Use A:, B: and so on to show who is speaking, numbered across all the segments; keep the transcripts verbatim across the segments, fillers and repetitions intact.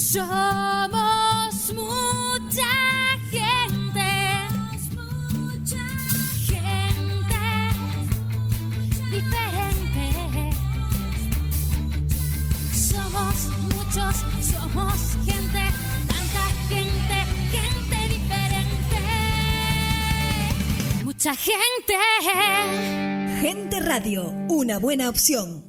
A: Somos mucha gente, mucha gente diferente. Somos muchos, somos gente, tanta gente, gente diferente. Mucha gente.
B: Gente Radio, una buena opción.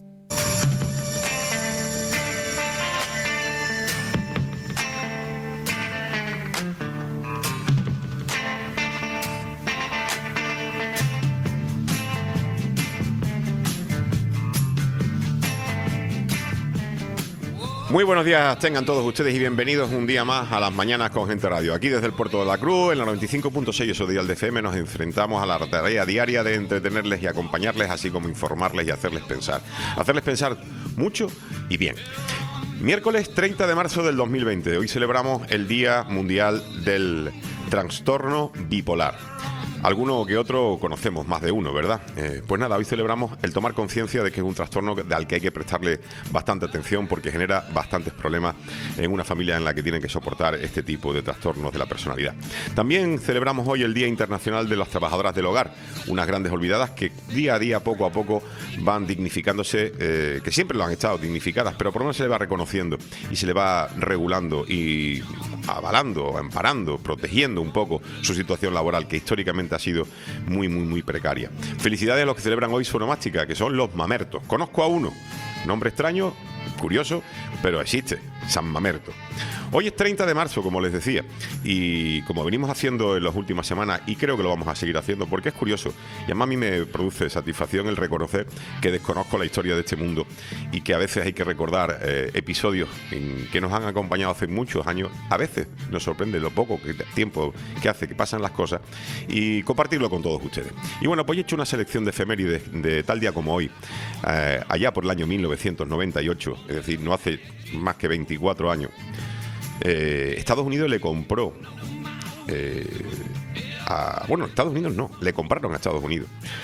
C: Muy buenos días tengan todos ustedes y bienvenidos un día más a las mañanas con Gente Radio. Aquí desde el Puerto de la Cruz, en la noventa y cinco punto seis, eso dial de F M, nos enfrentamos a la tarea diaria de entretenerles y acompañarles, así como informarles y hacerles pensar. Hacerles pensar mucho y bien. Miércoles treinta de marzo del dos mil veinte. Hoy celebramos el Día Mundial del Trastorno Bipolar. Alguno que otro conocemos, más de uno, ¿verdad? Eh, pues nada, hoy celebramos el tomar conciencia de que es un trastorno al que hay que prestarle bastante atención porque genera bastantes problemas en una familia en la que tienen que soportar este tipo de trastornos de la personalidad. También celebramos hoy el Día Internacional de las Trabajadoras del Hogar, unas grandes olvidadas que día a día, poco a poco, van dignificándose, eh, que siempre lo han estado dignificadas, pero por lo menos se le va reconociendo y se le va regulando y avalando, amparando, protegiendo un poco su situación laboral, que históricamente ha sido muy, muy, muy precaria. Felicidades a los que celebran hoy su onomástica, que son los mamertos. Conozco a uno, nombre extraño, curioso, pero existe, San Mamerto. Hoy es treinta de marzo, como les decía, y como venimos haciendo en las últimas semanas, y creo que lo vamos a seguir haciendo, porque es curioso, y además a mí me produce satisfacción el reconocer que desconozco la historia de este mundo y que a veces hay que recordar eh, episodios en que nos han acompañado hace muchos años. A veces nos sorprende lo poco que, tiempo que hace que pasan las cosas y compartirlo con todos ustedes. Y bueno, pues he hecho una selección de efemérides de tal día como hoy, eh, allá por el año mil novecientos noventa y ocho, es decir, no hace más que veinticuatro años. Eh, Estados Unidos le compró eh, a, bueno, Estados Unidos no, le compraron a Estados Unidos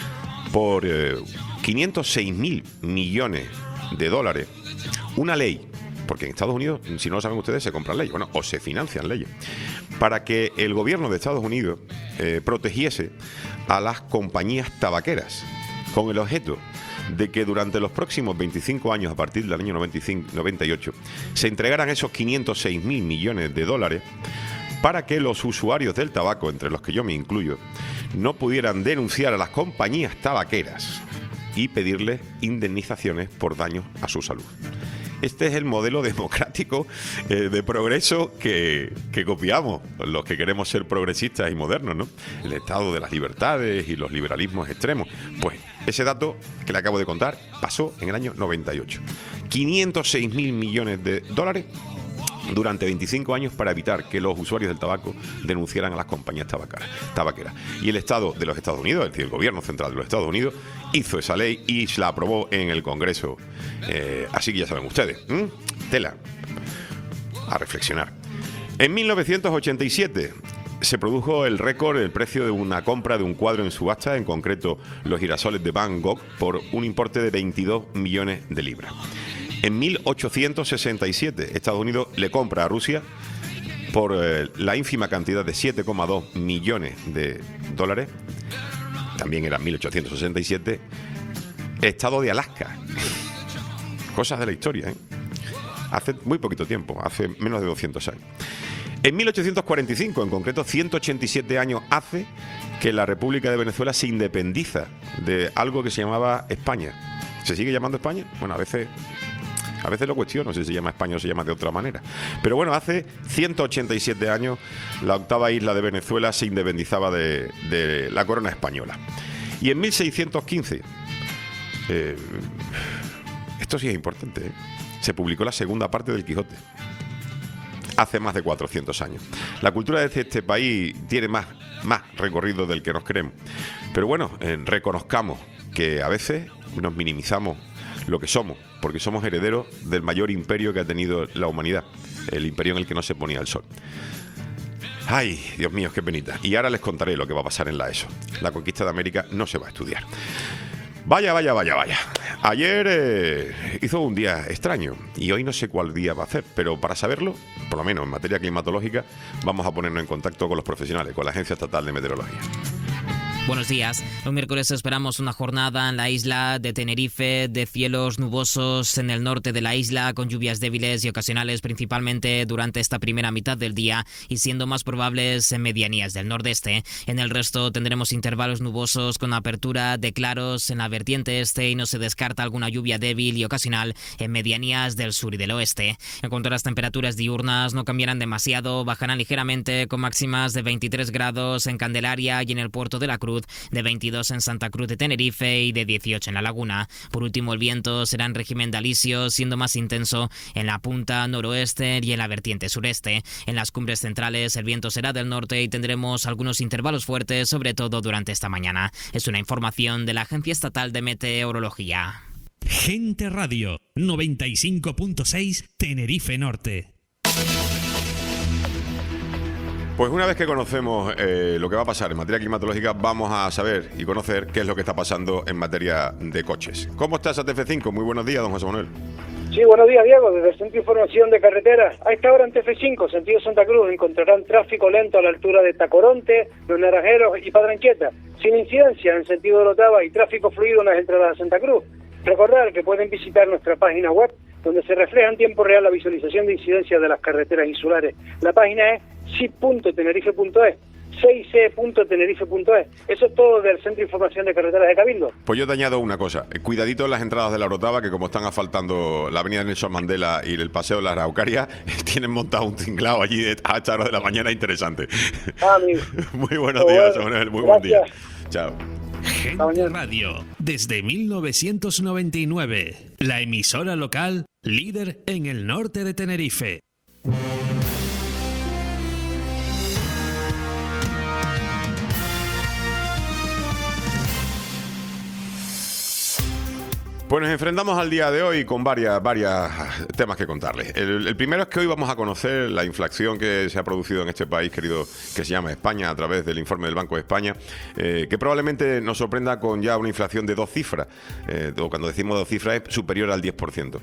C: por eh, quinientos seis mil millones de dólares una ley, porque en Estados Unidos, si no lo saben ustedes, se compran leyes, bueno, o se financian leyes, para que el gobierno de Estados Unidos eh, protegiese a las compañías tabaqueras, con el objeto de que durante los próximos veinticinco años, a partir del año noventa y cinco, noventa y ocho, se entregaran esos quinientos seis mil millones de dólares para que los usuarios del tabaco, entre los que yo me incluyo, no pudieran denunciar a las compañías tabaqueras y pedirles indemnizaciones por daños a su salud. Este es el modelo democrático eh, de progreso que, que copiamos los que queremos ser progresistas y modernos, ¿no? El estado de las libertades y los liberalismos extremos. Pues ese dato que le acabo de contar pasó en el año noventa y ocho. quinientos seis mil millones de dólares durante veinticinco años para evitar que los usuarios del tabaco denunciaran a las compañías tabaqueras. Y el Estado de los Estados Unidos, es decir, el gobierno central de los Estados Unidos, hizo esa ley y la aprobó en el Congreso. Eh, así que ya saben ustedes, ¿m? Tela a reflexionar. En mil novecientos ochenta y siete se produjo el récord, el precio de una compra de un cuadro en subasta, en concreto Los girasoles de Van Gogh, por un importe de veintidós millones de libras. En mil ochocientos sesenta y siete, Estados Unidos le compra a Rusia por eh, la ínfima cantidad de siete coma dos millones de dólares. También era mil ochocientos sesenta y siete, estado de Alaska. Cosas de la historia, ¿eh? Hace muy poquito tiempo, hace menos de doscientos años. En mil ochocientos cuarenta y cinco, en concreto, ciento ochenta y siete años hace que la República de Venezuela se independiza de algo que se llamaba España. ¿Se sigue llamando España? Bueno, a veces... A veces lo cuestiono si se llama España o se llama de otra manera. Pero bueno, hace ciento ochenta y siete años la octava isla de Venezuela se independizaba de, de la corona española. Y en mil seiscientos quince, eh, esto sí es importante, ¿eh? Se publicó la segunda parte del Quijote. Hace más de cuatrocientos años. La cultura de este país tiene más, más recorrido del que nos creemos. Pero bueno, eh, reconozcamos que a veces nos minimizamos lo que somos, porque somos herederos del mayor imperio que ha tenido la humanidad, el imperio en el que no se ponía el sol. Ay, Dios mío, qué penita. Y ahora les contaré lo que va a pasar en la ESO. La conquista de América no se va a estudiar. Vaya, vaya, vaya, vaya. Ayer eh, hizo un día extraño y hoy no sé cuál día va a hacer, pero para saberlo, por lo menos en materia climatológica, vamos a ponernos en contacto con los profesionales, con la Agencia Estatal de Meteorología.
D: Buenos días. El miércoles esperamos una jornada en la isla de Tenerife de cielos nubosos en el norte de la isla, con lluvias débiles y ocasionales principalmente durante esta primera mitad del día y siendo más probables en medianías del nordeste. En el resto tendremos intervalos nubosos con apertura de claros en la vertiente este y no se descarta alguna lluvia débil y ocasional en medianías del sur y del oeste. En cuanto a las temperaturas diurnas, no cambiarán demasiado, bajarán ligeramente con máximas de veintitrés grados en Candelaria y en el puerto de la Cruz, de veintidós en Santa Cruz de Tenerife y de dieciocho en La Laguna. Por último, el viento será en régimen de alisio, siendo más intenso en la punta noroeste y en la vertiente sureste. En las cumbres centrales el viento será del norte y tendremos algunos intervalos fuertes, sobre todo durante esta mañana. Es una información de la Agencia Estatal de Meteorología.
E: Gente Radio, noventa y cinco punto seis, Tenerife Norte.
C: Pues una vez que conocemos eh, lo que va a pasar en materia climatológica, vamos a saber y conocer qué es lo que está pasando en materia de coches. ¿Cómo estás, A T F cinco? Muy buenos días, don José Manuel.
F: Sí, buenos días, Diego, desde el Centro de Información de Carreteras. A esta hora en T F cinco, sentido Santa Cruz, encontrarán tráfico lento a la altura de Tacoronte, Los Naranjeros y Padranqueta, sin incidencia en sentido de Orotava y tráfico fluido en las entradas a Santa Cruz. Recordar que pueden visitar nuestra página web, donde se refleja en tiempo real la visualización de incidencia de las carreteras insulares. La página es s i p punto tenerife punto es, seis c punto tenerife punto es. Eso es todo del Centro de Información de Carreteras de Cabildo.
C: Pues yo te añado una cosa. Cuidadito en las entradas de la Orotava, que como están asfaltando la avenida Nelson Mandela y el Paseo de la Araucaria, tienen montado un tinglado allí de, a esta hora de la mañana interesante.
F: Ah, amigo.
C: Muy buenos
F: Muy
C: días,
F: bueno.
C: Manuel. Muy
F: Gracias.
C: buen día. Chao.
E: Gente Radio, desde mil novecientos noventa y nueve, la emisora local líder en el norte de Tenerife.
C: Pues nos enfrentamos al día de hoy con varias, varias temas que contarles. El, el primero es que hoy vamos a conocer la inflación que se ha producido en este país, querido, que se llama España, a través del informe del Banco de España, eh, que probablemente nos sorprenda con ya una inflación de dos cifras. Eh, cuando decimos dos cifras es superior al diez por ciento.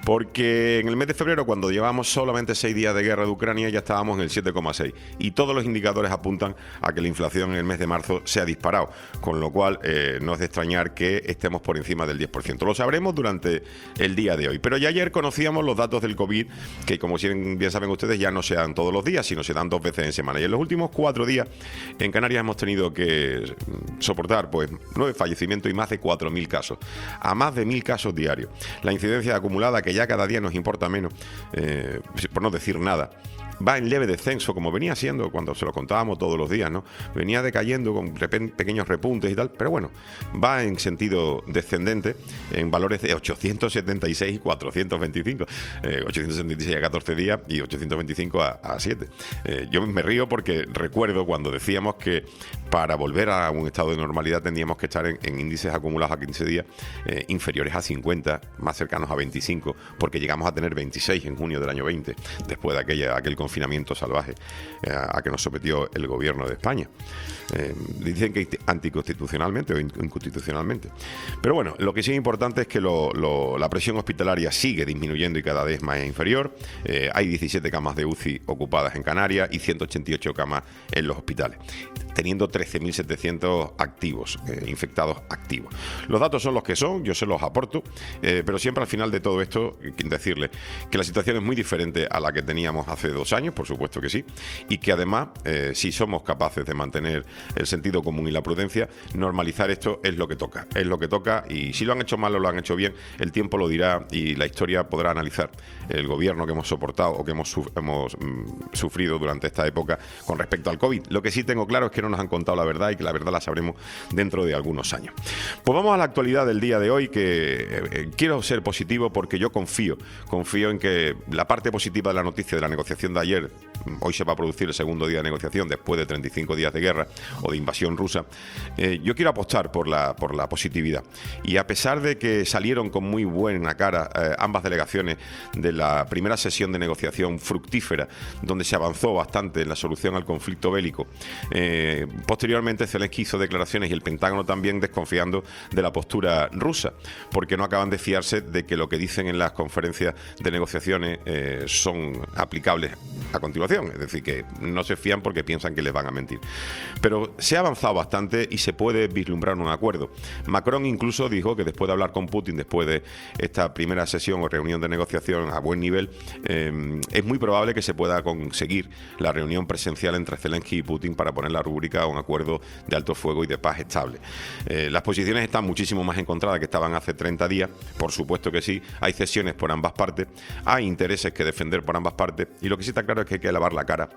C: Porque en el mes de febrero, cuando llevamos solamente seis días de guerra de Ucrania, ya estábamos en el siete coma seis. Y todos los indicadores apuntan a que la inflación en el mes de marzo se ha disparado. Con lo cual, eh, no es de extrañar que estemos por encima del diez por ciento. Lo sabremos durante el día de hoy. Pero ya ayer conocíamos los datos del COVID, que como bien saben ustedes, ya no se dan todos los días, sino se dan dos veces en semana. Y en los últimos cuatro días en Canarias hemos tenido que soportar pues nueve fallecimientos y más de cuatro mil casos. A más de mil casos diarios. La incidencia acumulada, que ya cada día nos importa menos, eh, por no decir nada, va en leve descenso, como venía siendo cuando se lo contábamos todos los días, ¿no? Venía decayendo con repen- pequeños repuntes y tal, pero bueno, va en sentido descendente en valores de ochocientos setenta y seis y cuatrocientos veinticinco. Eh, ochocientos setenta y seis a catorce días y ochocientos veinticinco a, a siete. Eh, yo me río porque recuerdo cuando decíamos que para volver a un estado de normalidad tendríamos que estar en, en índices acumulados a quince días eh, inferiores a cincuenta, más cercanos a veinticinco, porque llegamos a tener veintiséis en junio del año veinte, después de aquella, aquel confinamiento salvaje eh, a que nos sometió el gobierno de España. Eh, dicen que anticonstitucionalmente o inconstitucionalmente. Pero bueno, lo que sí es importante es que lo, lo, la presión hospitalaria sigue disminuyendo y cada vez más inferior. Eh, hay diecisiete camas de U C I ocupadas en Canarias y ciento ochenta y ocho camas en los hospitales, teniendo trece mil setecientos activos, eh, infectados activos. Los datos son los que son, yo se los aporto, eh, pero siempre al final de todo esto, decirle que la situación es muy diferente a la que teníamos hace dos años, por supuesto que sí, y que además, eh, si somos capaces de mantener el sentido común y la prudencia, normalizar esto es lo que toca, es lo que toca, y si lo han hecho mal o lo han hecho bien, el tiempo lo dirá y la historia podrá analizar el gobierno que hemos soportado o que hemos, suf- hemos mm, sufrido durante esta época con respecto al COVID. Lo que sí tengo claro es que no nos han contado la verdad y que la verdad la sabremos dentro de algunos años. Pues vamos a la actualidad del día de hoy, que eh, quiero ser positivo porque yo confío, confío en que la parte positiva de la noticia de la negociación de ayer, hoy se va a producir el segundo día de negociación después de treinta y cinco días de guerra o de invasión rusa, eh, yo quiero apostar por la, por la positividad. Y a pesar de que salieron con muy buena cara eh, ambas delegaciones de la primera sesión de negociación fructífera, donde se avanzó bastante en la solución al conflicto bélico, eh, posteriormente Posteriormente, Zelensky hizo declaraciones y el Pentágono también desconfiando de la postura rusa, porque no acaban de fiarse de que lo que dicen en las conferencias de negociaciones eh, son aplicables a continuación, es decir, que no se fían porque piensan que les van a mentir. Pero se ha avanzado bastante y se puede vislumbrar un acuerdo. Macron incluso dijo que después de hablar con Putin, después de esta primera sesión o reunión de negociación a buen nivel, eh, es muy probable que se pueda conseguir la reunión presencial entre Zelensky y Putin para poner la rúbrica a un acuerdo de alto fuego y de paz estable. Eh, las posiciones están muchísimo más encontradas que estaban hace treinta días, por supuesto que sí, hay cesiones por ambas partes, hay intereses que defender por ambas partes, y lo que sí está claro es que hay que lavar la cara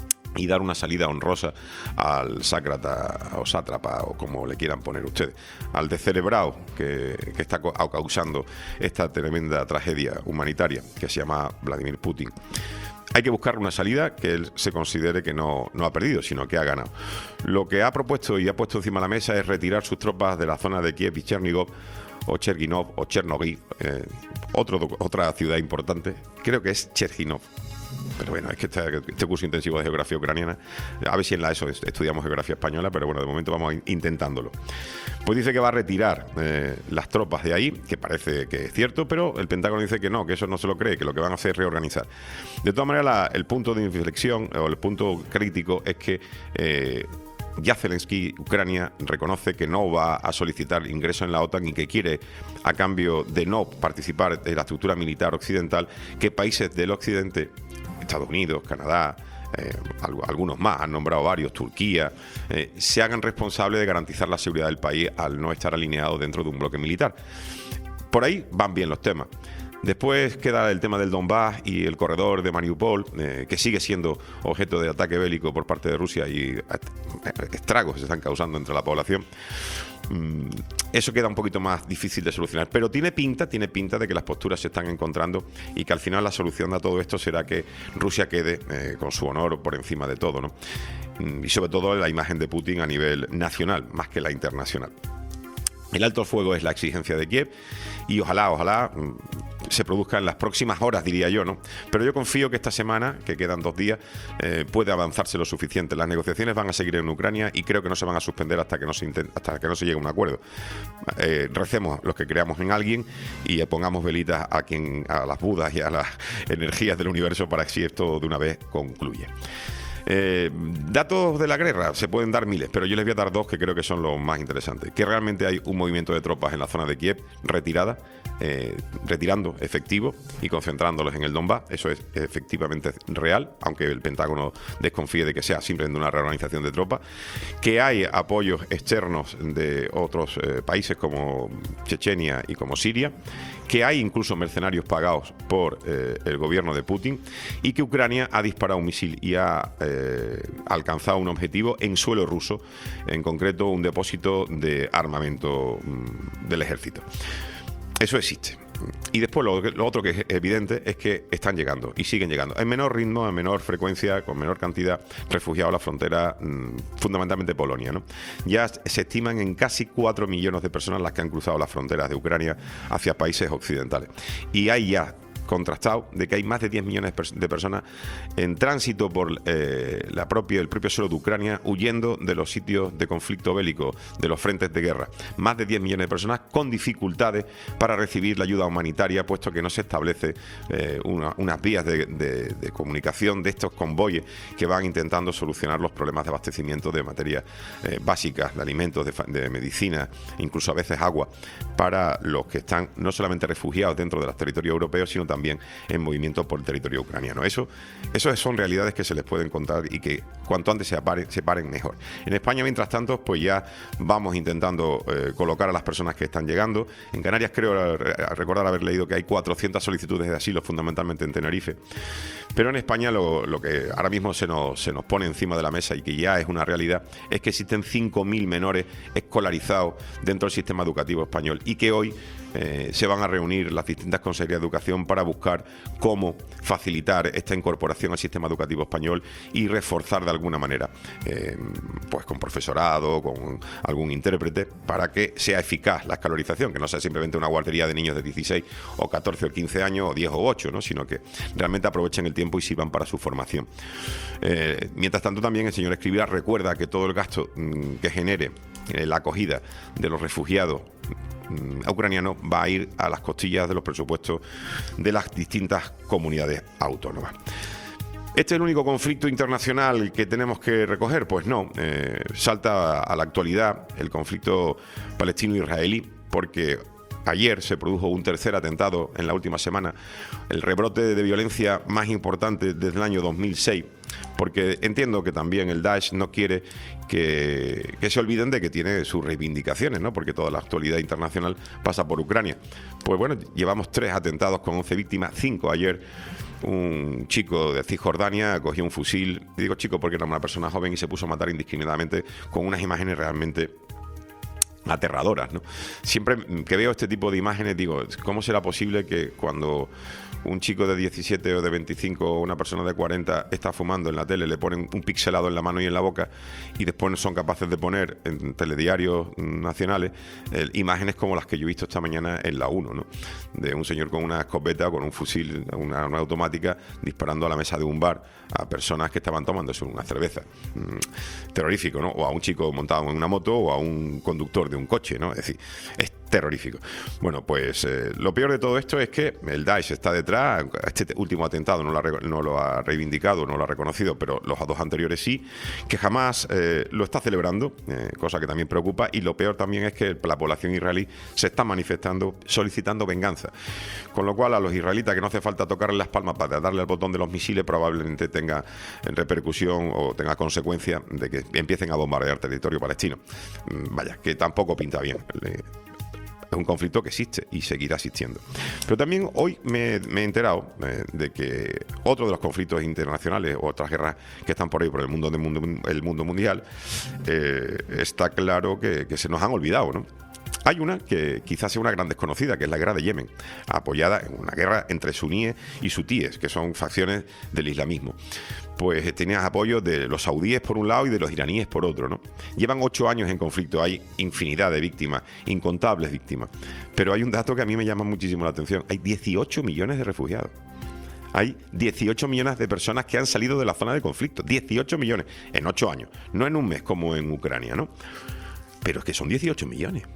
C: y dar una salida honrosa al sátrapa o sátrapa, o como le quieran poner ustedes, al descerebrado que, que está causando esta tremenda tragedia humanitaria que se llama Vladimir Putin. Hay que buscar una salida que él se considere que no, no ha perdido, sino que ha ganado. Lo que ha propuesto y ha puesto encima de la mesa es retirar sus tropas de la zona de Kiev y Chernigov, o Chernihiv, o Chernobyl, eh, otro, otra ciudad importante, creo que es Chernihiv. Pero bueno, es que este, este curso intensivo de geografía ucraniana, a ver si en la ESO estudiamos geografía española, pero bueno, de momento vamos intentándolo. Pues dice que va a retirar eh, las tropas de ahí, que parece que es cierto, pero el Pentágono dice que no, que eso no se lo cree, que lo que van a hacer es reorganizar. De todas maneras, la, el punto de inflexión o el punto crítico es que eh, ya Zelensky, Ucrania, reconoce que no va a solicitar ingreso en la OTAN y que quiere, a cambio de no participar de la estructura militar occidental, que países del occidente, Estados Unidos, Canadá, eh, algunos más, han nombrado varios, Turquía, eh, se hagan responsables de garantizar la seguridad del país al no estar alineado dentro de un bloque militar. Por ahí van bien los temas. Después queda el tema del Donbass y el corredor de Mariupol, eh, que sigue siendo objeto de ataque bélico por parte de Rusia y estragos que se están causando entre la población. Mm, eso queda un poquito más difícil de solucionar, pero tiene pinta, tiene pinta de que las posturas se están encontrando y que al final la solución a todo esto será que Rusia quede eh, con su honor por encima de todo, ¿no? Y sobre todo la imagen de Putin a nivel nacional, más que la internacional. El alto el fuego es la exigencia de Kiev y ojalá, ojalá se produzca en las próximas horas, diría yo, ¿no? Pero yo confío que esta semana, que quedan dos días, eh, puede avanzarse lo suficiente. Las negociaciones van a seguir en Ucrania y creo que no se van a suspender hasta que no se intente, hasta que no se llegue a un acuerdo. Eh, recemos los que creamos en alguien y pongamos velitas a quien, a las budas y a las energías del universo para que si esto de una vez concluya. Eh, datos de la guerra, se pueden dar miles, pero yo les voy a dar dos que creo que son los más interesantes. Que realmente hay un movimiento de tropas en la zona de Kiev retirada, eh, retirando efectivos y concentrándolos en el Donbass. Eso es efectivamente real, aunque el Pentágono desconfíe de que sea simplemente una reorganización de tropas. Que hay apoyos externos de otros eh, países como Chechenia y como Siria. Que hay incluso mercenarios pagados por eh, el gobierno de Putin y que Ucrania ha disparado un misil y ha eh, alcanzado un objetivo en suelo ruso, en concreto un depósito de armamento mmm, del ejército. Eso existe. Y después lo, lo otro que es evidente es que están llegando y siguen llegando en menor ritmo, en menor frecuencia, con menor cantidad refugiados a la frontera, mmm, fundamentalmente Polonia, ¿no? Ya se estiman en casi cuatro millones de personas las que han cruzado las fronteras de Ucrania hacia países occidentales. Y hay ya contrastado de que hay más de diez millones de personas en tránsito por eh, la propia, el propio suelo de Ucrania, huyendo de los sitios de conflicto bélico, de los frentes de guerra. Más de diez millones de personas con dificultades para recibir la ayuda humanitaria, puesto que no se establece eh, una, unas vías de, de, de comunicación de estos convoyes que van intentando solucionar los problemas de abastecimiento de materias eh, básicas, de alimentos, de, de medicina, incluso a veces agua, para los que están no solamente refugiados dentro de los territorios europeos, sino también también en movimiento por el territorio ucraniano. Eso, eso son realidades que se les pueden contar y que cuanto antes se paren, se paren mejor. En España, mientras tanto, pues ya vamos intentando eh, colocar a las personas que están llegando. En Canarias creo recordar haber leído que hay cuatrocientas solicitudes de asilo, fundamentalmente en Tenerife. Pero en España lo, lo que ahora mismo se nos, se nos pone encima de la mesa y que ya es una realidad es que existen cinco mil menores escolarizados dentro del sistema educativo español y que hoy eh, se van a reunir las distintas consejerías de educación para buscar cómo facilitar esta incorporación al sistema educativo español y reforzar de alguna manera, eh, pues con profesorado, con algún intérprete, para que sea eficaz la escolarización, que no sea simplemente una guardería de niños de dieciséis o catorce o quince años o diez o ocho, ¿no? Sino que realmente aprovechen el tiempo y sirvan para su formación. Eh, mientras tanto, también el señor Escrivá recuerda que todo el gasto mmm, que genere eh, la acogida de los refugiados mmm, ucranianos va a ir a las costillas de los presupuestos de las distintas comunidades autónomas. ¿Este es el único conflicto internacional que tenemos que recoger? Pues no, eh, salta a la actualidad el conflicto palestino-israelí, porque ayer se produjo un tercer atentado en la última semana, el rebrote de violencia más importante desde el año dos mil seis, porque entiendo que también el Daesh no quiere que, que se olviden de que tiene sus reivindicaciones, ¿no? Porque toda la actualidad internacional pasa por Ucrania. Pues bueno, llevamos tres atentados con once víctimas, cinco ayer. Un chico de Cisjordania cogió un fusil, y digo chico porque era una persona joven, y se puso a matar indiscriminadamente con unas imágenes realmente aterradoras, ¿no? Siempre que veo este tipo de imágenes digo, ¿cómo será posible que cuando un chico de diecisiete o de veinticinco o una persona de cuarenta está fumando en la tele, le ponen un pixelado en la mano y en la boca, y después son capaces de poner en telediarios nacionales eh, imágenes como las que yo he visto esta mañana en la uno, ¿no? De un señor con una escopeta, con un fusil, una, una automática, disparando a la mesa de un bar a personas que estaban tomándose una cerveza. Mm, terrorífico, ¿no? O a un chico montado en una moto o a un conductor de un coche, ¿no? Es decir, es terrorífico. Bueno, pues eh, lo peor de todo esto es que el Daesh está detrás. Este último atentado no lo ha, no lo ha reivindicado, no lo ha reconocido, pero los dos anteriores sí, que jamás eh, lo está celebrando, eh, cosa que también preocupa, y lo peor también es que la población israelí se está manifestando, solicitando venganza, con lo cual a los israelitas, que no hace falta tocarle las palmas para darle al botón de los misiles, probablemente tenga repercusión o tenga consecuencia de que empiecen a bombardear territorio palestino. Vaya, que tampoco pinta bien. Es un conflicto que existe y seguirá existiendo. Pero también hoy me, me he enterado eh, de que otro de los conflictos internacionales o otras guerras que están por ahí, por el mundo, del mundo, el mundo mundial, eh, está claro que, que se nos han olvidado, ¿no? Hay una que quizás sea una gran desconocida, que es la guerra de Yemen, apoyada en una guerra entre suníes y sutíes, que son facciones del islamismo. Pues tenías apoyo de los saudíes por un lado y de los iraníes por otro, ¿no? Llevan ocho años en conflicto, hay infinidad de víctimas, incontables víctimas. Pero hay un dato que a mí me llama muchísimo la atención. Hay dieciocho millones de refugiados. Hay dieciocho millones de personas que han salido de la zona de conflicto. dieciocho millones en ocho años. No en un mes como en Ucrania, ¿no? Pero es que son dieciocho millones.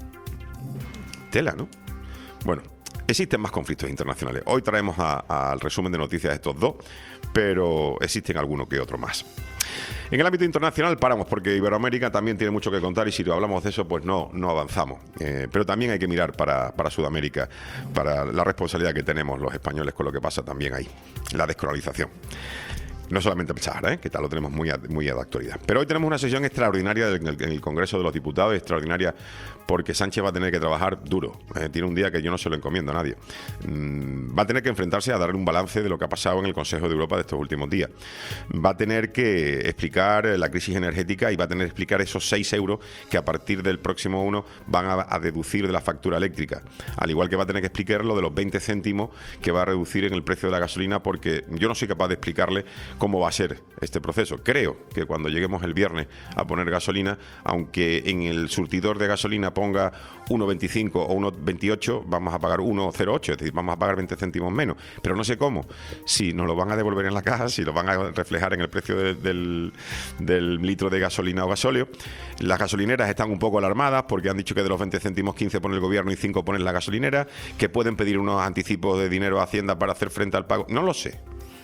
C: Tela, ¿no? Bueno, existen más conflictos internacionales. Hoy traemos al resumen de noticias de estos dos, pero existen alguno que otro más. En el ámbito internacional paramos porque Iberoamérica también tiene mucho que contar, y si hablamos de eso, pues no, no avanzamos. Eh, pero también hay que mirar para, para Sudamérica, para la responsabilidad que tenemos los españoles con lo que pasa también ahí, la descolonización. No solamente el Sahara, ¿eh? Que tal lo tenemos muy a, muy a la actualidad. Pero hoy tenemos una sesión extraordinaria en el, en el Congreso de los Diputados, extraordinaria porque Sánchez va a tener que trabajar duro. Eh, tiene un día que yo no se lo encomiendo a nadie. Mm, va a tener que enfrentarse a darle un balance de lo que ha pasado en el Consejo de Europa de estos últimos días. Va a tener que explicar la crisis energética y va a tener que explicar esos seis euros que a partir del próximo uno van a, a deducir de la factura eléctrica. Al igual que va a tener que explicar lo de los veinte céntimos que va a reducir en el precio de la gasolina, porque yo no soy capaz de explicarle cómo va a ser este proceso. Creo que cuando lleguemos el viernes a poner gasolina, aunque en el surtidor de gasolina ponga uno veinticinco o uno veintiocho, vamos a pagar uno cero ocho, es decir, vamos a pagar veinte céntimos menos. Pero no sé cómo. Si nos lo van a devolver en la caja, si lo van a reflejar en el precio de, del, del litro de gasolina o gasóleo. Las gasolineras están un poco alarmadas porque han dicho que de los veinte céntimos, quince pone el gobierno y cinco pone la gasolinera, que pueden pedir unos anticipos de dinero a Hacienda para hacer frente al pago. No lo sé.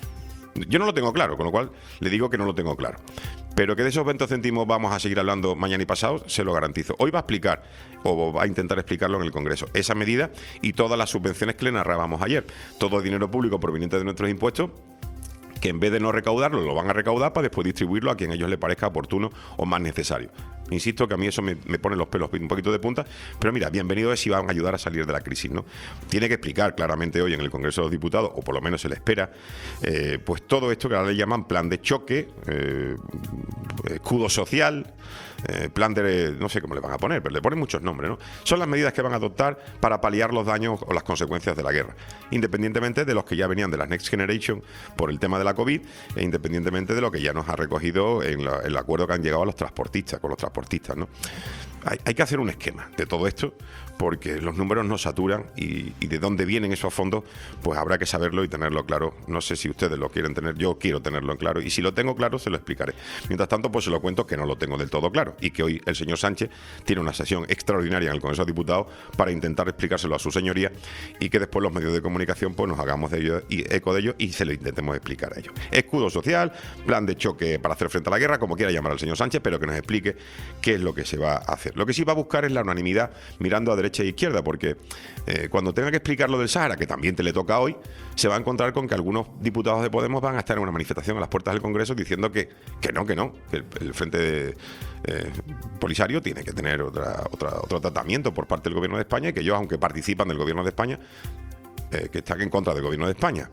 C: Yo no lo tengo claro, con lo cual le digo que no lo tengo claro. Pero que de esos veinte céntimos vamos a seguir hablando mañana y pasado, se lo garantizo. Hoy va a explicar, o va a intentar explicarlo en el Congreso, esa medida y todas las subvenciones que le narrábamos ayer. Todo el dinero público proveniente de nuestros impuestos, que en vez de no recaudarlo, lo van a recaudar para después distribuirlo a quien a ellos les parezca oportuno o más necesario. Insisto que a mí eso me, me pone los pelos un poquito de punta, pero mira, bienvenido es si van a ayudar a salir de la crisis, ¿no? Tiene que explicar claramente hoy en el Congreso de los Diputados, o por lo menos se le espera, eh, pues todo esto que ahora le llaman plan de choque, eh, escudo social, eh, plan de, no sé cómo le van a poner, pero le ponen muchos nombres, ¿no? Son las medidas que van a adoptar para paliar los daños o las consecuencias de la guerra, independientemente de los que ya venían de la Next Generation por el tema de la COVID e independientemente de lo que ya nos ha recogido en la, el acuerdo que han llegado a los transportistas, con los transportistas, ¿no? Hay, hay que hacer un esquema de todo esto porque los números nos saturan y, y de dónde vienen esos fondos, pues habrá que saberlo y tenerlo claro. No sé si ustedes lo quieren tener, yo quiero tenerlo en claro y si lo tengo claro se lo explicaré. Mientras tanto, pues se lo cuento que no lo tengo del todo claro y que hoy el señor Sánchez tiene una sesión extraordinaria en el Congreso de Diputados para intentar explicárselo a su señoría y que después los medios de comunicación pues nos hagamos de ello y eco de ello y se lo intentemos explicar a ellos. Escudo social, plan de choque para hacer frente a la guerra, como quiera llamar al señor Sánchez, pero que nos explique qué es lo que se va a hacer. Lo que sí va a buscar es la unanimidad mirando a derecha e izquierda, porque eh, cuando tenga que explicar lo del Sáhara, que también te le toca hoy, se va a encontrar con que algunos diputados de Podemos van a estar en una manifestación a las puertas del Congreso diciendo que, que no, que no, que el, el Frente de, eh, Polisario tiene que tener otra, otra, otro tratamiento por parte del Gobierno de España y que ellos, aunque participan del Gobierno de España, eh, que están en contra del Gobierno de España.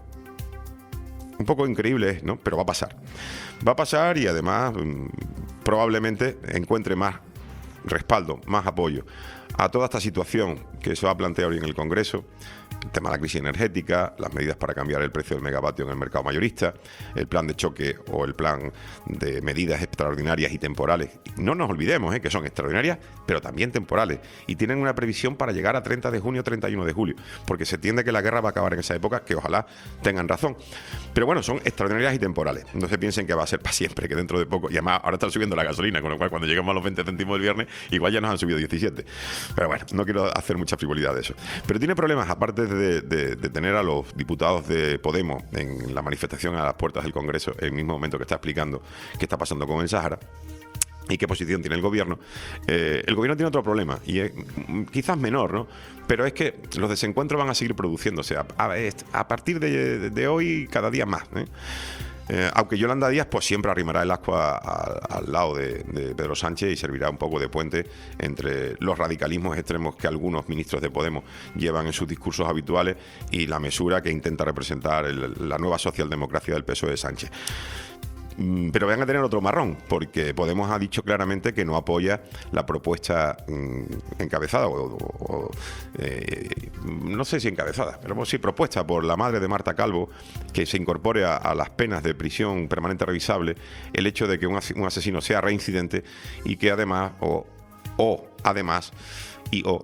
C: Un poco increíble, ¿no? Pero va a pasar. Va a pasar y además mmm, probablemente encuentre más respaldo, más apoyo a toda esta situación que se va a plantear hoy en el Congreso, el tema de la crisis energética, las medidas para cambiar el precio del megavatio en el mercado mayorista, el plan de choque o el plan de medidas extraordinarias y temporales. No nos olvidemos ¿eh? que son extraordinarias, pero también temporales, y tienen una previsión para llegar a treinta de junio, treinta y uno de julio, porque se entiende que la guerra va a acabar en esa época, que ojalá tengan razón. Pero bueno, son extraordinarias y temporales. No se piensen que va a ser para siempre, que dentro de poco, y además ahora están subiendo la gasolina, con lo cual cuando lleguemos a los veinte céntimos del viernes, igual ya nos han subido diecisiete. Pero bueno, no quiero hacer mucha frivolidad de eso. Pero tiene problemas, aparte de, de, de tener a los diputados de Podemos en la manifestación a las puertas del Congreso, en el mismo momento que está explicando qué está pasando con el Sáhara y qué posición tiene el gobierno. Eh, el gobierno tiene otro problema, y es quizás menor, ¿no? Pero es que los desencuentros van a seguir produciéndose. A, a, a partir de, de hoy, cada día más, ¿eh? Eh, aunque Yolanda Díaz pues siempre arrimará el ascua al lado de, de Pedro Sánchez y servirá un poco de puente entre los radicalismos extremos que algunos ministros de Podemos llevan en sus discursos habituales y la mesura que intenta representar el, la nueva socialdemocracia del P S O E de Sánchez. Pero van a tener otro marrón, porque Podemos ha dicho claramente que no apoya la propuesta mmm, encabezada, o, o eh, no sé si encabezada, pero sí propuesta por la madre de Marta Calvo, que se incorpore a, a las penas de prisión permanente revisable el hecho de que un, as- un asesino sea reincidente y que además, o, o además, y o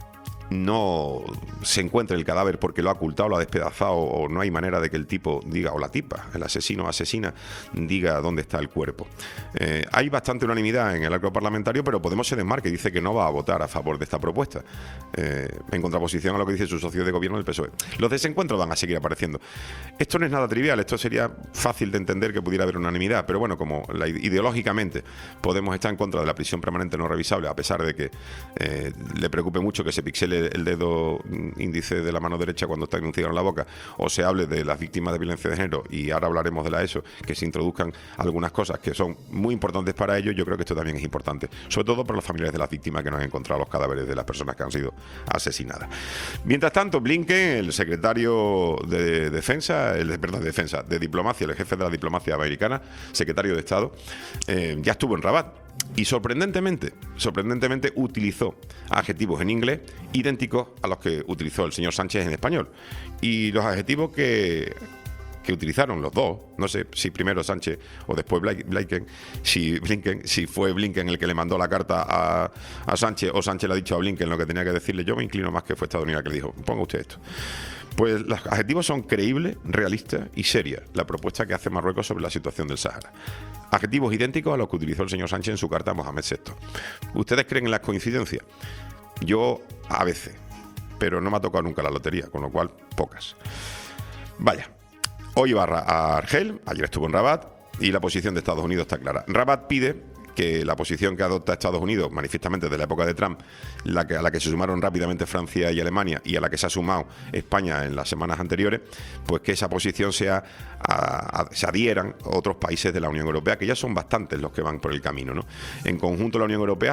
C: no se encuentre el cadáver porque lo ha ocultado, lo ha despedazado, o no hay manera de que el tipo diga, o la tipa, el asesino o asesina, diga dónde está el cuerpo. Eh, hay bastante unanimidad en el arco parlamentario, pero Podemos se desmarca y dice que no va a votar a favor de esta propuesta, eh, en contraposición a lo que dice su socio de gobierno, el P S O E. Los desencuentros van a seguir apareciendo. Esto no es nada trivial, esto sería fácil de entender que pudiera haber unanimidad, pero bueno, como la, ideológicamente Podemos está en contra de la prisión permanente no revisable, a pesar de que eh, le preocupe mucho que se pixele el dedo índice de la mano derecha cuando está enunciado en la boca, o se hable de las víctimas de violencia de género, y ahora hablaremos de la ESO, que se introduzcan algunas cosas que son muy importantes para ellos. Yo creo que esto también es importante, sobre todo para los familiares de las víctimas que no han encontrado los cadáveres de las personas que han sido asesinadas. Mientras tanto, Blinken, el secretario de Defensa, el perdón, de Defensa, de Diplomacia, el jefe de la diplomacia americana, secretario de Estado, eh, ya estuvo en Rabat. Y sorprendentemente, sorprendentemente utilizó adjetivos en inglés idénticos a los que utilizó el señor Sánchez en español. Y los adjetivos que, que utilizaron los dos, no sé si primero Sánchez o después Blinken, si Blinken, si fue Blinken el que le mandó la carta a, a Sánchez, o Sánchez le ha dicho a Blinken lo que tenía que decirle. Yo me inclino más que fue Estados Unidos que le dijo, ponga usted esto. Pues los adjetivos son creíble, realista y seria, la propuesta que hace Marruecos sobre la situación del Sáhara. Adjetivos idénticos a los que utilizó el señor Sánchez en su carta a Mohamed sexto. ¿Ustedes creen en las coincidencias? Yo a veces, pero no me ha tocado nunca la lotería, con lo cual pocas. Vaya, hoy va a Argel, ayer estuvo en Rabat, y la posición de Estados Unidos está clara. Rabat pide que la posición que adopta Estados Unidos, manifiestamente desde la época de Trump, la que, a la que se sumaron rápidamente Francia y Alemania, y a la que se ha sumado España en las semanas anteriores, pues que esa posición sea a, a, se adhieran otros países de la Unión Europea, que ya son bastantes los que van por el camino, ¿no? En conjunto, la Unión Europea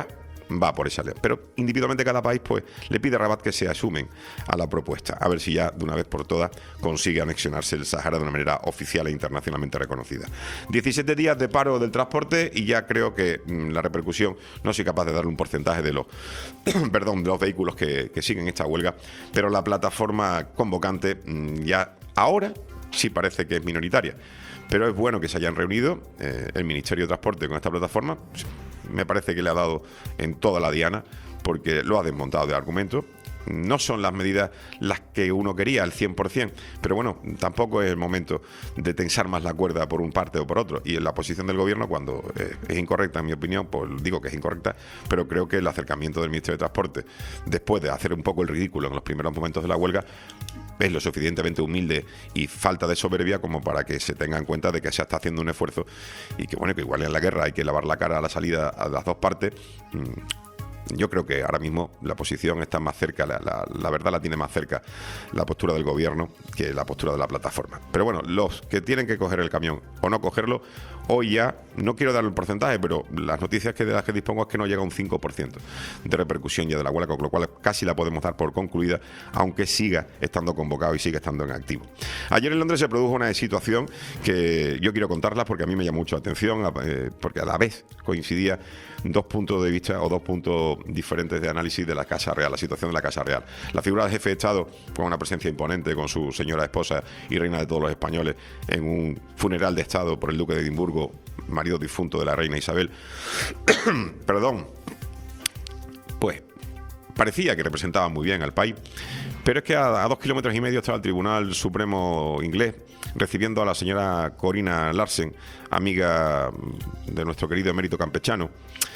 C: va por esa línea. Pero individualmente cada país pues le pide a Rabat que se asumen a la propuesta, a ver si ya de una vez por todas consigue anexionarse el Sáhara de una manera oficial e internacionalmente reconocida. diecisiete días de paro del transporte y ya creo que mmm, la repercusión, no soy capaz de darle un porcentaje de los perdón, de los vehículos que, que siguen esta huelga, pero la plataforma convocante mmm, ya ahora sí parece que es minoritaria. Pero es bueno que se hayan reunido eh, el Ministerio de Transporte con esta plataforma. Me parece que le ha dado en toda la diana, porque lo ha desmontado de argumentos. No son las medidas las que uno quería al cien por ciento, pero bueno, tampoco es el momento de tensar más la cuerda por un parte o por otro. Y en la posición del gobierno, cuando eh, es incorrecta, en mi opinión, pues digo que es incorrecta, pero creo que el acercamiento del Ministerio de Transporte, después de hacer un poco el ridículo en los primeros momentos de la huelga, es lo suficientemente humilde y falta de soberbia como para que se tenga en cuenta de que se está haciendo un esfuerzo y que bueno, que igual en la guerra hay que lavar la cara a la salida a las dos partes. Yo creo que ahora mismo la posición está más cerca, la, la, la verdad la tiene más cerca la postura del gobierno que la postura de la plataforma. Pero bueno, los que tienen que coger el camión o no cogerlo, hoy ya, no quiero dar el porcentaje, pero las noticias que de las que dispongo es que no llega a un cinco por ciento de repercusión ya de la huelga, con lo cual casi la podemos dar por concluida, aunque siga estando convocado y siga estando en activo. Ayer en Londres se produjo una situación que yo quiero contarla porque a mí me llamó mucho la atención, eh, porque a la vez coincidía dos puntos de vista o dos puntos diferentes de análisis de la Casa Real, la situación de la Casa Real. La figura del jefe de Estado, con una presencia imponente, con su señora esposa y reina de todos los españoles, en un funeral de Estado por el duque de Edimburgo, marido difunto de la reina Isabel. Perdón. Pues parecía que representaba muy bien al país, pero es que a, a dos kilómetros y medio estaba el Tribunal Supremo inglés recibiendo a la señora Corina Larsen, amiga de nuestro querido emérito campechano,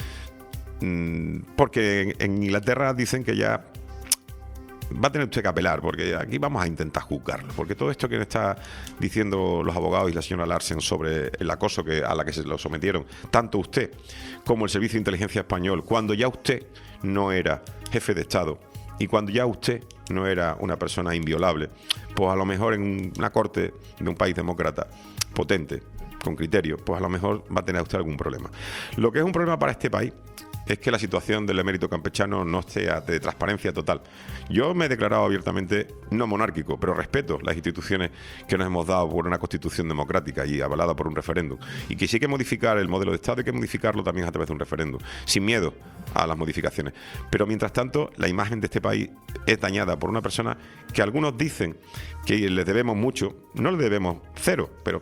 C: porque en Inglaterra dicen que ya va a tener usted que apelar, porque aquí vamos a intentar juzgarlo, porque todo esto que está diciendo los abogados y la señora Larsen sobre el acoso que a la que se lo sometieron, tanto usted como el Servicio de Inteligencia Español, cuando ya usted no era jefe de Estado y cuando ya usted no era una persona inviolable, pues a lo mejor en una corte de un país demócrata potente, con criterio, pues a lo mejor va a tener usted algún problema. Lo que es un problema para este país es que la situación del emérito campechano no sea de transparencia total. Yo me he declarado abiertamente no monárquico, pero respeto las instituciones que nos hemos dado por una constitución democrática y avalada por un referéndum. Y que si hay que modificar el modelo de Estado, hay que modificarlo también a través de un referéndum, sin miedo a las modificaciones. Pero mientras tanto, la imagen de este país es dañada por una persona que algunos dicen que les debemos mucho. No le debemos cero, pero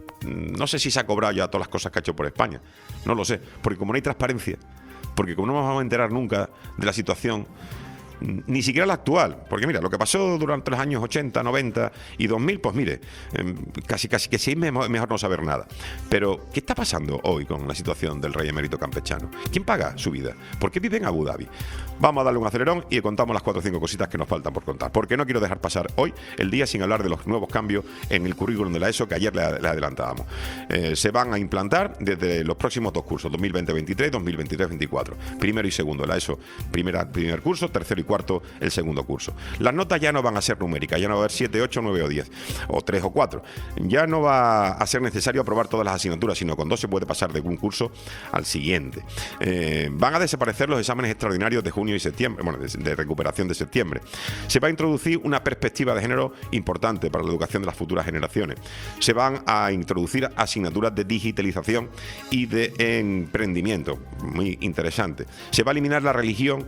C: no sé si se ha cobrado ya todas las cosas que ha hecho por España. No lo sé, porque como no hay transparencia, porque como no nos vamos a enterar nunca de la situación, ni siquiera la actual, porque mira, lo que pasó durante los años ochenta, noventa y dos mil, pues mire, casi casi que sí es mejor, mejor no saber nada. Pero, ¿qué está pasando hoy con la situación del rey emérito campechano? ¿Quién paga su vida? ¿Por qué vive en Abu Dhabi? Vamos a darle un acelerón y contamos las cuatro o cinco cositas que nos faltan por contar, porque no quiero dejar pasar hoy el día sin hablar de los nuevos cambios en el currículum de la ESO que ayer le, le adelantábamos. Eh, se van a implantar desde los próximos dos cursos, dos mil veinte veintitrés, dos mil veintitrés veinticuatro. Primero y segundo de la ESO, primera, primer curso, tercero y cuarto el segundo curso. Las notas ya no van a ser numéricas, ya no va a haber siete, ocho, nueve o diez, o tres o cuatro. Ya no va a ser necesario aprobar todas las asignaturas, sino con dos se puede pasar de un curso al siguiente. Eh, van a desaparecer los exámenes extraordinarios de junio y septiembre, bueno, de, de recuperación de septiembre. Se va a introducir una perspectiva de género importante para la educación de las futuras generaciones. Se van a introducir asignaturas de digitalización y de emprendimiento, muy interesante. Se va a eliminar la religión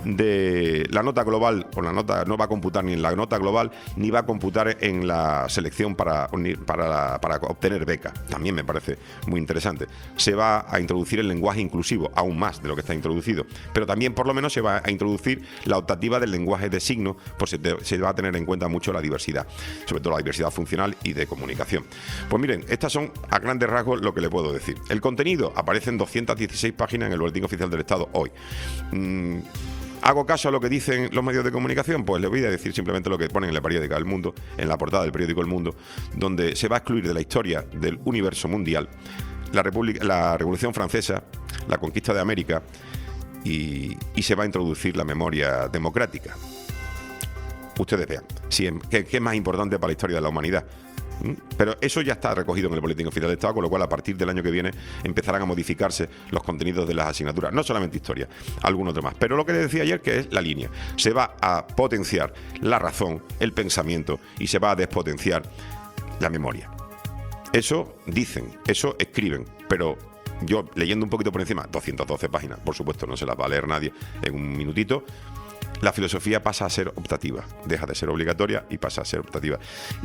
C: de la nota global, o la nota no va a computar ni en la nota global, ni va a computar en la selección para, para, la, para obtener beca. También me parece muy interesante. Se va a introducir el lenguaje inclusivo, aún más de lo que está introducido, pero también por lo menos se va a introducir la optativa del lenguaje de signos, pues se, te, se va a tener en cuenta mucho la diversidad, sobre todo la diversidad funcional y de comunicación. Pues miren, estas son a grandes rasgos lo que le puedo decir. El contenido aparece en doscientas dieciséis páginas en el Boletín Oficial del Estado hoy. Mm, ¿Hago caso a lo que dicen los medios de comunicación? Pues les voy a decir simplemente lo que ponen en la periódica El Mundo, en la portada del periódico El Mundo, donde se va a excluir de la historia del universo mundial la, República, la Revolución Francesa, la conquista de América y, y se va a introducir la memoria democrática. Ustedes vean, si, ¿qué, qué es más importante para la historia de la humanidad? ¿Mm? Pero eso ya está recogido en el Boletín Oficial del Estado, con lo cual a partir del año que viene empezarán a modificarse los contenidos de las asignaturas, no solamente historia, algunos demás. Pero lo que decía ayer, que es la línea, se va a potenciar la razón, el pensamiento, y se va a despotenciar la memoria. Eso dicen, eso escriben, pero yo leyendo un poquito por encima, doscientas doce páginas, por supuesto no se las va a leer nadie en un minutito. La filosofía pasa a ser optativa, deja de ser obligatoria y pasa a ser optativa.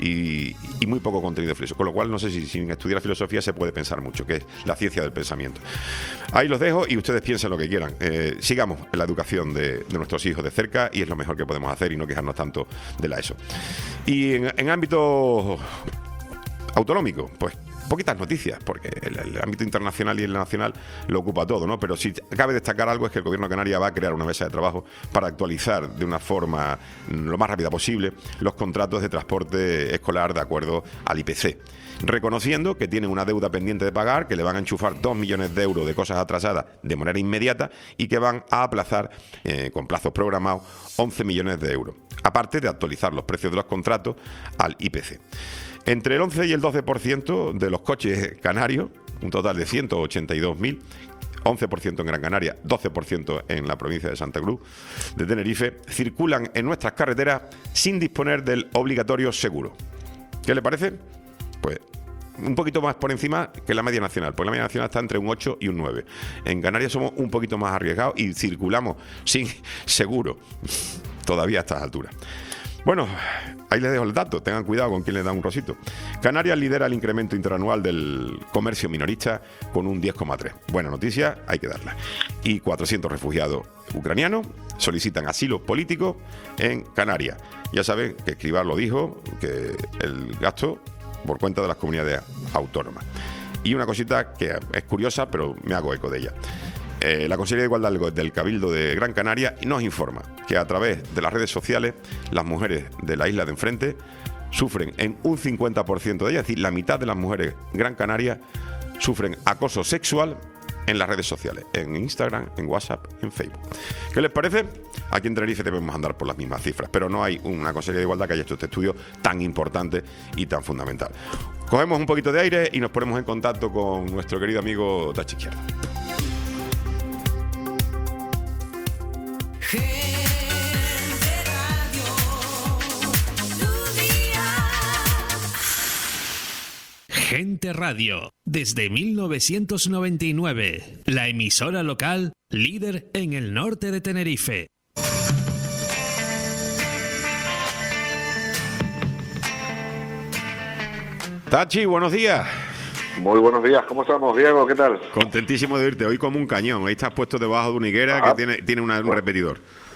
C: Y, y muy poco contenido filosófico, con lo cual no sé si sin estudiar filosofía se puede pensar mucho, que es la ciencia del pensamiento. Ahí los dejo y ustedes piensen lo que quieran. Eh, sigamos en la educación de, de nuestros hijos de cerca, y es lo mejor que podemos hacer y no quejarnos tanto de la ESO. Y en, en ámbito autonómico, pues poquitas noticias, porque el, el ámbito internacional y el nacional lo ocupa todo, ¿no? Pero si cabe destacar algo es que el Gobierno de Canarias va a crear una mesa de trabajo para actualizar de una forma lo más rápida posible los contratos de transporte escolar de acuerdo al I P C, reconociendo que tienen una deuda pendiente de pagar, que le van a enchufar dos millones de euros de cosas atrasadas de manera inmediata y que van a aplazar eh, con plazos programados once millones de euros, aparte de actualizar los precios de los contratos al I P C. Entre el once y el doce por ciento de los coches canarios, un total de ciento ochenta y dos mil, once por ciento en Gran Canaria, doce por ciento en la provincia de Santa Cruz de Tenerife, circulan en nuestras carreteras sin disponer del obligatorio seguro. ¿Qué le parece? Pues un poquito más por encima que la media nacional, porque la media nacional está entre un ocho y un nueve. En Canarias somos un poquito más arriesgados y circulamos sin seguro todavía a estas alturas. Bueno, ahí les dejo el dato, tengan cuidado con quién les da un rosito. Canarias lidera el incremento interanual del comercio minorista con un diez coma tres. Buena noticia, hay que darla. Y cuatrocientos refugiados ucranianos solicitan asilo político en Canarias. Ya saben que Escrivá lo dijo, que el gasto por cuenta de las comunidades autónomas. Y una cosita que es curiosa, pero me hago eco de ella. Eh, la Consejería de Igualdad del Cabildo de Gran Canaria nos informa que a través de las redes sociales las mujeres de la isla de enfrente sufren en un cincuenta por ciento de ellas, es decir, la mitad de las mujeres Gran Canaria sufren acoso sexual en las redes sociales, en Instagram, en WhatsApp, en Facebook. ¿Qué les parece? Aquí en Tenerife debemos andar por las mismas cifras, pero no hay una Consejería de Igualdad que haya hecho este estudio tan importante y tan fundamental. Cogemos un poquito de aire y nos ponemos en contacto con nuestro querido amigo Tachi Izquierdo.
E: Gente Radio, desde mil novecientos noventa y nueve, la emisora local líder en el norte de Tenerife.
C: Tachi, buenos días.
G: Muy buenos días, ¿cómo estamos, Diego? ¿Qué tal?
C: Contentísimo de oírte, hoy como un cañón. Ahí estás puesto debajo de una higuera
G: Ajá.
C: que tiene, tiene una, un repetidor.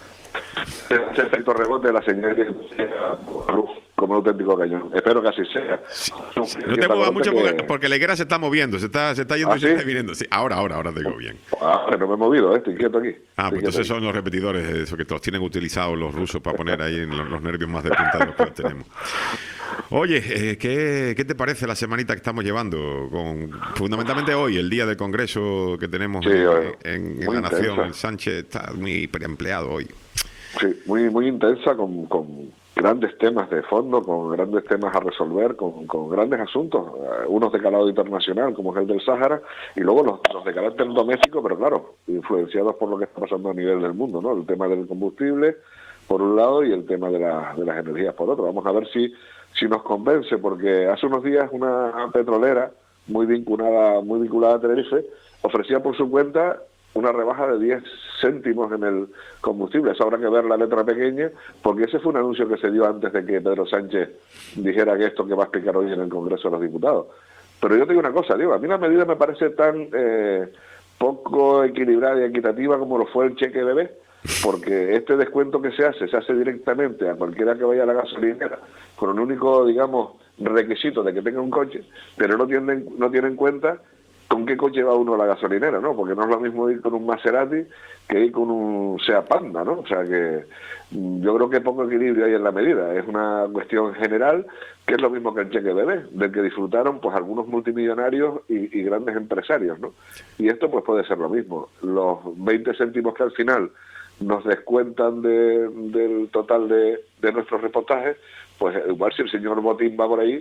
G: Ese efecto rebote de la señal que sea como un auténtico cañón. Espero que así sea.
C: No te muevas mucho porque, porque la higuera se está moviendo, se está, se está yendo
G: ¿Ah,
C: y se
G: sí?
C: está viniendo. Sí, ahora, ahora, ahora te digo bien.
G: Ah, no me he movido, ¿eh? Estoy quieto aquí.
C: Ah, pues
G: Estoy
C: entonces
G: quieto
C: son los repetidores, eso que los tienen utilizados los rusos para poner ahí en los, los nervios más de punta de los que los tenemos. Oye, eh, ¿qué, ¿qué te parece la semanita que estamos llevando? Con fundamentalmente hoy, el día del Congreso que tenemos
G: Sí,
C: en,
G: bueno,
C: en, en
G: muy
C: la Nación.
G: intensa.
C: El Sánchez está muy preempleado hoy.
G: Sí, muy, muy intensa, con, con grandes temas de fondo, con grandes temas a resolver, con, con grandes asuntos, eh, unos de calado internacional, como es el del Sáhara, y luego los, los de carácter doméstico, pero claro, influenciados por lo que está pasando a nivel del mundo, ¿no? El tema del combustible, por un lado, y el tema de, la, de las energías, por otro. Vamos a ver si, si nos convence, porque hace unos días una petrolera muy vinculada, muy vinculada a Tenerife ofrecía por su cuenta una rebaja de diez céntimos en el combustible. Eso habrá que ver la letra pequeña, porque ese fue un anuncio que se dio antes de que Pedro Sánchez dijera que esto que va a explicar hoy en el Congreso de los Diputados. Pero yo te digo una cosa, digo, a mí la medida me parece tan eh, poco equilibrada y equitativa como lo fue el cheque bebé, porque este descuento que se hace, se hace directamente a cualquiera que vaya a la gasolinera, con un único, digamos, requisito de que tenga un coche, pero no tiene, no tiene en cuenta con qué coche va uno a la gasolinera, ¿no? Porque no es lo mismo ir con un Maserati que ir con un Seat Panda, ¿no? O sea que yo creo que poco equilibrio hay en la medida. Es una cuestión general, que es lo mismo que el cheque bebé, del que disfrutaron pues algunos multimillonarios y, y grandes empresarios, ¿no? Y esto pues puede ser lo mismo. Los veinte céntimos que al final nos descuentan de, del total de, de nuestros reportajes, pues igual si el señor Botín va por ahí,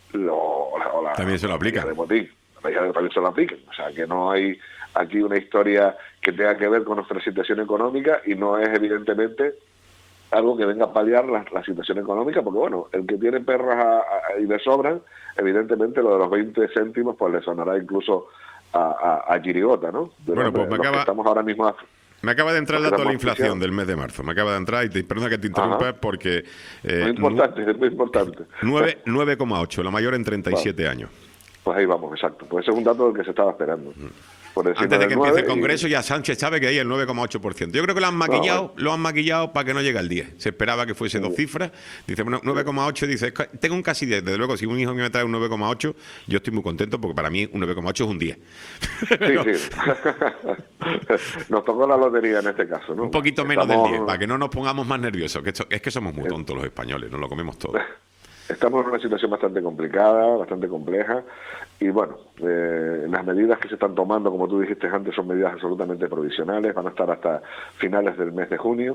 G: lo, o la, o la,
C: también se lo aplica.
G: De botín, también se lo aplican. O sea, que no hay aquí una historia que tenga que ver con nuestra situación económica y no es evidentemente algo que venga a paliar la, la situación económica, porque bueno, el que tiene perras a, a, y le sobran, evidentemente lo de los veinte céntimos pues le sonará incluso a, a, a chirigota, ¿no? De
C: bueno, pues me acaba...
G: estamos ahora mismo a...
C: Me acaba de entrar el dato de la inflación del mes de marzo. Me acaba de entrar y te, perdona que te interrumpa. Ajá. Porque...
G: Eh, muy importante, es muy importante.
C: nueve coma ocho, la mayor en treinta y siete bueno, años.
G: Pues ahí vamos, exacto. Pues ese es un dato del que se estaba esperando. Mm.
C: Antes de que empiece el Congreso y... ya Sánchez sabe que hay el nueve coma ocho por ciento. Yo creo que lo han maquillado, no, lo han maquillado para que no llegue al diez. Se esperaba que fuese sí. dos cifras. Dice, bueno, nueve coma ocho, dice, tengo un casi diez. Desde luego, si un hijo me trae un nueve coma ocho, yo estoy muy contento porque para mí un nueve coma ocho es un diez.
G: Pero... Sí, sí. Nos tocó la lotería en este caso, ¿no?
C: Un poquito menos Estamos... del diez, para que no nos pongamos más nerviosos. Que esto, es que somos muy tontos los españoles, nos lo comemos todo.
G: Estamos en una situación bastante complicada, bastante compleja, y bueno, eh, las medidas que se están tomando, como tú dijiste antes, son medidas absolutamente provisionales, van a estar hasta finales del mes de junio,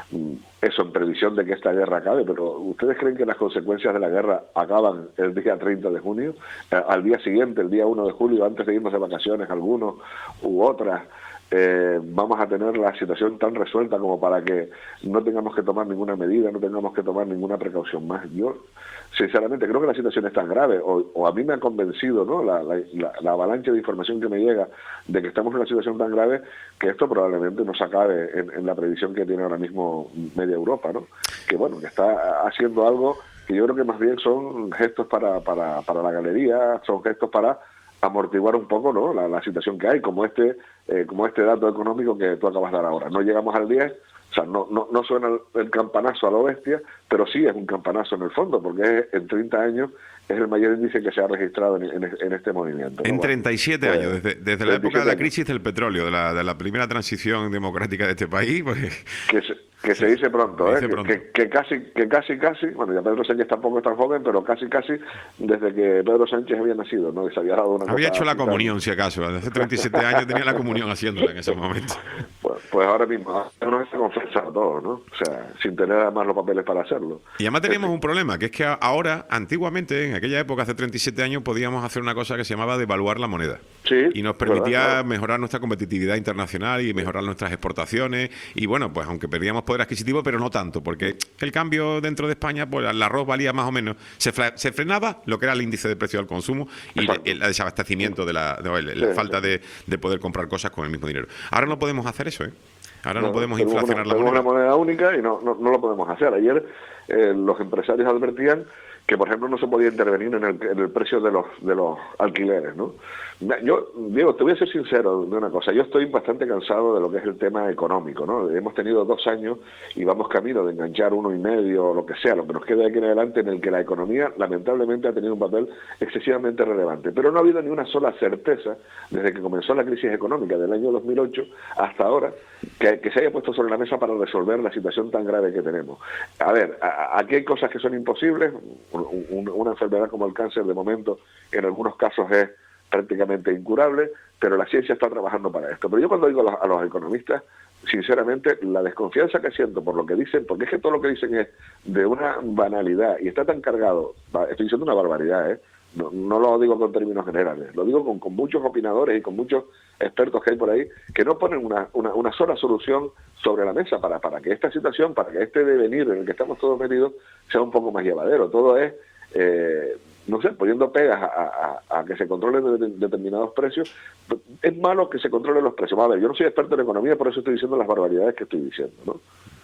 G: eso en previsión de que esta guerra acabe, pero ¿ustedes creen que las consecuencias de la guerra acaban el día treinta de junio? Eh, al día siguiente, el día uno de julio, antes de irnos de vacaciones algunos u otras, Eh, vamos a tener la situación tan resuelta como para que no tengamos que tomar ninguna medida, no tengamos que tomar ninguna precaución más. Yo, sinceramente, creo que la situación es tan grave, o, o a mí me ha convencido, ¿no?, la, la, la avalancha de información que me llega de que estamos en una situación tan grave que esto probablemente nos acabe en, en la previsión que tiene ahora mismo media Europa, ¿no? Que bueno, que está haciendo algo que yo creo que más bien son gestos para, para, para la galería, son gestos para amortiguar un poco, ¿no?, la, la situación que hay, como este eh, como este dato económico que tú acabas de dar ahora. No llegamos al diez, o sea, no, no, no suena el, el campanazo a lo bestia, pero sí es un campanazo en el fondo, porque es, en treinta años es el mayor índice que se ha registrado en, en, en este movimiento, ¿no?
C: En treinta y siete pues, años, desde, desde la época de la crisis del petróleo, de la, de la primera transición democrática de este país. Pues...
G: Que se, que se dice pronto, ¿eh? Dice pronto. Que, que, que casi, que casi, casi, bueno, ya Pedro Sánchez tampoco es tan joven, pero casi, casi, desde que Pedro Sánchez había nacido, ¿no? Que se había dado una
C: había hecho la comunión, si acaso. Hace treinta y siete años tenía la comunión haciéndola en ese momento.
G: Pues, pues ahora mismo, uno está confesado todo, ¿no? O sea, sin tener además los papeles para hacerlo.
C: Y además teníamos un problema, que es que ahora, antiguamente, en aquella época, hace treinta y siete años, podíamos hacer una cosa que se llamaba devaluar la moneda.
G: Sí.
C: Y nos permitía
G: verdad, claro.
C: mejorar nuestra competitividad internacional y mejorar nuestras exportaciones. Y bueno, pues aunque perdíamos poder adquisitivo, pero no tanto, porque el cambio dentro de España, pues el arroz valía más o menos, se, se frenaba lo que era el índice de precio al consumo y el, el desabastecimiento de la, de, de, la sí, falta sí. De, de poder comprar cosas con el mismo dinero. Ahora no podemos hacer eso, ¿eh? Ahora no, no podemos inflacionar
G: una,
C: la moneda.
G: Tenemos una moneda única y no, no, no lo podemos hacer. Ayer eh, los empresarios advertían que, por ejemplo, no se podía intervenir en el, en el precio de los de los alquileres, ¿no? Yo, Diego, te voy a ser sincero de una cosa. Yo estoy bastante cansado de lo que es el tema económico, ¿no? Hemos tenido dos años y vamos camino de enganchar uno y medio o lo que sea, lo que nos quede de aquí en adelante, en el que la economía, lamentablemente, ha tenido un papel excesivamente relevante. Pero no ha habido ni una sola certeza, desde que comenzó la crisis económica del año dos mil ocho hasta ahora, que, que se haya puesto sobre la mesa para resolver la situación tan grave que tenemos. A ver, a, aquí hay cosas que son imposibles. Un, un, una enfermedad como el cáncer, de momento, en algunos casos es prácticamente incurable, pero la ciencia está trabajando para esto. Pero yo cuando digo a los, a los economistas, sinceramente, la desconfianza que siento por lo que dicen, porque es que todo lo que dicen es de una banalidad y está tan cargado, estoy diciendo una barbaridad, ¿eh? No, no lo digo con términos generales, lo digo con, con muchos opinadores y con muchos expertos que hay por ahí, que no ponen una, una, una sola solución sobre la mesa para, para que esta situación, para que este devenir en el que estamos todos metidos, sea un poco más llevadero. Todo es... Eh, no sé, poniendo pegas a, a, a que se controlen de, de, determinados precios. Es malo que se controlen los precios. A ver, yo no soy experto en economía, por eso estoy diciendo las barbaridades que estoy diciendo, ¿no?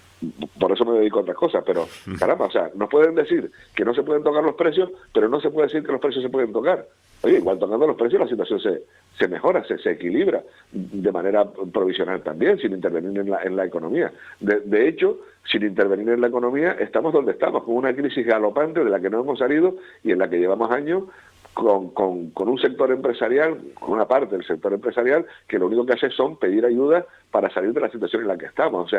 G: Por eso me dedico a otras cosas, pero caramba, o sea, nos pueden decir que no se pueden tocar los precios, pero no se puede decir que los precios se pueden tocar. Oye, igual tocando los precios la situación se, se mejora, se, se equilibra de manera provisional también, sin intervenir en la, en la economía. De, de hecho, sin intervenir en la economía, estamos donde estamos, con una crisis galopante de la que no hemos salido y en la que llevamos años con, con, con un sector empresarial, con una parte del sector empresarial, que lo único que hace son pedir ayuda para salir de la situación en la que estamos. O sea,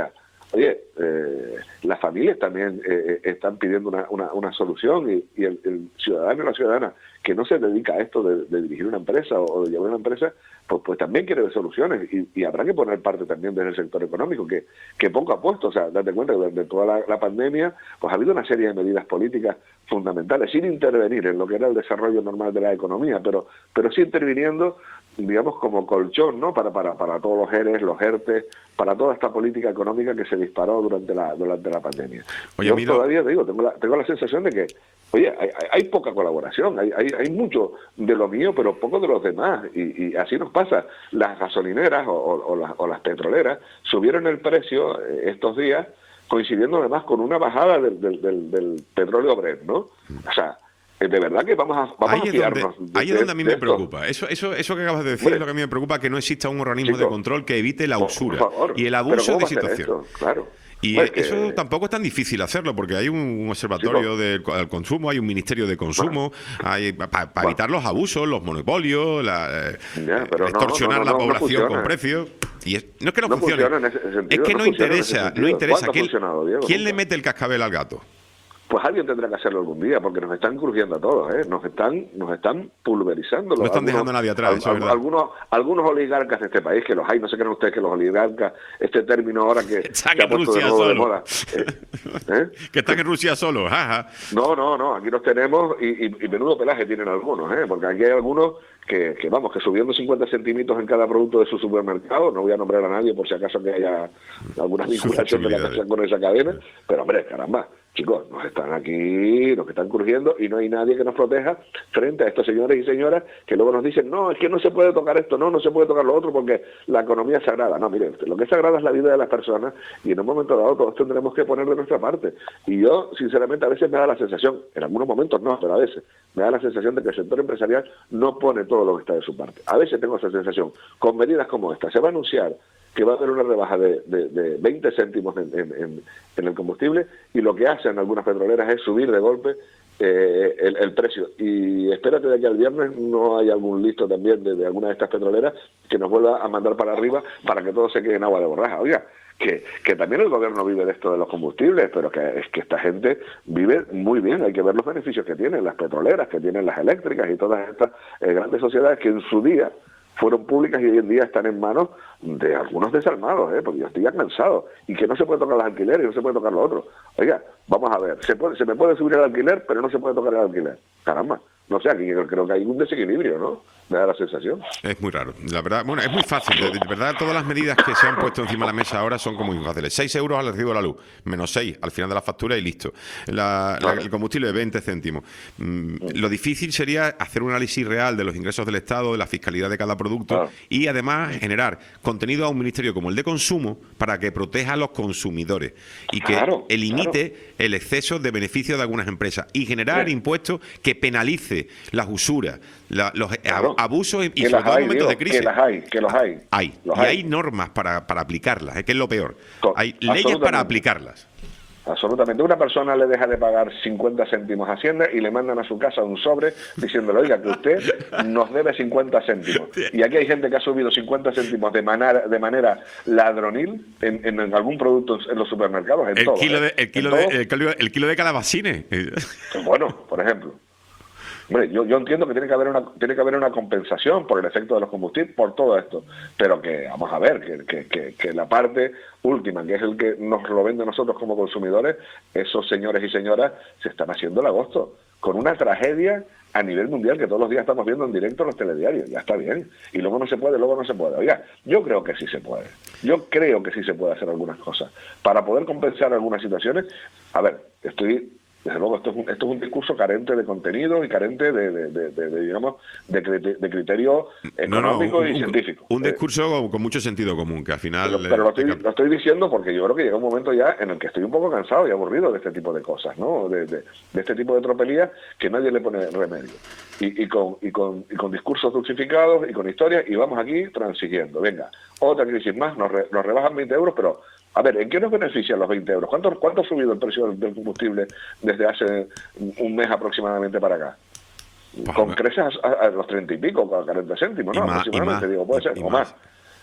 G: oye, eh, las familias también eh, están pidiendo una, una, una solución y, y el, el ciudadano y la ciudadana que no se dedica a esto de, de dirigir una empresa o de llevar una empresa, pues, pues también quiere ver soluciones y, y habrá que poner parte también desde el sector económico, que, que poco ha puesto. O sea, date cuenta que durante toda la, la pandemia pues ha habido una serie de medidas políticas fundamentales, sin intervenir en lo que era el desarrollo normal de la economía, pero, pero sí interviniendo, digamos, como colchón, ¿no? Para, para, para todos los ERES, los ERTE, para toda esta política económica que se disparó durante la, durante la pandemia.
C: Oye,
G: Yo
C: mira...
G: todavía digo, tengo la, tengo la sensación de que, oye, hay, hay, hay poca colaboración, hay, hay, hay mucho de lo mío, pero poco de los demás, y, y así nos pasa. Las gasolineras o, o, o, las, o las petroleras subieron el precio eh, estos días, coincidiendo además con una bajada del, del, del, del petróleo Brent, ¿no? O sea, de verdad que vamos a, vamos
C: ahí
G: a
C: fiarnos.
G: Es donde,
C: ahí
G: de,
C: es donde a mí
G: de
C: me
G: esto.
C: preocupa. Eso, eso, eso que acabas de decir
G: Hombre,
C: es lo que a mí me preocupa, que no exista un organismo
G: chico,
C: de control que evite la
G: por-
C: usura
G: por favor,
C: y el
G: ¿pero
C: abuso
G: cómo
C: de
G: va a ser
C: situación.
G: esto? Claro.
C: Y
G: Pues
C: eso
G: que-
C: tampoco es tan difícil hacerlo, porque hay un, un observatorio
G: Chico.
C: del, del consumo, hay un ministerio de consumo, hay para
G: Bueno.
C: evitar los abusos, los monopolios, la, eh,
G: Ya, pero no,
C: extorsionar
G: no, no,
C: la
G: no, no
C: población
G: funciona.
C: con precios. Y es- no es que no,
G: No
C: funcione,
G: funciona en ese sentido,
C: es que
G: no
C: no,
G: funciona en ese
C: interesa,
G: sentido.
C: no interesa.
G: ¿Cuándo ha
C: ¿Quién,
G: funcionado, Diego?
C: quién le
G: Nunca.
C: mete el cascabel al gato?
G: Pues alguien tendrá que hacerlo algún día, porque nos están crujiendo a todos, ¿eh? Nos están, nos están pulverizando.
C: No están dejando a nadie atrás, eso es verdad.
G: Algunos, algunos oligarcas de este país, que los hay, no se crean ustedes que los oligarcas, este término ahora que
C: Están
G: se ha
C: en
G: puesto de
C: Rusia
G: nuevo de
C: solo.
G: moda. Eh, ¿eh?
C: Que están en Rusia solos, jaja.
G: No, no, no, aquí los tenemos y, y, y menudo pelaje tienen algunos, ¿eh? Porque aquí hay algunos que, que, vamos, que subiendo cincuenta centímetros en cada producto de su supermercado, no voy a nombrar a nadie por si acaso que haya alguna vinculación de la casa con esa cadena, pero hombre, caramba, chicos, nos están aquí, nos están crujiendo y no hay nadie que nos proteja frente a estos señores y señoras que luego nos dicen, no, es que no se puede tocar esto, no, no se puede tocar lo otro porque la economía es sagrada. No, miren, lo que es sagrada es la vida de las personas y en un momento dado todos tendremos que poner de nuestra parte. Y yo, sinceramente, a veces me da la sensación, en algunos momentos no, pero a veces me da la sensación de que el sector empresarial no pone todo lo que está de su parte. A veces tengo esa sensación. Con medidas como esta, se va a anunciar que va a haber una rebaja de, de, de veinte céntimos en, en, en, en el combustible y lo que hacen algunas petroleras es subir de golpe eh, el, el precio. Y espérate de que al viernes no haya algún listo también de, de alguna de estas petroleras que nos vuelva a mandar para arriba para que todo se quede en agua de borraja. Oiga, que, que también el gobierno vive de esto de los combustibles, pero que es que esta gente vive muy bien. Hay que ver los beneficios que tienen las petroleras, que tienen las eléctricas y todas estas eh, grandes sociedades que en su día fueron públicas y hoy en día están en manos de algunos desalmados, ¿eh? Porque yo estoy ya cansado y que no se puede tocar los alquileres y no se puede tocar lo otro. Oiga, vamos a ver, se puede, se me puede subir el alquiler, pero no se puede tocar el alquiler. Caramba, no sé, aquí creo que hay un desequilibrio, ¿no? Me da la sensación.
C: Es muy raro. La verdad, bueno, es muy fácil. De, de verdad, todas las medidas que se han puesto encima de la mesa ahora son como muy fáciles. seis euros al recibo de la luz, menos seis al final de la factura y listo. La, la, el combustible de veinte céntimos. Mm, lo difícil sería hacer un análisis real de los ingresos del Estado, de la fiscalidad de cada producto
G: Claro.
C: y además generar contenido a un ministerio como el de consumo para que proteja a los consumidores y que
G: Claro,
C: limite
G: claro.
C: el exceso de beneficios de algunas empresas y generar
G: Bien.
C: impuestos que penalice las usuras, la, los
G: Claro.
C: abusos y
G: Que
C: sobre
G: las
C: todo en
G: hay,
C: momentos
G: Diego,
C: de crisis.
G: que las hay, que los hay.
C: Hay.
G: Los
C: y
G: hay.
C: hay normas para, para aplicarlas, es que es lo peor.
G: To-
C: Hay leyes
G: absolutamente.
C: para aplicarlas.
G: Absolutamente. Una persona le deja de pagar cincuenta céntimos a Hacienda y le mandan a su casa un sobre diciéndole, oiga, que usted nos debe cincuenta céntimos. Y aquí hay gente que ha subido cincuenta céntimos de manera, de manera ladronil en, en, en algún producto en los supermercados, en
C: El
G: todo,
C: kilo,
G: ¿eh?
C: de, el, kilo
G: En
C: de,
G: todo.
C: el, kilo, el kilo de calabacines.
G: Bueno, por ejemplo. Hombre, yo, yo entiendo que tiene que haber una tiene que haber una compensación por el efecto de los combustibles, por todo esto, pero que vamos a ver que, que, que, que la parte última, que es el que nos lo vende a nosotros como consumidores, esos señores y señoras se están haciendo el agosto con una tragedia a nivel mundial que todos los días estamos viendo en directo en los telediarios. Ya está bien. Y luego no se puede, luego no se puede. Oiga, yo creo que sí se puede. Yo creo que sí se puede hacer algunas cosas para poder compensar algunas situaciones. A ver, estoy desde luego esto es un, esto es un discurso carente de contenido y carente de, de, de, de, de digamos de, criterio, de criterio económico
C: no, no, un,
G: y científico.
C: Un
G: Eh,
C: discurso con, con mucho sentido común, que al final...
G: pero, pero lo, estoy,
C: eh,
G: lo estoy diciendo porque yo creo que llega un momento ya en el que estoy un poco cansado y aburrido de este tipo de cosas, ¿no? De, de, de este tipo de tropelías que nadie le pone remedio. Y, y, con, y, con, y con discursos dulcificados y con historias, y vamos aquí transiguiendo. Venga, otra crisis más, nos, re, nos rebajan veinte euros, pero... A ver, ¿en qué nos benefician los veinte euros? ¿Cuánto, cuánto ha subido el precio del, del combustible desde hace un mes aproximadamente para acá?
C: Pues,
G: Con creces a, a, a los treinta y pico, a cuarenta céntimos, ¿no?
C: y más, y
G: Aproximadamente,
C: más,
G: digo, puede
C: y-
G: ser,
C: y
G: o
C: más.
G: más.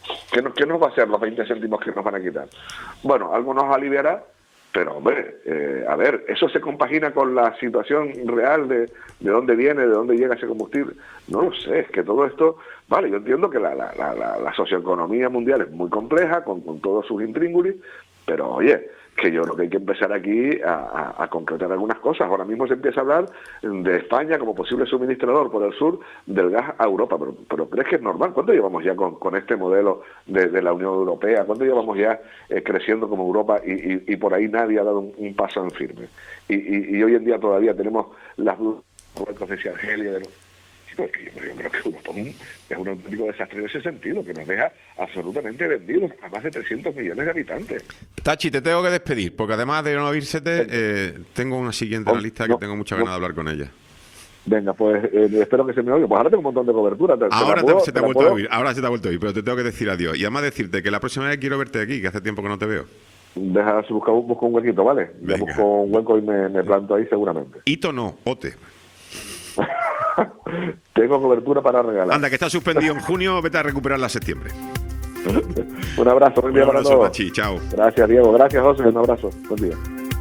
G: ¿Qué, no, ¿Qué nos va a hacer los veinte céntimos que nos van a quitar? Bueno, algo nos aliviará, pero hombre, eh, a ver, eso se compagina con la situación real de, de dónde viene, de dónde llega ese combustible. No lo sé, es que todo esto, vale, yo entiendo que la, la, la, la, la socioeconomía mundial es muy compleja, con, con todos sus intríngulis, pero oye, que yo creo que hay que empezar aquí a, a, a concretar algunas cosas. Ahora mismo se empieza a hablar de España como posible suministrador por el sur del gas a Europa, pero, pero ¿crees que es normal? ¿Cuánto llevamos ya con, con este modelo de, de la Unión Europea? ¿Cuánto llevamos ya eh, creciendo como Europa y, y, y por ahí nadie ha dado un, un paso en firme? Y, y, y hoy en día todavía tenemos las dudas de Argelia, de los... Porque yo creo que Europa es un auténtico desastre en ese sentido, que nos deja absolutamente vendidos a más de trescientos millones de habitantes.
C: Tachi, te tengo que despedir, porque además de no oírsete, eh, tengo una siguiente en la lista que no, tengo muchas no, ganas de hablar con ella.
G: Venga, pues eh, espero que se me oiga. Pues ahora tengo un montón de cobertura. Te,
C: ahora
G: te puedo,
C: te, se te, te ha vuelto
G: puedo...
C: a oír, ahora se te ha vuelto a oír, pero te tengo que decir adiós. Y además decirte que la próxima vez quiero verte aquí, que hace tiempo que no te veo.
G: Deja, si busco, busco un huequito, ¿vale? Ya busco un hueco y me, me planto ahí seguramente.
C: Hito no, Ote.
G: Tengo cobertura para regalar.
C: Anda, que está suspendido en junio, vete a recuperarla en septiembre.
G: Un abrazo, buen día
C: un
G: para
C: abrazo,
G: todos.
C: Tachi, chao.
G: Gracias, Diego. Gracias, José. Un abrazo. Buen día.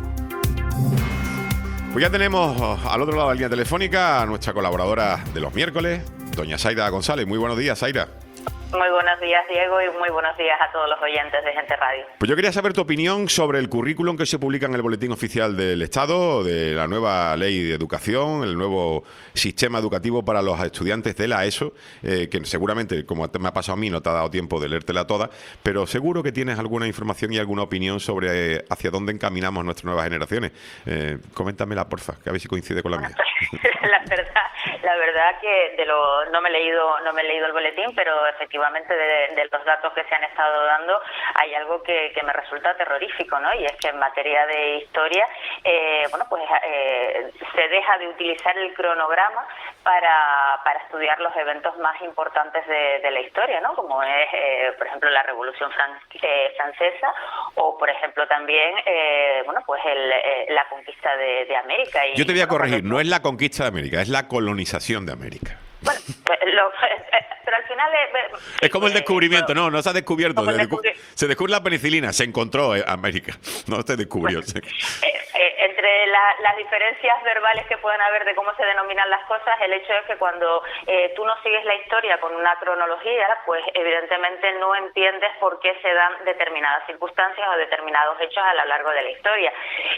C: Pues ya tenemos al otro lado de la línea telefónica a nuestra colaboradora de los miércoles, doña Zaira González. Muy buenos días, Zaira.
H: Muy buenos días, Diego, y muy buenos días a todos los oyentes de Gente Radio.
C: Pues yo quería saber tu opinión sobre el currículum que se publica en el Boletín Oficial del Estado, de la nueva ley de educación, el nuevo sistema educativo para los estudiantes de la ESO, eh, que seguramente, como me ha pasado a mí, no te ha dado tiempo de leértela toda, pero seguro que tienes alguna información y alguna opinión sobre eh, hacia dónde encaminamos nuestras nuevas generaciones. Eh, coméntamela, porfa, que a ver si coincide con la mía.
H: la verdad, la verdad que de lo, no me he leído, no me he leído el boletín, pero efectivamente de, de los datos que se han estado dando hay algo que, que me resulta terrorífico, ¿no? Y es que en materia de historia, eh, bueno, pues eh, se deja de utilizar el cronograma para, para estudiar los eventos más importantes de, de la historia, ¿no? Como es, eh, por ejemplo, la Revolución Fran- eh, Francesa o, por ejemplo, también, eh, bueno, pues el, eh, la conquista de, de América. Y,
C: Yo te voy a
H: bueno,
C: corregir,
H: pues,
C: no es la conquista de América, es la colonización de América.
H: Bueno, pues, lo, pero al final es,
C: es como el descubrimiento, no, no se ha descubierto, se,
H: descubri
C: se descubre la penicilina, se encontró en América, no se descubrió.
H: Bueno, eh, eh, entre la, las diferencias verbales que pueden haber de cómo se denominan las cosas, el hecho es que cuando eh, tú no sigues la historia con una cronología, pues evidentemente no entiendes por qué se dan determinadas circunstancias o determinados hechos a lo largo de la historia.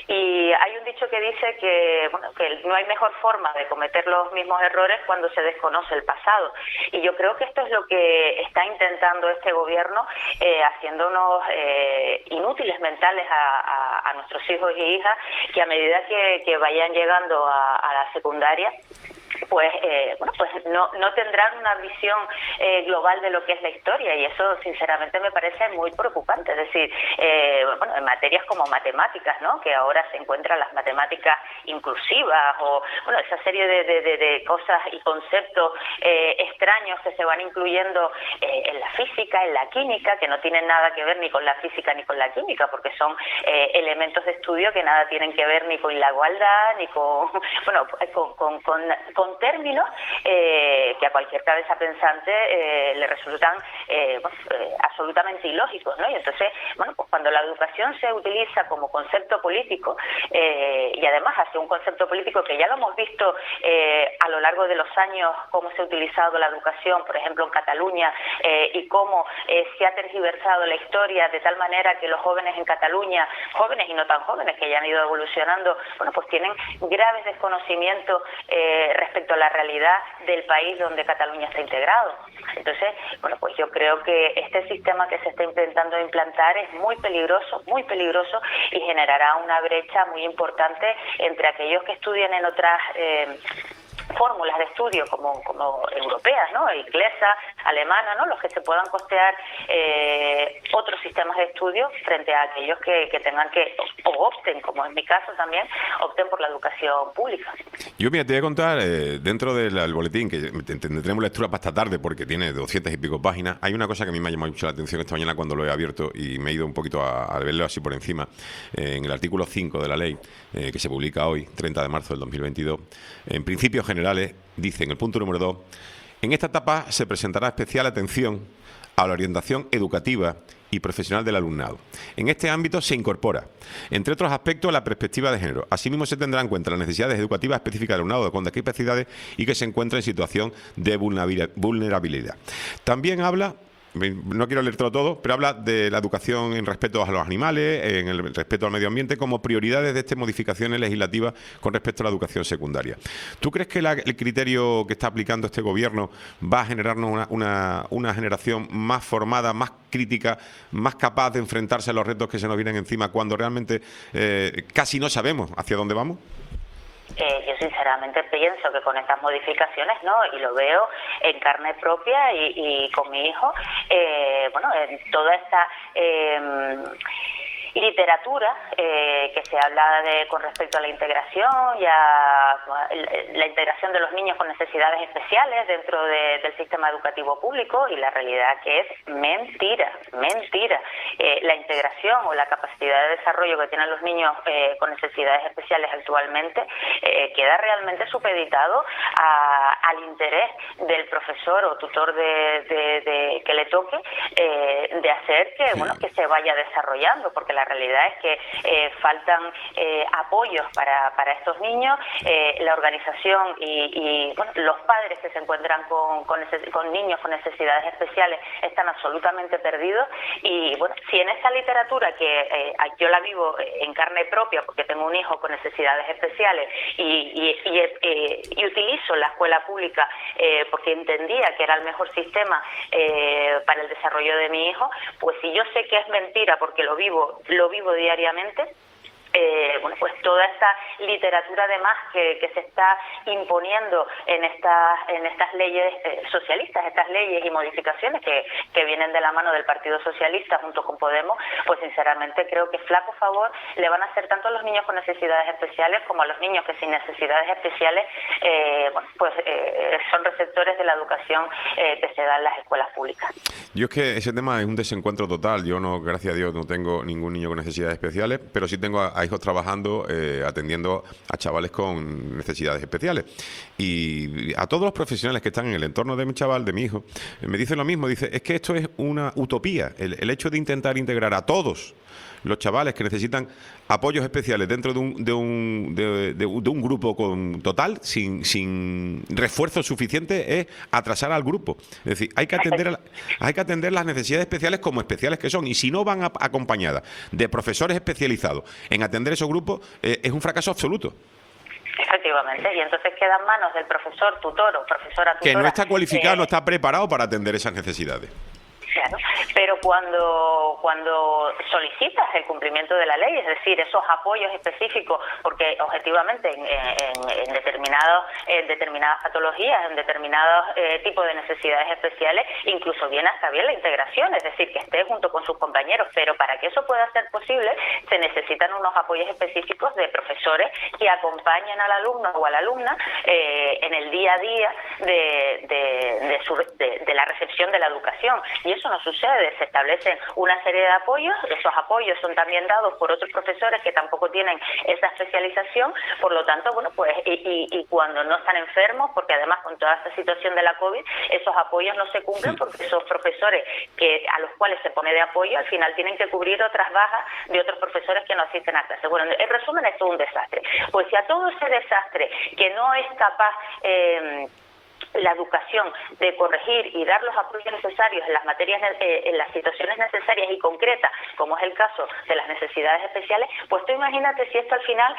H: Y hay un dicho que dice que, bueno, que no hay mejor forma de cometer los mismos errores cuando se desconoce el pasado. Y yo creo que esto es lo que está intentando este gobierno, eh, haciéndonos eh, inútiles mentales a, a, a nuestros hijos y hijas, que a medida que, que vayan llegando a, a la secundaria, pues eh, bueno, pues no, no tendrán una visión eh, global de lo que es la historia, y eso sinceramente me parece muy preocupante. Es decir, eh, bueno, en materias como matemáticas, ¿no?, que ahora se encuentran las matemáticas inclusivas, o bueno, esa serie de, de, de, de cosas y conceptos eh, extraños que se van incluyendo eh, en la física, en la química, que no tienen nada que ver ni con la física ni con la química, porque son eh, elementos de estudio que nada tienen que ver ni con la igualdad, ni con, bueno, con, con, con, con términos eh, que a cualquier cabeza pensante eh, le resultan eh, pues, eh, absolutamente ilógicos, ¿no? Y entonces, bueno, pues cuando la educación se utiliza como concepto político, eh, y además hace un concepto político que ya lo hemos visto eh, a lo largo de los años, cómo se ha utilizado la educación, por ejemplo, en Cataluña, eh, y cómo eh, se ha tergiversado la historia de tal manera que los jóvenes en Cataluña, jóvenes y no tan jóvenes, que ya han ido evolucionando, bueno, pues tienen graves desconocimientos eh, respecto a la realidad del país donde Cataluña está integrado. Entonces, bueno, pues yo creo que este sistema que se está intentando implantar es muy peligroso, muy peligroso, y generará una brecha muy importante entre aquellos que estudian en otras eh, fórmulas de estudio como, como europeas, ¿no?, inglesa, alemana, ¿no?, los que se puedan costear eh, otros sistemas de estudio frente a aquellos que, que tengan que, o opten, como en mi caso también, opten por la educación pública.
C: Yo, mira, te voy a contar, eh, dentro del el boletín, que tendremos lectura para esta tarde porque tiene doscientas y pico páginas, hay una cosa que a mí me ha llamado mucho la atención esta mañana cuando lo he abierto y me he ido un poquito a, a verlo así por encima. Eh, en el artículo cinco de la ley, eh, que se publica hoy, treinta de marzo del dos mil veintidós, en principios generales, dice en el punto número dos, en esta etapa se presentará especial atención a la orientación educativa y profesional del alumnado. En este ámbito se incorpora, entre otros aspectos, la perspectiva de género. Asimismo, se tendrá en cuenta las necesidades educativas específicas del alumnado con discapacidades y que se encuentra en situación de vulnerabilidad. También habla, no quiero leerlo todo, pero habla de la educación en respeto a los animales, en el respeto al medio ambiente, como prioridades de estas modificaciones legislativas con respecto a la educación secundaria. ¿Tú crees que la, el criterio que está aplicando este gobierno va a generarnos una, una, una generación más formada, más crítica, más capaz de enfrentarse a los retos que se nos vienen encima cuando realmente eh, casi no sabemos hacia dónde vamos?
H: Eh, yo sinceramente pienso que con estas modificaciones, ¿no? Y lo veo en carne propia y, y con mi hijo, eh, bueno, en toda esta eh, literatura eh, que se habla de con respecto a la integración y a la integración de los niños con necesidades especiales dentro de, del sistema educativo público, y la realidad que es mentira, mentira. Eh, la integración o la capacidad de desarrollo que tienen los niños eh, con necesidades especiales actualmente eh, queda realmente supeditado a, al interés del profesor o tutor de, de, de que le toque eh, de hacer que, bueno, que se vaya desarrollando, porque la realidad es que eh, faltan eh, apoyos para, para estos niños, eh, la organización y, y bueno, los padres que se encuentran con, con, con niños con necesidades especiales están absolutamente perdidos. Y bueno, si en esta literatura que eh, yo la vivo en carne propia porque tengo un hijo con necesidades especiales y, y, y, eh, y utilizo la escuela pública eh, porque entendía que era el mejor sistema eh, para el desarrollo de mi hijo, pues si yo sé que es mentira porque lo vivo lo vivo diariamente, Eh, bueno, pues toda esta literatura además que, que se está imponiendo en estas en estas leyes eh, socialistas, estas leyes y modificaciones que, que vienen de la mano del Partido Socialista junto con Podemos, pues sinceramente creo que flaco favor le van a hacer tanto a los niños con necesidades especiales como a los niños que sin necesidades especiales eh, bueno, pues eh, son receptores de la educación eh, que se da en las escuelas públicas.
C: Yo es que ese tema es un desencuentro total. Yo no, gracias a Dios, no tengo ningún niño con necesidades especiales, pero sí tengo a, a hijos trabajando, eh, atendiendo a chavales con necesidades especiales. Y a todos los profesionales que están en el entorno de mi chaval, de mi hijo, me dicen lo mismo. Dice, es que esto es una utopía. El, el hecho de intentar integrar a todos los chavales que necesitan apoyos especiales dentro de un de un de, de, de un grupo con total sin sin refuerzo suficiente es atrasar al grupo. Es decir, hay que atender a la, hay que atender las necesidades especiales como especiales que son, y si no van a, acompañadas de profesores especializados en atender esos grupos, eh, es un fracaso absoluto.
H: Efectivamente, y entonces queda en manos del profesor tutor o profesora tutora
C: que no está cualificado,
H: eh,
C: no está preparado para atender esas necesidades.
H: Claro, pero cuando cuando solicitas el cumplimiento de la ley, es decir, esos apoyos específicos, porque objetivamente en, en, en determinados en determinadas patologías, en determinados eh, tipos de necesidades especiales, incluso viene hasta bien la integración, es decir, que esté junto con sus compañeros, pero para que eso pueda ser posible se necesitan unos apoyos específicos de profesores que acompañen al alumno o a la alumna eh, en el día a día de, de, de, su, de, de la recepción de la educación, y eso no sucede. Se establecen una serie de apoyos, esos apoyos son también dados por otros profesores que tampoco tienen esa especialización, por lo tanto, bueno, pues y, y, y cuando no están enfermos, porque además con toda esta situación de la COVID, esos apoyos no se cumplen porque esos profesores que a los cuales se pone de apoyo, al final tienen que cubrir otras bajas de otros profesores que no asisten a clase. Bueno, en resumen, esto es un desastre. Pues si a todo ese desastre que no es capaz eh, la educación de corregir y dar los apoyos necesarios en las materias, eh, en las situaciones necesarias y concretas, como es el caso de las necesidades especiales, pues tú imagínate si esto al final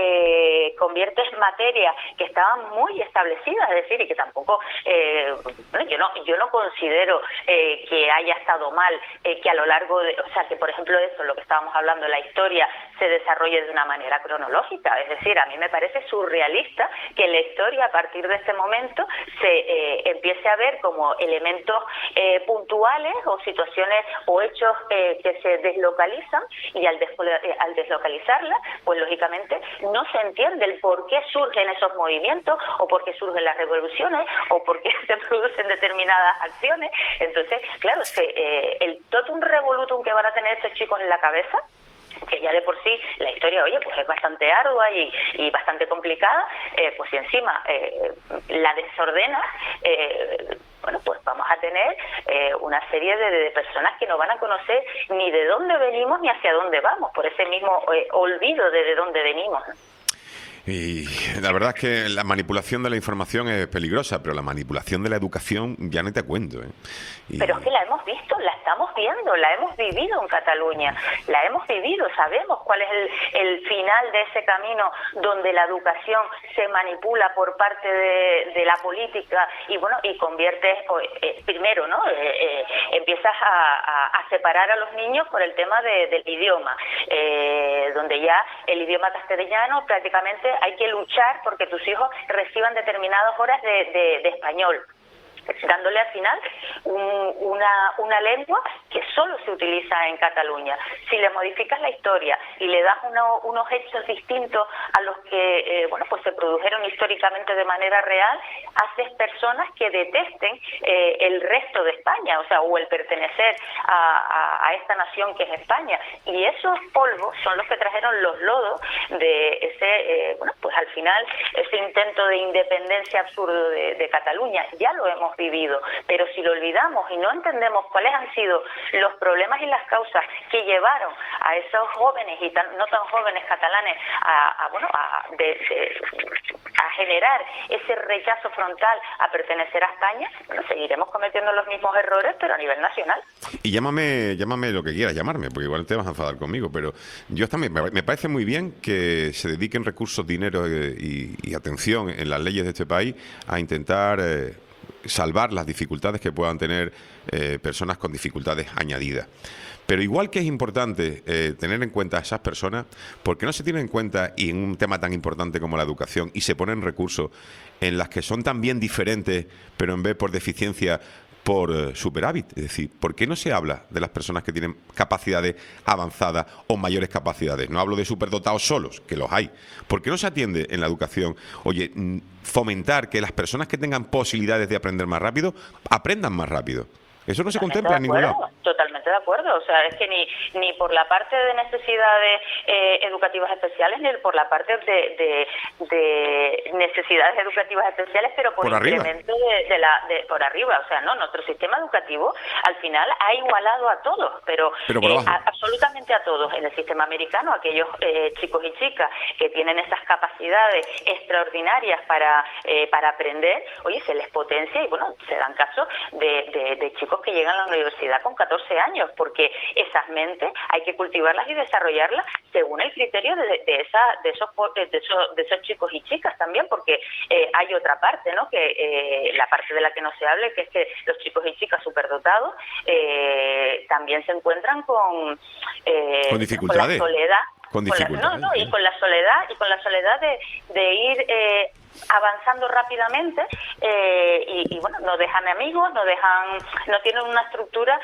H: eh, convierte en materia que estaban muy establecidas, es decir, y que tampoco, eh, bueno, yo no yo no considero eh, que haya estado mal eh, que a lo largo de, o sea, que por ejemplo esto, lo que estábamos hablando, la historia se desarrolle de una manera cronológica, es decir, a mí me parece surrealista que la historia a partir de este momento se eh, empiece a ver como elementos eh, puntuales o situaciones o hechos eh, que se deslocalizan, y al, des eh, al deslocalizarla, pues lógicamente no se entiende el por qué surgen esos movimientos o por qué surgen las revoluciones o por qué se producen determinadas acciones. Entonces, claro, se, eh, el totum revolutum que van a tener estos chicos en la cabeza, que ya de por sí la historia, oye, pues es bastante ardua y, y bastante complicada, eh, pues si encima eh, la desordena, eh, bueno, pues vamos a tener eh, una serie de, de personas que no van a conocer ni de dónde venimos ni hacia dónde vamos, por ese mismo eh, olvido de, de dónde venimos, ¿no?
C: Y la verdad es que la manipulación de la información es peligrosa, pero la manipulación de la educación ya no te cuento, ¿eh? Y...
H: Pero es que la hemos visto, la estamos viendo, la hemos vivido en Cataluña, la hemos vivido, sabemos cuál es el, el final de ese camino donde la educación se manipula por parte de, de la política y bueno, y conviertes, eh, primero, ¿no? Eh, eh, empiezas a, a, a separar a los niños por el tema de, del idioma, eh, donde ya el idioma castellano prácticamente hay que luchar porque tus hijos reciban determinadas horas de, de, de español, dándole al final un, una, una lengua que solo se utiliza en Cataluña. Si le modificas la historia y le das uno, unos hechos distintos a los que eh, bueno, pues se produjeron históricamente de manera real, haces personas que detesten eh, el resto de España, o sea, o el pertenecer a, a, a esta nación que es España. Y esos polvos son los que trajeron los lodos de ese, eh, bueno, pues al final, ese intento de independencia absurdo de, de Cataluña. Ya lo hemos vivido, pero si lo olvidamos y no entendemos cuáles han sido los problemas y las causas que llevaron a esos jóvenes y tan, no tan jóvenes catalanes a, a bueno a, de, de, a generar ese rechazo frontal a pertenecer a España, bueno, seguiremos cometiendo los mismos errores, pero a nivel nacional.
C: Y llámame, llámame lo que quieras llamarme, porque igual te vas a enfadar conmigo, pero yo también me, me parece muy bien que se dediquen recursos, dinero y, y atención en las leyes de este país a intentar eh, salvar las dificultades que puedan tener eh, personas con dificultades añadidas. Pero igual que es importante eh, tener en cuenta a esas personas, ¿por qué no se tienen en cuenta, y en un tema tan importante como la educación, y se ponen recursos en las que son también diferentes, pero en vez por deficiencia, por eh, superávit? Es decir, ¿por qué no se habla de las personas que tienen capacidades avanzadas o mayores capacidades? No hablo de superdotados solos, que los hay. ¿Por qué no se atiende en la educación? Oye, fomentar que las personas que tengan posibilidades de aprender más rápido, aprendan más rápido. Eso no se contempla en ningún lado.
H: Totalmente de acuerdo. O sea, es que ni ni por la parte de necesidades eh, educativas especiales, ni por la parte de, de, de necesidades educativas especiales, pero por,
C: por
H: incremento de, de la de, por arriba. O sea, no, nuestro sistema educativo al final ha igualado a todos, pero,
C: pero por
H: eh,
C: abajo.
H: a, absolutamente a todos. En el sistema americano, aquellos eh, chicos y chicas que tienen esas capacidades extraordinarias para eh, para aprender, oye, se les potencia y bueno, se dan casos de, de, de chicos que llegan a la universidad con catorce años, porque esas mentes hay que cultivarlas y desarrollarlas según el criterio de, de, esa, de, esos, de, esos, de esos chicos y chicas también, porque eh, hay otra parte, ¿no? Que eh, la parte de la que no se hable, que es que los chicos y chicas superdotados eh, también se encuentran con, eh,
C: con dificultades,
H: con la soledad,
C: con
H: dificultades, con la, no, no, y con la soledad y con la soledad de, de ir eh, avanzando rápidamente eh, y, y bueno, no dejan amigos, no dejan, no tienen una estructura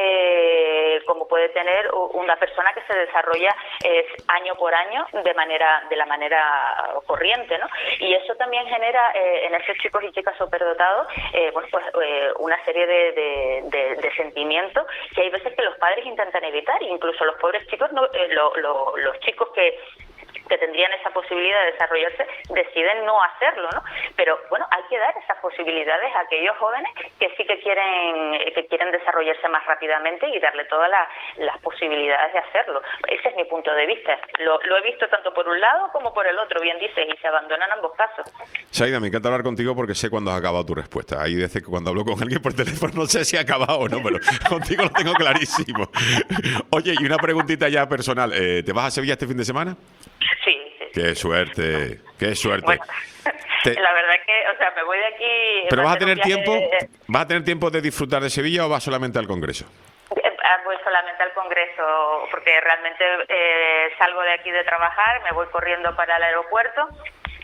H: eh, como puede tener una persona que se desarrolla eh, año por año de manera de la manera corriente, ¿no? Y eso también genera eh, en esos chicos y chicas superdotados eh, bueno, pues eh, una serie de, de, de, de sentimientos que hay veces que los padres intentan evitar, incluso los pobres chicos, no, eh, lo, lo, los chicos que que tendrían esa posibilidad de desarrollarse, deciden no hacerlo, ¿no? Pero, bueno, hay que dar esas posibilidades a aquellos jóvenes que sí que quieren que quieren desarrollarse más rápidamente y darle todas la, las posibilidades de hacerlo. Ese es mi punto de vista. Lo, lo he visto tanto por un lado como por el otro, bien dices, y se abandonan ambos casos.
C: Saida, me encanta hablar contigo porque sé cuándo has acabado tu respuesta. Hay veces que cuando hablo con alguien por teléfono no sé si ha acabado o no, pero contigo lo tengo clarísimo. Oye, y una preguntita ya personal. Eh, ¿Te vas a Sevilla este fin de semana?
H: Sí, sí.
C: Qué suerte, qué suerte.
H: Bueno,
C: Te...
H: la verdad que, o sea, me voy de aquí...
C: ¿Pero vas a tener tiempo,
H: de...
C: vas a tener tiempo de disfrutar de Sevilla o vas solamente al Congreso?
H: Voy solamente al Congreso porque realmente eh, salgo de aquí de trabajar, me voy corriendo para el aeropuerto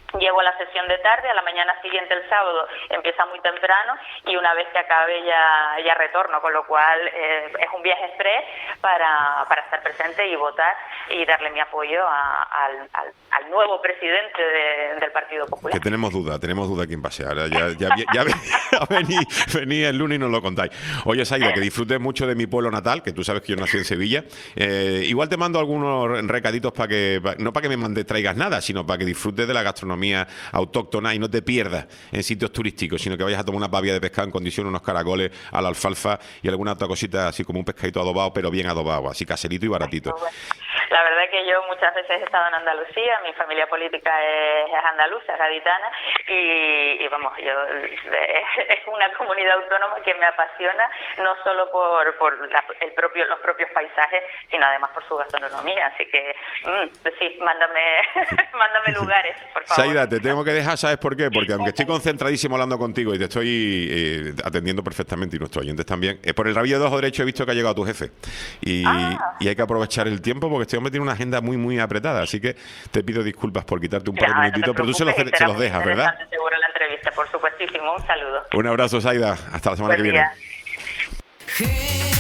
H: Llego a la sesión de tarde, a la mañana siguiente, el sábado, empieza muy temprano y una vez que acabe ya, ya retorno, con lo cual eh, es un viaje express para, para estar presente y votar y darle mi apoyo a, al, al, al nuevo presidente de, del Partido Popular.
C: Que tenemos duda, tenemos duda quién pase. Ahora ya, ya, ya, ya vení, vení el lunes y nos lo contáis. Oye, Saida, que disfrutes mucho de mi pueblo natal, que tú sabes que yo nací en Sevilla. Eh, igual te mando algunos recaditos para que, pa, no para que me mandes, traigas nada, sino para que disfrutes de la gastronomía autóctona y no te pierdas en sitios turísticos, sino que vayas a tomar una pavia de pescado en condición, unos caracoles a la alfalfa y alguna otra cosita así como un pescadito adobado, pero bien adobado, así caserito y baratito.
H: La verdad es que yo muchas veces he estado en Andalucía, mi familia política es, es andaluza, gaditana, y, y vamos, yo es una comunidad autónoma que me apasiona, no solo por, por la, el propio, los propios paisajes, sino además por su gastronomía, así que mmm, sí, mándame, mándame lugares, por favor.
C: Saida, te tengo que dejar, ¿sabes por qué? Porque aunque estoy concentradísimo hablando contigo y te estoy eh, atendiendo perfectamente, y nuestros oyentes también, eh, por el rabillo de ojo derecho he visto que ha llegado tu jefe, y, ah. y hay que aprovechar el tiempo porque este hombre tiene una agenda muy, muy apretada, así que te pido disculpas por quitarte un par de
H: no,
C: minutitos,
H: no
C: pero tú se los, se los dejas, ¿verdad?
H: Seguro la entrevista, por supuestísimo. Un saludo.
C: Un abrazo, Saida. Hasta la semana
H: Buen
C: que
H: día.
C: viene.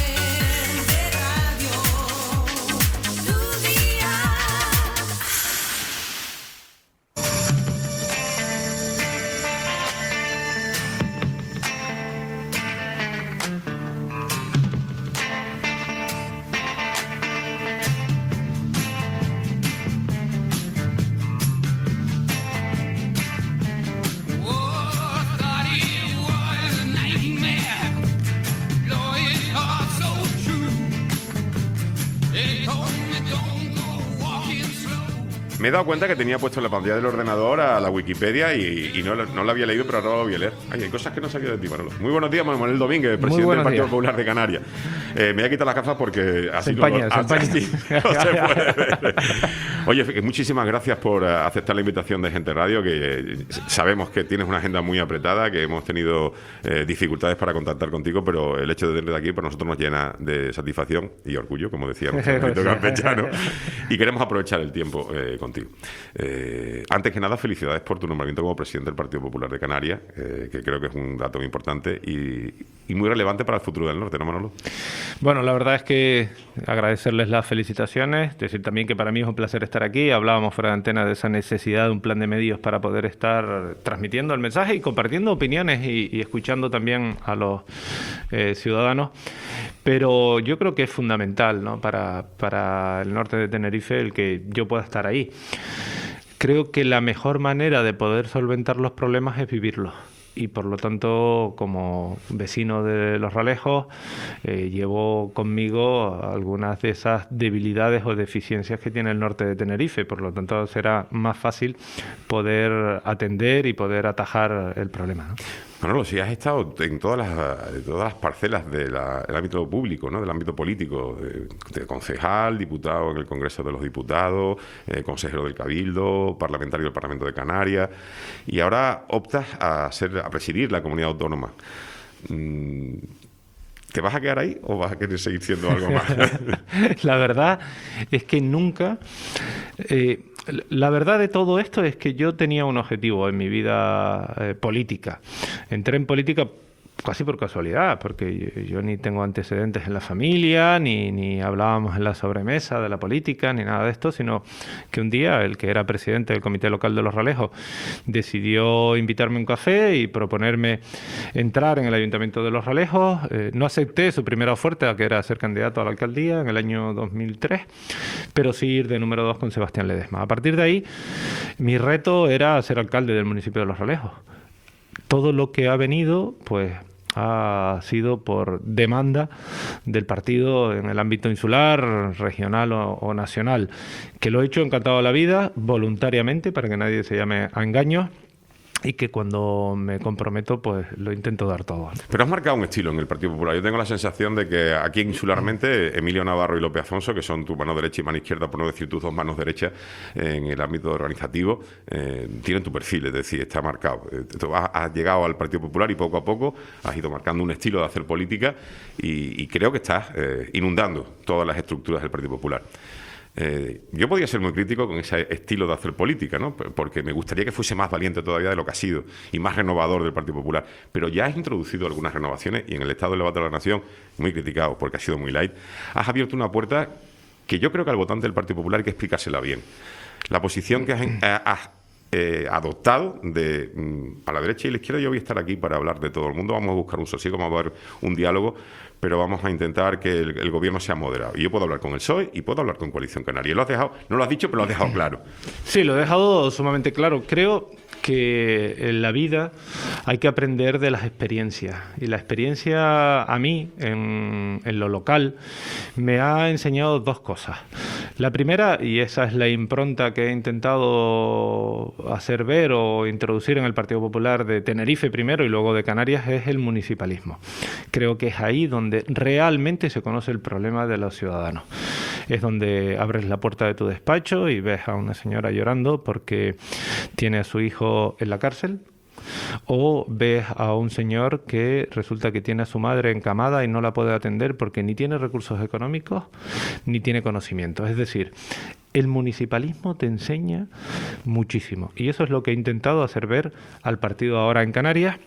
C: Me he dado cuenta que tenía puesto en la pantalla del ordenador a la Wikipedia y, y no, no la había leído, pero ahora la voy a leer. Ay, hay cosas que no sabía de ti, Manolo. Muy buenos días, Manuel Domínguez, presidente del Partido días. Popular de Canarias. Eh, me voy a quitar las gafas porque así, se empaña, no, se así no se puede ver. Oye, muchísimas gracias por aceptar la invitación de Gente Radio, que sabemos que tienes una agenda muy apretada, que hemos tenido eh, dificultades para contactar contigo, pero el hecho de tenerte aquí para nosotros nos llena de satisfacción y orgullo, como decía nuestro grito campechano, y queremos aprovechar el tiempo eh, contigo. Eh, antes que nada, felicidades por tu nombramiento como presidente del Partido Popular de Canarias, eh, que creo que es un dato muy importante y, y muy relevante para el futuro del norte, ¿no, Manolo?
I: Bueno, la verdad es que agradecerles las felicitaciones, decir también que para mí es un placer estar aquí. Hablábamos fuera de antena de esa necesidad de un plan de medios para poder estar transmitiendo el mensaje y compartiendo opiniones y, y escuchando también a los eh, ciudadanos. Pero yo creo que es fundamental, ¿no?, para, para el norte de Tenerife el que yo pueda estar ahí. Creo que la mejor manera de poder solventar los problemas es vivirlos. Y por lo tanto, como vecino de Los Ralejos, eh, llevo conmigo algunas de esas debilidades o deficiencias que tiene el norte de Tenerife. Por lo tanto, será más fácil poder atender y poder atajar el problema, ¿no?
C: Manolo, si has estado en todas las, en todas las parcelas de la, del ámbito público, ¿no?, del ámbito político, de, de concejal, diputado en el Congreso de los Diputados, eh, consejero del Cabildo, parlamentario del Parlamento de Canarias, y ahora optas a ser a presidir la comunidad autónoma. Mm, ¿te vas a quedar ahí o vas a querer seguir siendo algo más?
I: La verdad es que nunca... Eh, La verdad de todo esto es que yo tenía un objetivo en mi vida eh, política. Entré en política casi por casualidad, porque yo, yo ni tengo antecedentes en la familia, ni, ni hablábamos en la sobremesa de la política, ni nada de esto, sino que un día el que era presidente del Comité Local de Los Ralejos decidió invitarme a un café y proponerme entrar en el Ayuntamiento de Los Ralejos. Eh, no acepté su primera oferta, que era ser candidato a la alcaldía en el año dos mil tres, pero sí ir de número dos con Sebastián Ledesma. A partir de ahí, mi reto era ser alcalde del municipio de Los Ralejos. Todo lo que ha venido, pues, ha sido por demanda del partido en el ámbito insular, regional o, o nacional, que lo he hecho encantado de la vida, voluntariamente, para que nadie se llame a engaños, y que cuando me comprometo, pues lo intento dar todo.
C: Pero has marcado un estilo en el Partido Popular. Yo tengo la sensación de que aquí insularmente Emilio Navarro y López Afonso, que son tu mano derecha y mano izquierda, por no decir tus dos manos derechas en el ámbito organizativo, eh, tienen tu perfil, es decir, está marcado. Tú has, has llegado al Partido Popular y poco a poco has ido marcando un estilo de hacer política y, y creo que estás eh, inundando todas las estructuras del Partido Popular. Eh, yo podría ser muy crítico con ese estilo de hacer política, ¿no? Porque me gustaría que fuese más valiente todavía de lo que ha sido y más renovador del Partido Popular. Pero ya has introducido algunas renovaciones y en el estado del debate de la Nación, muy criticado porque ha sido muy light, has abierto una puerta que yo creo que al votante del Partido Popular hay que explicársela bien. La posición que has, has eh, adoptado de mm, a la derecha y a la izquierda, yo voy a estar aquí para hablar de todo el mundo, vamos a buscar un sosiego, vamos a ver un diálogo, pero vamos a intentar que el, el gobierno sea moderado. Y yo puedo hablar con el P S O E y puedo hablar con Coalición Canaria. Y lo has dejado, no lo has dicho, pero lo has dejado claro.
I: Sí, lo he dejado sumamente claro. Creo que en la vida hay que aprender de las experiencias. Y la experiencia a mí, en, en lo local, me ha enseñado dos cosas. La primera, y esa es la impronta que he intentado hacer ver o introducir en el Partido Popular de Tenerife primero y luego de Canarias, es el municipalismo. Creo que es ahí donde realmente se conoce el problema de los ciudadanos. Es donde abres la puerta de tu despacho y ves a una señora llorando porque tiene a su hijo en la cárcel, o ves a un señor que resulta que tiene a su madre encamada y no la puede atender porque ni tiene recursos económicos ni tiene conocimiento. Es decir, el municipalismo te enseña muchísimo y eso es lo que he intentado hacer ver al partido ahora en Canarias.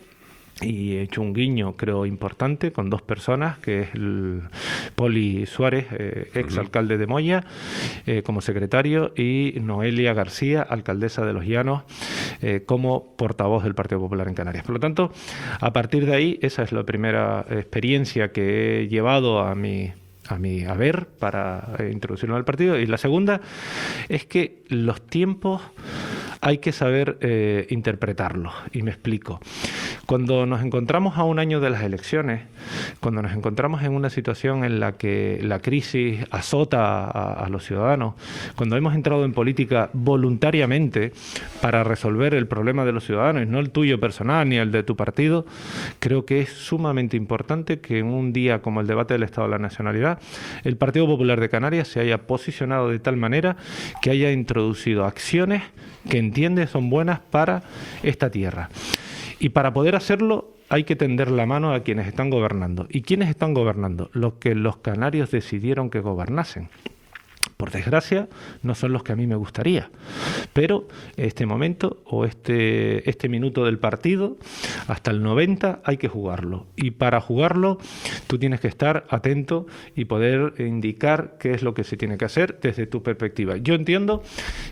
I: Y he hecho un guiño, creo, importante con dos personas, que es el Poli Suárez, eh, ex alcalde de Moya, eh, como secretario, y Noelia García, alcaldesa de Los Llanos, eh, como portavoz del Partido Popular en Canarias. Por lo tanto, a partir de ahí, esa es la primera experiencia que he llevado a mi a mi haber para eh, introducirlo al partido. Y la segunda es que los tiempos hay que saber eh, interpretarlos. Y me explico. Cuando nos encontramos a un año de las elecciones, cuando nos encontramos en una situación en la que la crisis azota a, a los ciudadanos, cuando hemos entrado en política voluntariamente para resolver el problema de los ciudadanos, no el tuyo personal ni el de tu partido, creo que es sumamente importante que en un día como el debate del Estado de la Nacionalidad, el Partido Popular de Canarias se haya posicionado de tal manera que haya introducido acciones que entiende son buenas para esta tierra. Y para poder hacerlo hay que tender la mano a quienes están gobernando. ¿Y quiénes están gobernando? Los que los canarios decidieron que gobernasen. Por desgracia, no son los que a mí me gustaría. Pero este momento o este, este minuto del partido, hasta el noventa, hay que jugarlo. Y para jugarlo, tú tienes que estar atento y poder indicar qué es lo que se tiene que hacer desde tu perspectiva. Yo entiendo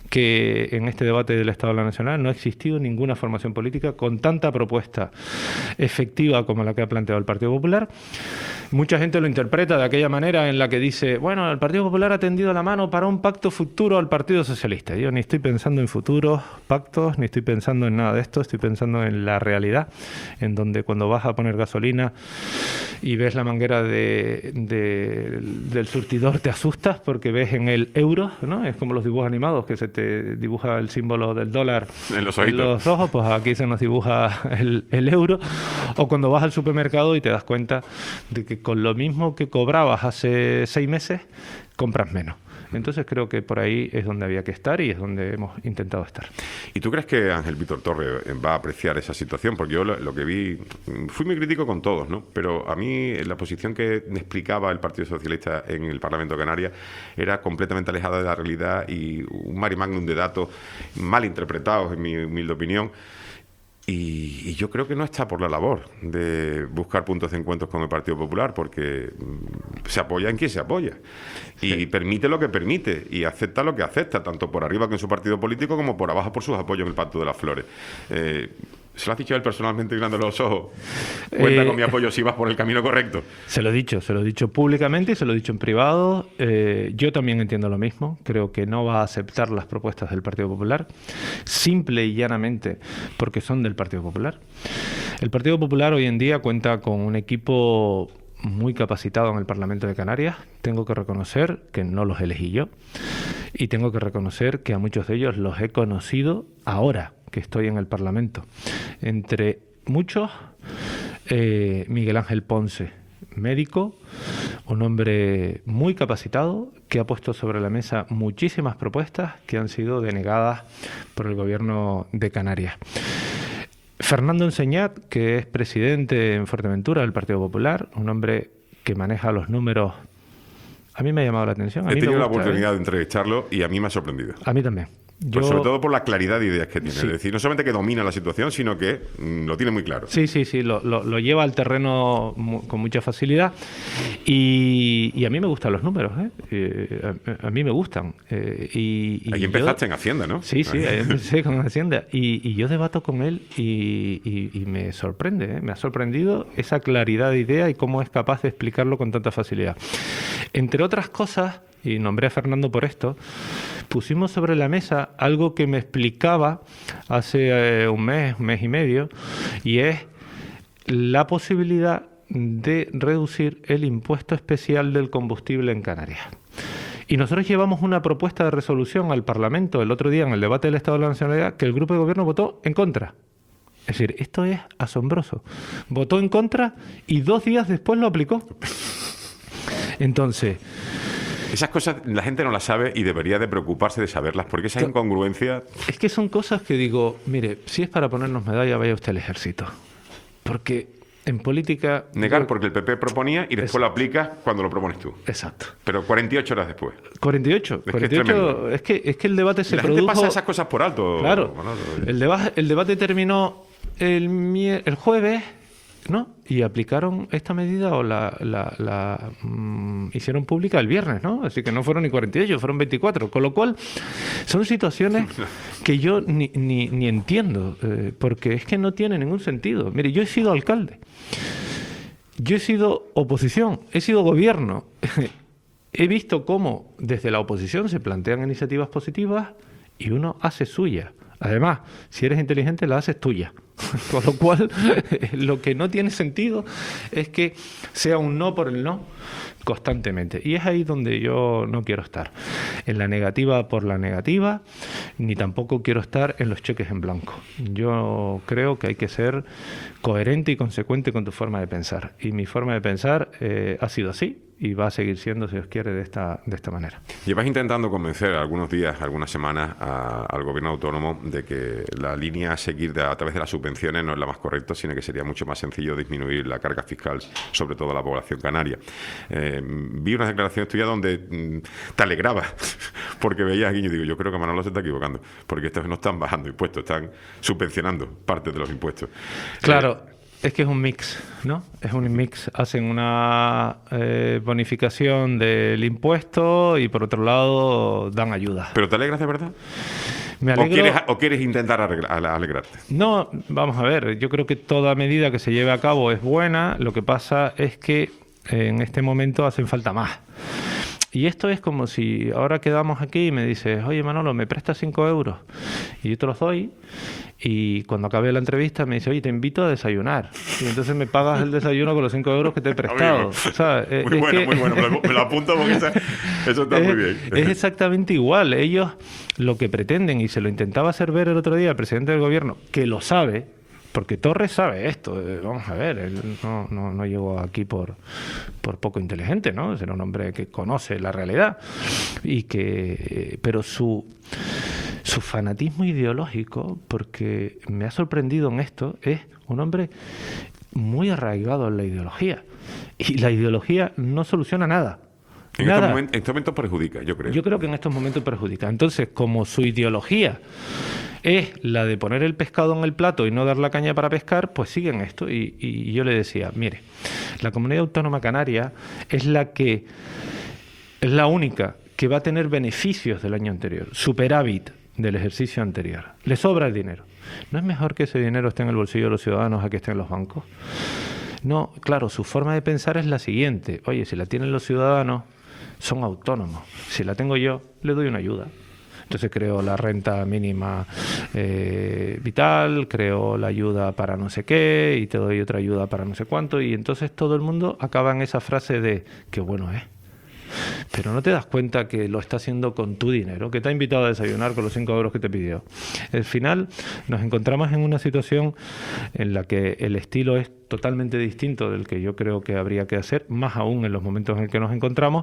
I: que en este debate del Estado de la Nacional no ha existido ninguna formación política con tanta propuesta efectiva como la que ha planteado el Partido Popular. Mucha gente lo interpreta de aquella manera en la que dice, bueno, el Partido Popular ha tendido la mano para un pacto futuro al Partido Socialista. Yo ni estoy pensando en futuros pactos, ni estoy pensando en nada de esto, estoy pensando en la realidad, en donde cuando vas a poner gasolina y ves la manguera de, de, del surtidor te asustas porque ves en el euro, ¿no? Es como los dibujos animados que se te dibuja el símbolo del dólar
C: en los,
I: en los ojos, pues aquí se nos dibuja el, el euro. O cuando vas al supermercado y te das cuenta de que con lo mismo que cobrabas hace seis meses, compras menos. Entonces creo que por ahí es donde había que estar y es donde hemos intentado estar.
C: ¿Y tú crees que Ángel Víctor Torres va a apreciar esa situación? Porque yo lo, lo que vi, fui muy crítico con todos, ¿no? Pero a mí la posición que me explicaba el Partido Socialista en el Parlamento de Canarias era completamente alejada de la realidad y un mari magnum de datos mal interpretados, en mi humilde opinión. Y, y yo creo que no está por la labor de buscar puntos de encuentro con el Partido Popular, porque se apoya en quien se apoya y sí. Permite lo que permite y acepta lo que acepta, tanto por arriba con su partido político como por abajo por sus apoyos en el Pacto de las Flores. Eh, ¿Se lo has dicho a él personalmente mirándole los ojos? Cuenta eh, con mi apoyo si vas por el camino correcto.
I: Se lo he dicho, se lo he dicho públicamente y se lo he dicho en privado. Eh, yo también entiendo lo mismo. Creo que no va a aceptar las propuestas del Partido Popular, simple y llanamente porque son del Partido Popular. El Partido Popular hoy en día cuenta con un equipo muy capacitado en el Parlamento de Canarias. Tengo que reconocer que no los elegí yo y tengo que reconocer que a muchos de ellos los he conocido ahora que estoy en el Parlamento. Entre muchos, eh, Miguel Ángel Ponce, médico, un hombre muy capacitado que ha puesto sobre la mesa muchísimas propuestas que han sido denegadas por el Gobierno de Canarias. Fernando Enseñat, que es presidente en Fuerteventura del Partido Popular, un hombre que maneja los números A mí me ha llamado la atención. A
C: He
I: mí
C: tenido
I: me
C: la
I: gusta,
C: oportunidad
I: ¿eh?
C: de entrevistarlo y a mí me ha sorprendido.
I: A mí también. Yo...
C: Pues sobre todo por la claridad de ideas que tiene.
I: Sí.
C: Es decir, no solamente que domina la situación, sino que mm, lo tiene muy claro.
I: Sí, sí, sí, lo, lo, lo lleva al terreno mu con mucha facilidad y, y a mí me gustan los números, ¿eh? Eh, a, a mí me gustan. Eh, y, y
C: Ahí empezaste
I: yo...
C: en Hacienda, ¿no?
I: Sí, sí, ahí empecé con Hacienda y, y yo debato con él y, y, y me sorprende, ¿eh? Me ha sorprendido esa claridad de idea y cómo es capaz de explicarlo con tanta facilidad. Entre otras cosas, y nombré a Fernando por esto, pusimos sobre la mesa algo que me explicaba hace eh, un mes, un mes y medio, y es la posibilidad de reducir el impuesto especial del combustible en Canarias. Y nosotros llevamos una propuesta de resolución al Parlamento el otro día en el debate del Estado de la Nacionalidad que el grupo de gobierno votó en contra. Es decir, esto es asombroso. Votó en contra y dos días después lo aplicó. Entonces...
C: Esas cosas la gente no las sabe y debería de preocuparse de saberlas, porque esa incongruencia...
I: Es que son cosas que digo, mire, si es para ponernos medalla, vaya usted al ejército. Porque en política...
C: Negar
I: yo...
C: porque el P P proponía y después
I: Exacto.
C: lo aplicas cuando lo propones tú.
I: Exacto.
C: Pero cuarenta y ocho horas después.
I: cuarenta y ocho.
C: Es
I: cuarenta y ocho,
C: que es tremendo.
I: es que, es que el debate se
C: la
I: produjo...
C: gente pasa esas cosas por alto.
I: Claro.
C: Manolo.
I: El, deba el debate terminó el, mier el jueves, ¿no? Y aplicaron esta medida o la, la, la mmm, hicieron pública el viernes, ¿no? Así que no fueron ni cuarenta y ocho, fueron veinticuatro. Con lo cual, son situaciones que yo ni, ni, ni entiendo, eh, porque es que no tiene ningún sentido. Mire, yo he sido alcalde, yo he sido oposición, he sido gobierno. He visto cómo desde la oposición se plantean iniciativas positivas y uno hace suya. Además, si eres inteligente, la haces tuya. Con lo cual, lo que no tiene sentido es que sea un no por el no constantemente. Y es ahí donde yo no quiero estar. En la negativa por la negativa, ni tampoco quiero estar en los cheques en blanco. Yo creo que hay que ser coherente y consecuente con tu forma de pensar. Y mi forma de pensar eh, ha sido así. Y va a seguir siendo, si Dios quiere, de esta, de esta manera.
C: Llevas intentando convencer algunos días, algunas semanas a, al gobierno autónomo de que la línea a seguir de, a través de las subvenciones no es la más correcta, sino que sería mucho más sencillo disminuir la carga fiscal, sobre todo a la población canaria. Eh, vi unas declaraciones tuyas donde mm, te alegrabas, porque veías aquí y yo digo, yo creo que Manolo se está equivocando, porque estos no están bajando impuestos, están subvencionando parte de los impuestos.
I: Claro.
C: Eh,
I: Es que es un mix, ¿no? Es un mix. Hacen una eh, bonificación del impuesto y por otro lado dan ayuda.
C: ¿Pero te alegras de verdad?
I: Me alegro...
C: ¿O quieres, o quieres intentar alegrarte?
I: No, vamos a ver. Yo creo que toda medida que se lleve a cabo es buena. Lo que pasa es que en este momento hacen falta más. Y esto es como si ahora quedamos aquí y me dices, oye Manolo, ¿me prestas cinco euros? Y yo te los doy. Y cuando acabe la entrevista me dice, oye, te invito a desayunar. Y entonces me pagas el desayuno con los cinco euros que te he prestado. O sea,
C: muy
I: es
C: bueno,
I: que...
C: muy bueno. Me lo, me lo apunto porque esa, eso está
I: es,
C: muy bien.
I: Es exactamente igual. Ellos lo que pretenden, y se lo intentaba hacer ver el otro día al presidente del gobierno, que lo sabe, porque Torres sabe esto. Eh, vamos a ver, él no, no, no llegó aquí por, por poco inteligente, ¿no? Era un hombre que conoce la realidad. y que eh, Pero su... Su fanatismo ideológico, porque me ha sorprendido en esto, es un hombre muy arraigado en la ideología. Y la ideología no soluciona nada.
C: En
I: nada.
C: estos, momentos, en estos momentos perjudica, yo creo.
I: Yo creo que en estos momentos perjudica. Entonces, como su ideología es la de poner el pescado en el plato y no dar la caña para pescar, pues siguen esto. Y, y yo le decía, mire, la Comunidad Autónoma Canaria es la que es la única que va a tener beneficios del año anterior, superávit del ejercicio anterior. Le sobra el dinero. ¿No es mejor que ese dinero esté en el bolsillo de los ciudadanos a que esté en los bancos? No, claro, su forma de pensar es la siguiente. Oye, si la tienen los ciudadanos, son autónomos. Si la tengo yo, le doy una ayuda. Entonces creo la renta mínima eh, vital, creo la ayuda para no sé qué y te doy otra ayuda para no sé cuánto. Y entonces todo el mundo acaba en esa frase de qué bueno es. Pero no te das cuenta que lo está haciendo con tu dinero, que te ha invitado a desayunar con los cinco euros que te pidió. Al final nos encontramos en una situación en la que el estilo es totalmente distinto del que yo creo que habría que hacer, más aún en los momentos en el que nos encontramos,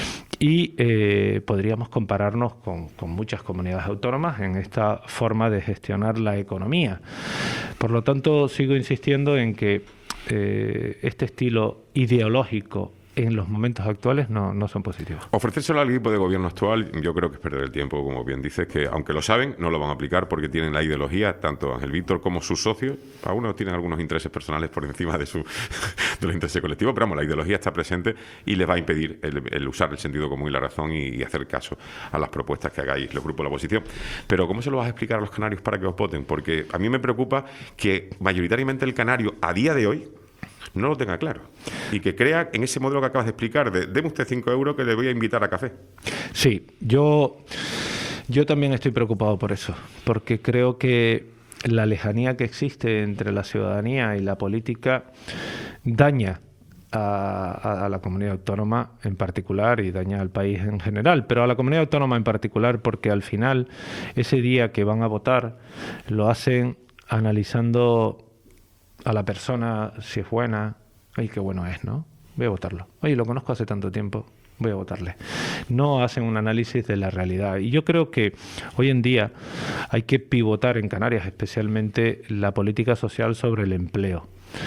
I: y eh, podríamos compararnos con, con muchas comunidades autónomas en esta forma de gestionar la economía. Por lo tanto, sigo insistiendo en que eh, este estilo ideológico en los momentos actuales no, no son positivos.
C: Ofrecérselo al equipo de gobierno actual yo creo que es perder el tiempo, como bien dices, que aunque lo saben, no lo van a aplicar porque tienen la ideología, tanto Ángel Víctor como sus socios, a uno tienen algunos intereses personales por encima de su de los intereses colectivos, pero vamos, la ideología está presente y les va a impedir el, el usar el sentido común y la razón y, y hacer caso a las propuestas que hagáis los grupos de la oposición. Pero ¿cómo se lo vas a explicar a los canarios para que os voten? Porque a mí me preocupa que mayoritariamente el canario a día de hoy no lo tenga claro y que crea en ese modelo que acabas de explicar de deme usted cinco euros que le voy a invitar a café.
I: Sí, yo, yo también estoy preocupado por eso, porque creo que la lejanía que existe entre la ciudadanía y la política daña a, a, a la comunidad autónoma en particular y daña al país en general, pero a la comunidad autónoma en particular porque al final ese día que van a votar lo hacen analizando a la persona, si es buena, ay, qué bueno es, ¿no? Voy a votarlo. Oye, lo conozco hace tanto tiempo, voy a votarle. No hacen un análisis de la realidad. Y yo creo que hoy en día hay que pivotar en Canarias, especialmente la política social sobre el empleo.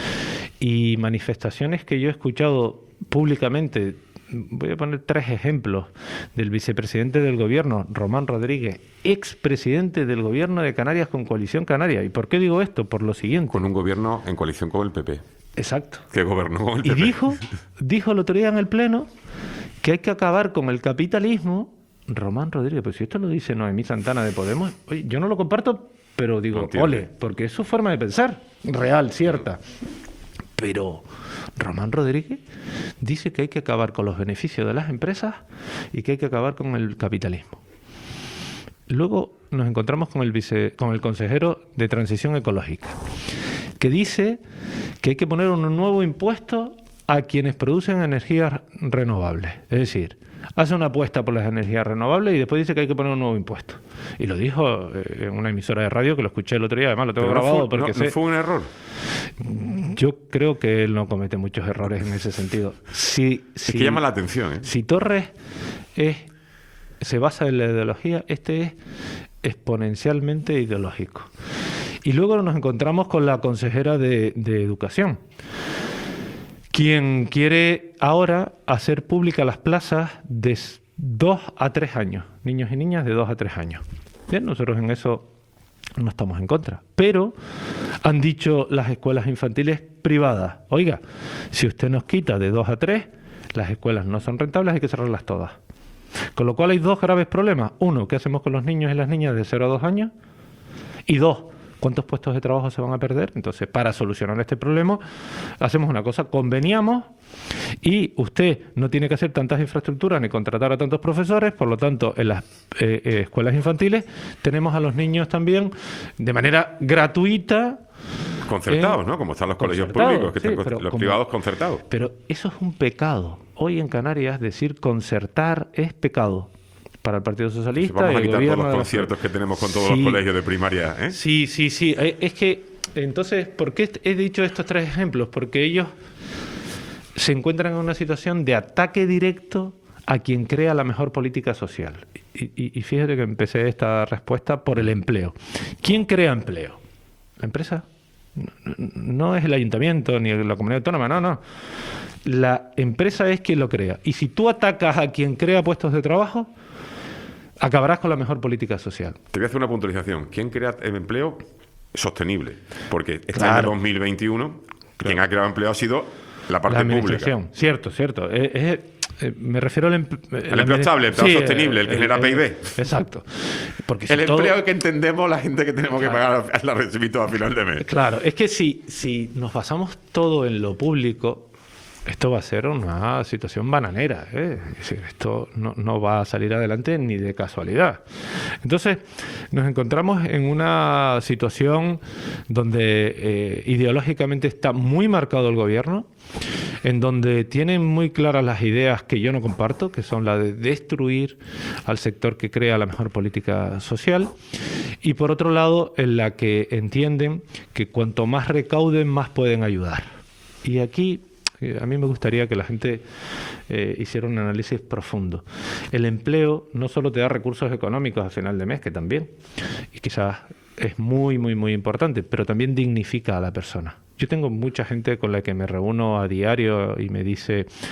I: Y manifestaciones que yo he escuchado públicamente, voy a poner tres ejemplos, del vicepresidente del gobierno, Román Rodríguez, expresidente del gobierno de Canarias con Coalición Canaria. ¿Y por qué digo esto? Por lo siguiente.
C: Con un gobierno en coalición con el P P.
I: Exacto.
C: Que gobernó con el P P.
I: Y dijo, dijo el otro día en el Pleno que hay que acabar con el capitalismo. Román Rodríguez, pues si esto lo dice Noemí Santana de Podemos, oye, yo no lo comparto, pero digo,
C: Entiende.
I: ole, porque es su forma de pensar, real, cierta. Pero Román Rodríguez dice que hay que acabar con los beneficios de las empresas y que hay que acabar con el capitalismo. Luego nos encontramos con el vice, con el consejero de Transición Ecológica, que dice que hay que poner un nuevo impuesto a quienes producen energías renovables. Es decir, hace una apuesta por las energías renovables y después dice que hay que poner un nuevo impuesto. Y lo dijo eh, en una emisora de radio que lo escuché el otro día, además lo tengo
C: Pero
I: grabado
C: no fue,
I: porque
C: no,
I: sé...
C: ¿no fue un error?
I: Yo creo que él no comete muchos errores en ese sentido. Si,
C: es
I: si,
C: que llama la atención, ¿eh?
I: Si Torres es, se basa en la ideología, este es exponencialmente ideológico. Y luego nos encontramos con la consejera de, de Educación, quien quiere ahora hacer públicas las plazas de dos a tres años, niños y niñas de dos a tres años. Bien, nosotros en eso no estamos en contra, pero han dicho las escuelas infantiles privadas, oiga, si usted nos quita de dos a tres, las escuelas no son rentables, hay que cerrarlas todas. Con lo cual hay dos graves problemas. Uno, ¿qué hacemos con los niños y las niñas de cero a dos años? Y dos, ¿cuántos puestos de trabajo se van a perder? Entonces, para solucionar este problema, hacemos una cosa, conveniamos y usted no tiene que hacer tantas infraestructuras ni contratar a tantos profesores, por lo tanto, en las eh, eh, escuelas infantiles tenemos a los niños también de manera gratuita.
C: Concertados,
I: eh,
C: ¿no? Como están los colegios
I: concertados,
C: públicos, que
I: sí,
C: están,
I: pero
C: los
I: como-
C: privados concertados.
I: Pero eso es un pecado. Hoy en Canarias decir concertar es pecado. Para el Partido Socialista
C: Vamos
I: y
C: a
I: el
C: quitar todos
I: gobierno
C: los
I: de la-
C: conciertos que tenemos con todos
I: Sí.
C: los colegios de primaria, ¿eh?
I: Sí, sí, sí. Eh, Es que, entonces, ¿por qué he dicho estos tres ejemplos? Porque ellos se encuentran en una situación de ataque directo a quien crea la mejor política social. Y, y- y fíjate que empecé esta respuesta por el empleo. ¿Quién crea empleo? ¿La empresa? No, no- no es el ayuntamiento ni la comunidad autónoma, no, no. La empresa es quien lo crea. Y si tú atacas a quien crea puestos de trabajo, acabarás con la mejor política social.
C: Te voy a hacer una puntualización. ¿Quién crea el empleo sostenible? Porque este
I: Claro.
C: año dos mil veintiuno, quien ha creado empleo ha sido la parte
I: La
C: pública.
I: administración, cierto, cierto. Eh, eh, eh, me refiero al empleo...
C: El empleo estable, el empleo sostenible, el que genera P I B.
I: Exacto. Porque si
C: El
I: todo-
C: empleo que entendemos la gente que tenemos que pagar la recibito a final de mes.
I: Claro, es que si, si nos basamos todo en lo público, esto va a ser una situación bananera, ¿eh? Es decir, esto no, no va a salir adelante ni de casualidad. Entonces, nos encontramos en una situación donde eh, ideológicamente está muy marcado el gobierno, en donde tienen muy claras las ideas que yo no comparto, que son la de destruir al sector que crea la mejor política social, y por otro lado, en la que entienden que cuanto más recauden, más pueden ayudar. Y aquí eh, a mí me gustaría que la gente eh, hiciera un análisis profundo. El empleo no solo te da recursos económicos a final de mes, que también, y quizás es muy, muy, muy importante, pero también dignifica a la persona. Yo tengo mucha gente con la que me reúno a diario y me dice,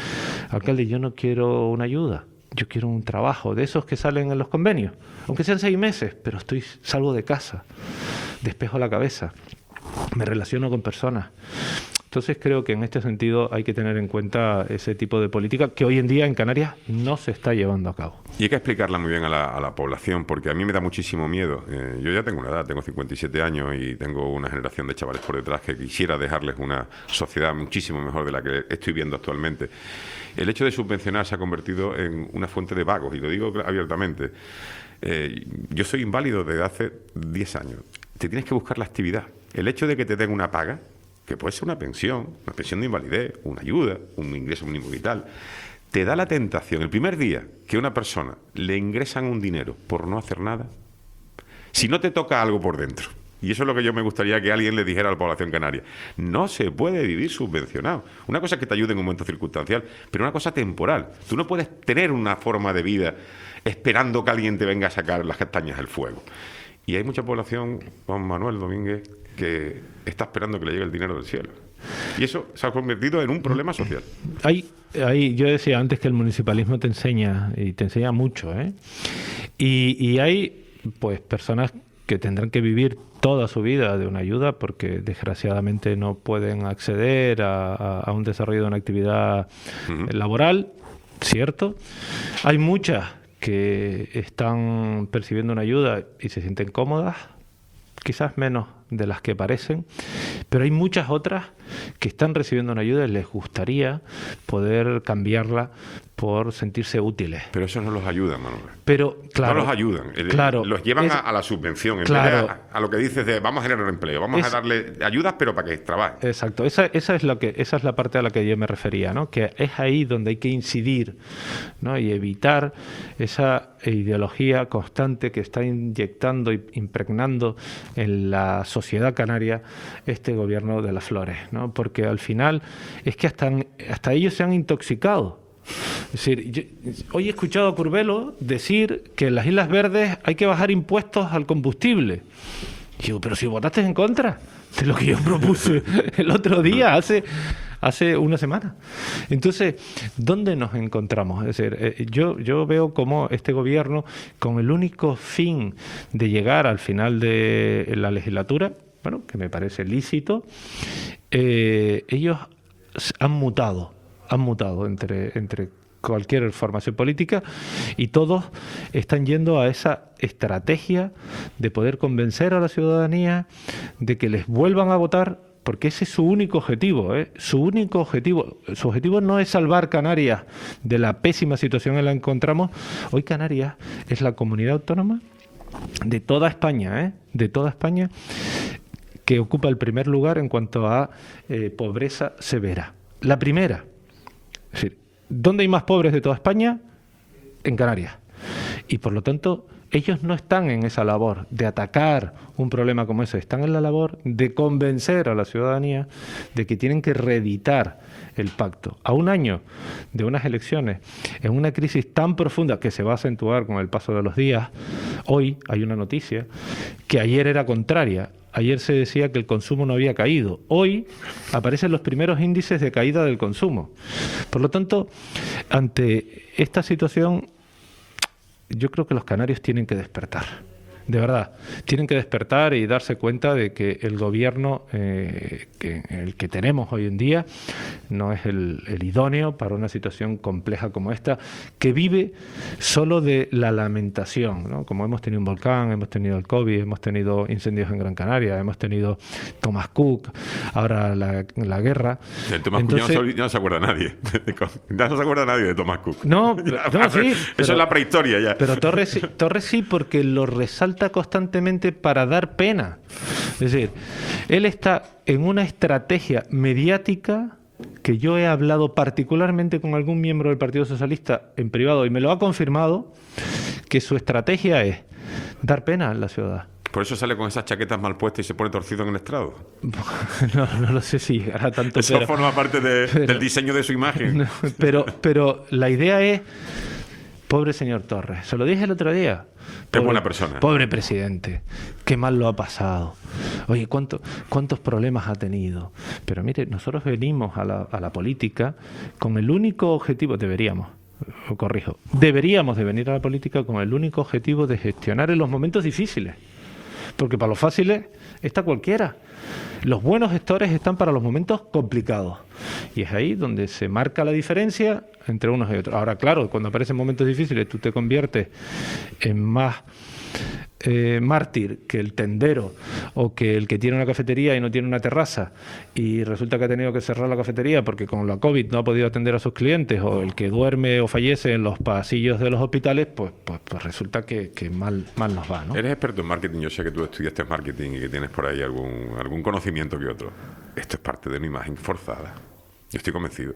I: alcalde, yo no quiero una ayuda, yo quiero un trabajo, de esos que salen en los convenios, aunque sean seis meses, pero estoy salgo de casa, despejo la cabeza, me relaciono con personas. Entonces creo que en este sentido hay que tener en cuenta ese tipo de política que hoy en día en Canarias no se está llevando a cabo.
C: Y hay que explicarla muy bien a la, a la población, porque a mí me da muchísimo miedo. Eh, yo ya tengo una edad, tengo cincuenta y siete años y tengo una generación de chavales por detrás que quisiera dejarles una sociedad muchísimo mejor de la que estoy viendo actualmente. El hecho de subvencionar se ha convertido en una fuente de vagos, y lo digo abiertamente. Eh, yo soy inválido desde hace diez años. Te tienes que buscar la actividad. El hecho de que te den una paga, que puede ser una pensión, una pensión de invalidez, una ayuda, un ingreso mínimo vital, te da la tentación, el primer día que a una persona le ingresan un dinero por no hacer nada, si no te toca algo por dentro, y eso es lo que yo me gustaría que alguien le dijera a la población canaria, no se puede vivir subvencionado. Una cosa es que te ayude en un momento circunstancial, pero una cosa temporal. Tú no puedes tener una forma de vida esperando que alguien te venga a sacar las castañas del fuego. Y hay mucha población, Juan Manuel Domínguez, que está esperando que le llegue el dinero del cielo. Y eso se ha convertido en un problema social.
I: Hay, hay, yo decía antes que el municipalismo te enseña, y te enseña mucho, ¿eh? Y, y hay pues personas que tendrán que vivir toda su vida de una ayuda porque desgraciadamente no pueden acceder a, a, a un desarrollo de una actividad uh-huh. laboral, ¿cierto? Hay muchas que están percibiendo una ayuda y se sienten cómodas, quizás menos de las que parecen, pero hay muchas otras que están recibiendo una ayuda y les gustaría poder cambiarla por sentirse útiles.
C: Pero eso no los ayuda, Manuel.
I: Pero, claro,
C: no los ayudan.
I: Claro,
C: los llevan
I: es,
C: a, a la subvención, en
I: claro,
C: vez de a, a lo que dices de vamos a generar empleo, vamos es, a darle ayudas, pero para que trabajen.
I: Exacto, esa, esa es lo que, esa es la parte a la que yo me refería, ¿no? Que es ahí donde hay que incidir, ¿no? Y evitar esa ideología constante que está inyectando y impregnando en la sociedad canaria este gobierno de las flores, ¿no? Porque al final es que hasta, hasta ellos se han intoxicado. Es decir, yo, hoy he escuchado a Curbelo decir que en las Islas Verdes hay que bajar impuestos al combustible. Y digo, pero si votaste en contra de lo que yo propuse el otro día, hace, hace una semana. Entonces, ¿dónde nos encontramos? Es decir, eh, yo, yo veo como este gobierno, con el único fin de llegar al final de la legislatura, bueno, que me parece lícito, eh, ellos han mutado. han mutado entre, entre cualquier formación política y todos están yendo a esa estrategia de poder convencer a la ciudadanía de que les vuelvan a votar, porque ese es su único objetivo, ¿eh? Su único objetivo. Su objetivo no es salvar Canarias de la pésima situación en la que encontramos. Hoy Canarias es la comunidad autónoma de toda España, ¿eh? De toda España, que ocupa el primer lugar en cuanto a eh, pobreza severa. La primera. Es decir, ¿dónde hay más pobres de toda España? En Canarias. Y por lo tanto, ellos no están en esa labor de atacar un problema como ese, están en la labor de convencer a la ciudadanía de que tienen que reeditar el pacto. A un año de unas elecciones, en una crisis tan profunda que se va a acentuar con el paso de los días, hoy hay una noticia que ayer era contraria. Ayer se decía que el consumo no había caído. Hoy aparecen los primeros índices de caída del consumo. Por lo tanto, ante esta situación, yo creo que los canarios tienen que despertar. De verdad, tienen que despertar y darse cuenta de que el gobierno eh, que, el que tenemos hoy en día no es el, el idóneo para una situación compleja como esta, que vive solo de la lamentación, ¿no? Como hemos tenido un volcán, hemos tenido el COVID, hemos tenido incendios en Gran Canaria, hemos tenido Thomas Cook, ahora la, la guerra.
C: El Thomas Entonces, Cook ya no, se, ya no se acuerda nadie. Ya no se acuerda nadie de Thomas Cook.
I: No, no sí.
C: Eso
I: pero,
C: es la prehistoria ya.
I: Pero Torres, Torres sí, porque lo resalta constantemente para dar pena. Es decir, él está en una estrategia mediática que yo he hablado particularmente con algún miembro del Partido Socialista en privado y me lo ha confirmado, que su estrategia es dar pena a la ciudad.
C: Por eso sale con esas chaquetas mal puestas y se pone torcido en el estrado.
I: No, no lo sé si hará tanto.
C: Eso pero, forma parte de, pero, del diseño de su imagen.
I: No, pero, pero la idea es, pobre señor Torres, se lo dije el otro día.
C: Pobre, es buena persona.
I: Pobre presidente, qué mal lo ha pasado. Oye, ¿cuánto, ¿cuántos problemas ha tenido? Pero mire, nosotros venimos a la, a la política con el único objetivo, deberíamos, corrijo, deberíamos de venir a la política con el único objetivo de gestionar en los momentos difíciles. Porque para los fáciles está cualquiera. Los buenos gestores están para los momentos complicados. Y es ahí donde se marca la diferencia entre unos y otros. Ahora, claro, cuando aparecen momentos difíciles, tú te conviertes en más eh, mártir que el tendero o que el que tiene una cafetería y no tiene una terraza y resulta que ha tenido que cerrar la cafetería porque con la COVID no ha podido atender a sus clientes, o el que duerme o fallece en los pasillos de los hospitales, pues, pues, pues resulta que, que mal, mal nos va, ¿no?
C: Eres experto en marketing, yo sé que tú estudiaste marketing y que tienes por ahí algún, algún conocimiento que otro. Esto es parte de una imagen forzada. Yo estoy convencido.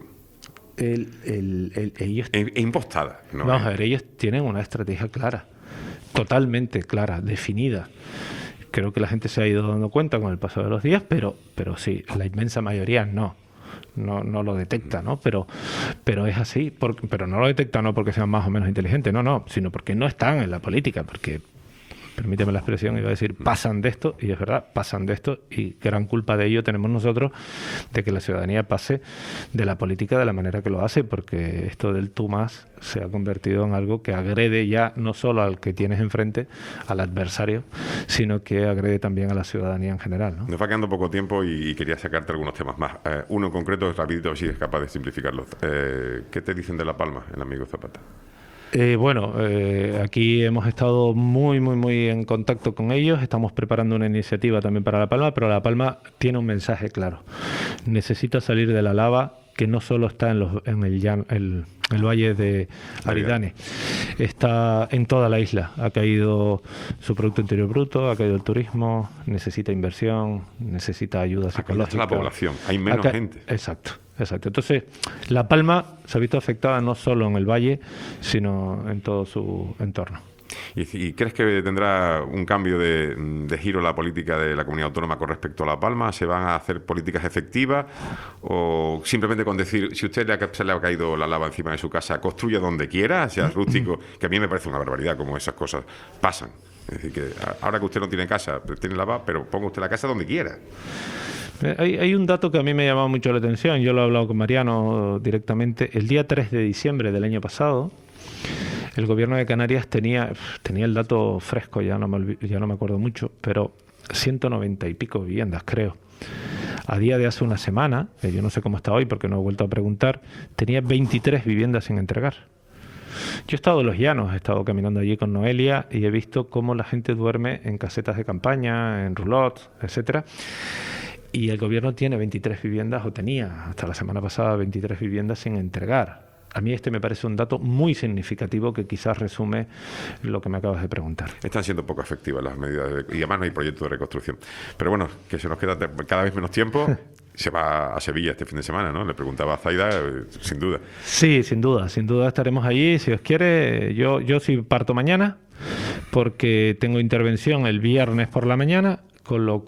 I: El, el, el, ellos,
C: e, e impostada, ¿no?
I: Vamos a ver, ellos tienen una estrategia clara, totalmente clara, definida. Creo que la gente se ha ido dando cuenta con el paso de los días, pero, pero sí, la inmensa mayoría no. No, no lo detecta, ¿no? Pero, pero es así. Por, pero no lo detecta no porque sean más o menos inteligentes, no, no, sino porque no están en la política, porque, permíteme la expresión, iba a decir, pasan de esto, y es verdad, pasan de esto, y gran culpa de ello tenemos nosotros, de que la ciudadanía pase de la política de la manera que lo hace, porque esto del tú más se ha convertido en algo que agrede ya no solo al que tienes enfrente, al adversario, sino que agrede también a la ciudadanía en general, ¿no?
C: Nos va quedando poco tiempo y, y quería sacarte algunos temas más. Eh, uno en concreto, rapidito, si es capaz de simplificarlo. Eh, ¿Qué te dicen de La Palma, el amigo Zapata?
I: Eh, bueno, eh, aquí hemos estado muy, muy, muy en contacto con ellos. Estamos preparando una iniciativa también para La Palma, pero La Palma tiene un mensaje claro. Necesita salir de la lava, que no solo está en, los, en el, llan, el, el valle de Aridane, está en toda la isla. Ha caído su Producto Interior Bruto, ha caído el turismo, necesita inversión, necesita ayuda psicológica.
C: La población, hay menos gente.
I: Exacto. Exacto. Entonces, La Palma se ha visto afectada no solo en el valle, sino en todo su entorno.
C: ¿Y, y crees que tendrá un cambio de, de giro la política de la comunidad autónoma con respecto a La Palma? ¿Se van a hacer políticas efectivas? ¿O simplemente con decir, si usted le ha, se le ha caído la lava encima de su casa, construya donde quiera, sea rústico, que a mí me parece una barbaridad como esas cosas pasan? Es decir, que ahora que usted no tiene casa, tiene lava, pero ponga usted la casa donde quiera.
I: Hay, hay un dato que a mí me ha llamado mucho la atención, yo lo he hablado con Mariano directamente. El día tres de diciembre del año pasado, el gobierno de Canarias tenía, tenía el dato fresco, ya no me, ya no me acuerdo mucho, pero ciento noventa y pico viviendas, creo. A día de hace una semana, eh, yo no sé cómo está hoy porque no he vuelto a preguntar, tenía veintitrés viviendas sin entregar. Yo he estado en Los Llanos, he estado caminando allí con Noelia y he visto cómo la gente duerme en casetas de campaña, en roulottes, etcétera. Y el gobierno tiene veintitrés viviendas, o tenía hasta la semana pasada veintitrés viviendas sin entregar. A mí este me parece un dato muy significativo que quizás resume lo que me acabas de preguntar. Están siendo poco efectivas las medidas de, y además no hay proyecto de reconstrucción. Pero bueno, que se nos queda cada vez menos tiempo. Se va a Sevilla este fin de semana, ¿no? Le preguntaba a Zaida, eh, sin duda. Sí, sin duda, sin duda estaremos allí. Si os quiere, yo, yo sí parto mañana, porque tengo intervención el viernes por la mañana. Con lo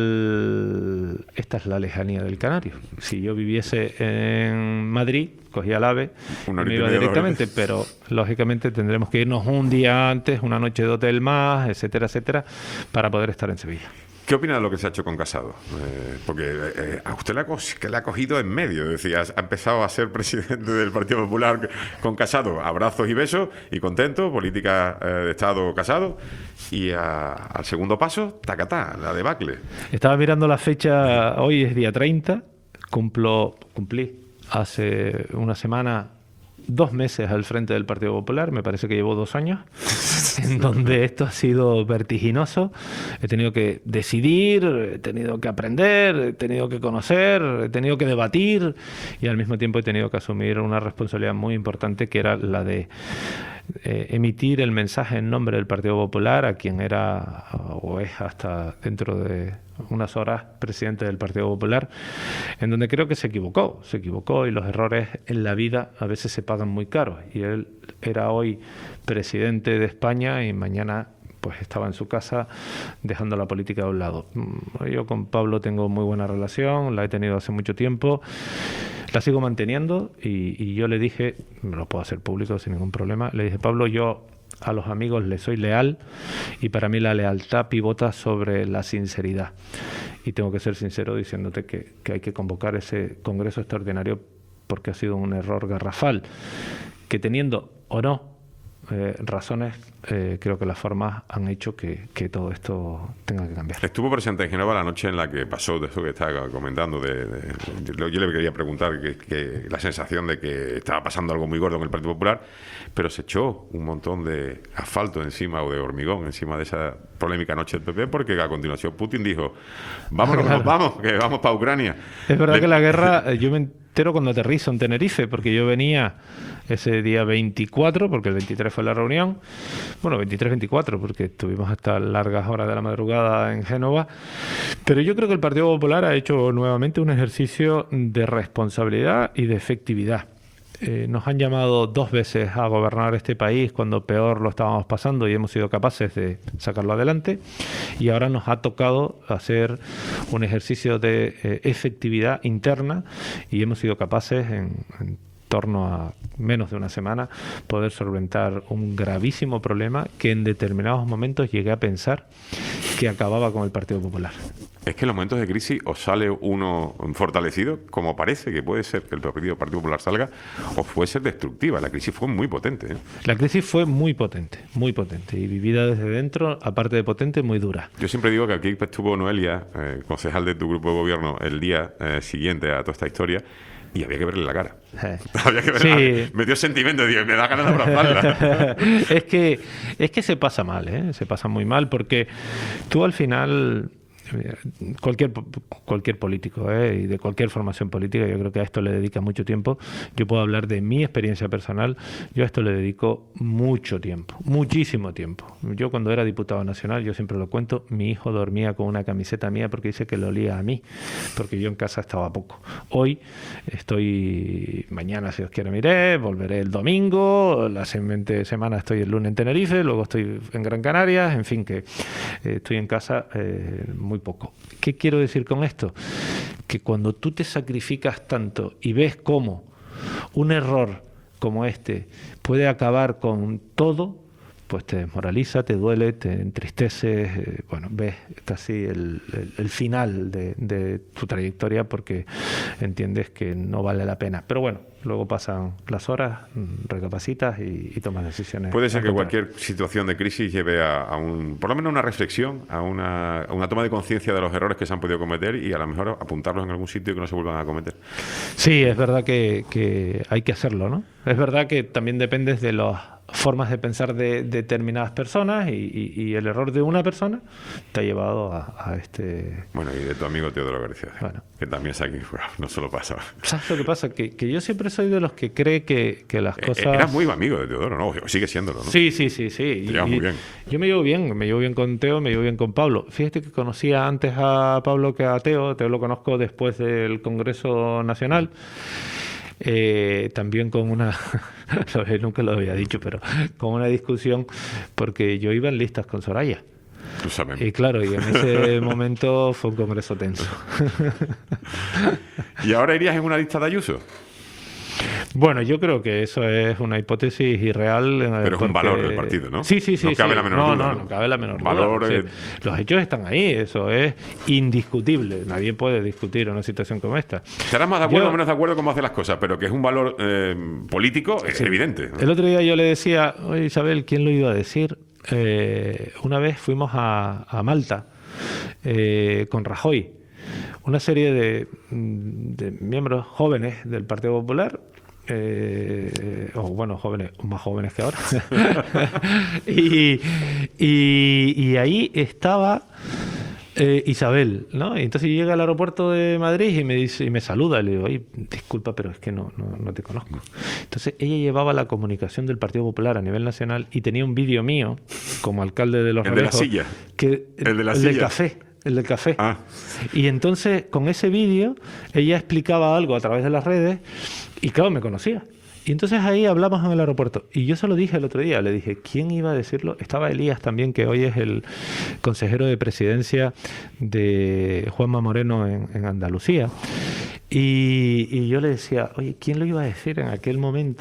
I: cual, esta es la lejanía del canario. Si yo viviese en Madrid, cogía el AVE y me iba directamente, pero lógicamente tendremos que irnos un día antes, una noche de hotel más, etcétera, etcétera, para poder estar en Sevilla. ¿Qué opina de lo que se ha hecho con Casado? Eh, porque eh, a usted le ha, que le ha cogido en medio, es decir, ha empezado a ser presidente del Partido Popular con Casado, abrazos y besos, y contento, política eh, de Estado Casado, y a, al segundo paso, tacatá, la debacle. Estaba mirando la fecha, hoy es día treinta, cumplo, cumplí hace una semana dos meses al frente del Partido Popular, me parece que llevo dos años, en donde esto ha sido vertiginoso. He tenido que decidir, he tenido que aprender, he tenido que conocer, he tenido que debatir y al mismo tiempo he tenido que asumir una responsabilidad muy importante, que era la de eh, emitir el mensaje en nombre del Partido Popular a quien era o es hasta dentro de unas horas presidente del Partido Popular, en donde creo que se equivocó, se equivocó y los errores en la vida a veces se pagan muy caros, y él era hoy presidente de España y mañana pues estaba en su casa dejando la política a un lado. Yo con Pablo tengo muy buena relación, la he tenido hace mucho tiempo, la sigo manteniendo y, y yo le dije, me lo puedo hacer público sin ningún problema, le dije, Pablo, yo a los amigos les soy leal y para mí la lealtad pivota sobre la sinceridad. Y tengo que ser sincero diciéndote que, que hay que convocar ese congreso extraordinario porque ha sido un error garrafal, que teniendo o no eh, razones, eh, creo que las formas han hecho que, que todo esto tenga que cambiar.
C: Estuvo presente en Génova la noche en la que pasó de eso que estaba comentando. De, de, de, yo le quería preguntar que, que la sensación de que estaba pasando algo muy gordo en el Partido Popular, pero se echó un montón de asfalto encima o de hormigón encima de esa polémica noche del P P, porque a continuación Putin dijo, vámonos, claro. nos vamos, que vamos para Ucrania.
I: Es verdad
C: le...
I: que la guerra, yo me entero cuando aterrizo en Tenerife, porque yo venía ese día veinticuatro, porque el veintitrés fue la reunión, bueno, veintitrés veinticuatro, porque estuvimos hasta largas horas de la madrugada en Génova, pero yo creo que el Partido Popular ha hecho nuevamente un ejercicio de responsabilidad y de efectividad. Eh, nos han llamado dos veces a gobernar este país cuando peor lo estábamos pasando y hemos sido capaces de sacarlo adelante, y ahora nos ha tocado hacer un ejercicio de eh, efectividad interna y hemos sido capaces en, en torno a menos de una semana poder solventar un gravísimo problema que en determinados momentos llegué a pensar que acababa con el Partido Popular.
C: Es que en los momentos de crisis o sale uno fortalecido, como parece que puede ser que el Partido, Partido Popular salga, o puede ser destructiva. La crisis fue muy potente, ¿eh?
I: La crisis fue muy potente, muy potente, y vivida desde dentro, aparte de potente, muy dura.
C: Yo siempre digo que aquí estuvo Noelia, eh, concejal de tu grupo de gobierno, el día eh, siguiente a toda esta historia, y había que verle la cara. Eh. Había que verle. Sí. Me dio sentimiento, tío, me da ganas de abrazarla.
I: es que es que se pasa mal, ¿eh? Se pasa muy mal, porque tú al final... Cualquier cualquier político ¿eh? y de cualquier formación política, yo creo que a esto le dedica mucho tiempo. Yo puedo hablar de mi experiencia personal. Yo a esto le dedico mucho tiempo, muchísimo tiempo. Yo cuando era diputado nacional, yo siempre lo cuento, mi hijo dormía con una camiseta mía porque dice que lo olía a mí, porque yo en casa estaba poco. Hoy estoy, mañana si Dios quiere me iré, volveré el domingo, la siguiente semana estoy el lunes en Tenerife, luego estoy en Gran Canaria, en fin, que eh, estoy en casa eh, muy poco. ¿Qué quiero decir con esto? Que cuando tú te sacrificas tanto y ves cómo un error como este puede acabar con todo, pues te desmoraliza, te duele, te entristeces, eh, bueno, ves casi el, el, el final de, de tu trayectoria porque entiendes que no vale la pena. Pero bueno, luego pasan las horas, recapacitas y, y tomas decisiones.
C: Puede ser que cualquier situación de crisis lleve a, a un, por lo menos una reflexión, a una, a una toma de conciencia de los errores que se han podido cometer y a lo mejor apuntarlos en algún sitio y que no se vuelvan a cometer.
I: Sí, es verdad que, que hay que hacerlo, ¿no? Es verdad que también dependes de las formas de pensar de determinadas personas y, y, y el error de una persona te ha llevado a, a este...
C: Bueno, y de tu amigo Teodoro García, bueno, que también es aquí, no solo pasa.
I: ¿Sabes lo que pasa? Que, que yo siempre soy de los que cree que, que las cosas...
C: Eras muy amigo de Teodoro, ¿no? Sigue siéndolo, ¿no?
I: Sí, sí, sí, sí.
C: Te llevas muy bien.
I: Yo me llevo bien, me llevo bien con Teo, me llevo bien con Pablo. Fíjate que conocía antes a Pablo que a Teo. Teo lo conozco después del Congreso Nacional. Eh, también con una nunca lo había dicho, pero con una discusión porque yo iba en listas con Soraya. Y claro, y en ese momento fue un congreso tenso.
C: ¿Y ahora irías en una lista de Ayuso?
I: Bueno, yo creo que eso es una hipótesis irreal.
C: Pero
I: porque...
C: es un valor del partido, ¿no?
I: Sí, sí, sí.
C: No cabe
I: sí.
C: la menor
I: no,
C: duda.
I: No,
C: no,
I: no cabe la menor
C: valor
I: duda.
C: Es...
I: Sí. Los hechos están ahí, eso es indiscutible. Nadie puede discutir una situación como esta.
C: Estarás más de acuerdo
I: yo...
C: o menos de acuerdo cómo hace las cosas, pero que es un valor eh, político es sí. evidente, ¿no?
I: El otro día yo le decía, oye Isabel, ¿quién lo iba a decir? Eh, una vez fuimos a, a Malta eh, con Rajoy. Una serie de, de miembros jóvenes del Partido Popular. Eh, o bueno, jóvenes, más jóvenes que ahora. y, y, y ahí estaba eh, Isabel, ¿no? Y entonces llega al aeropuerto de Madrid y me dice y me saluda. Y le digo, oye, disculpa, pero es que no, no, no te conozco. Entonces ella llevaba la comunicación del Partido Popular a nivel nacional y tenía un vídeo mío como alcalde de Los
C: El
I: Realejos,
C: de la silla.
I: Que,
C: el de la
I: el
C: silla.
I: del café. El del café.
C: Ah.
I: Y entonces, con ese vídeo, ella explicaba algo a través de las redes y, claro, me conocía. Y entonces ahí hablamos en el aeropuerto. Y yo se lo dije el otro día, le dije, ¿quién iba a decirlo? Estaba Elías también, que hoy es el consejero de presidencia de Juanma Moreno en, en Andalucía. Y, y yo le decía, oye, ¿quién lo iba a decir en aquel momento?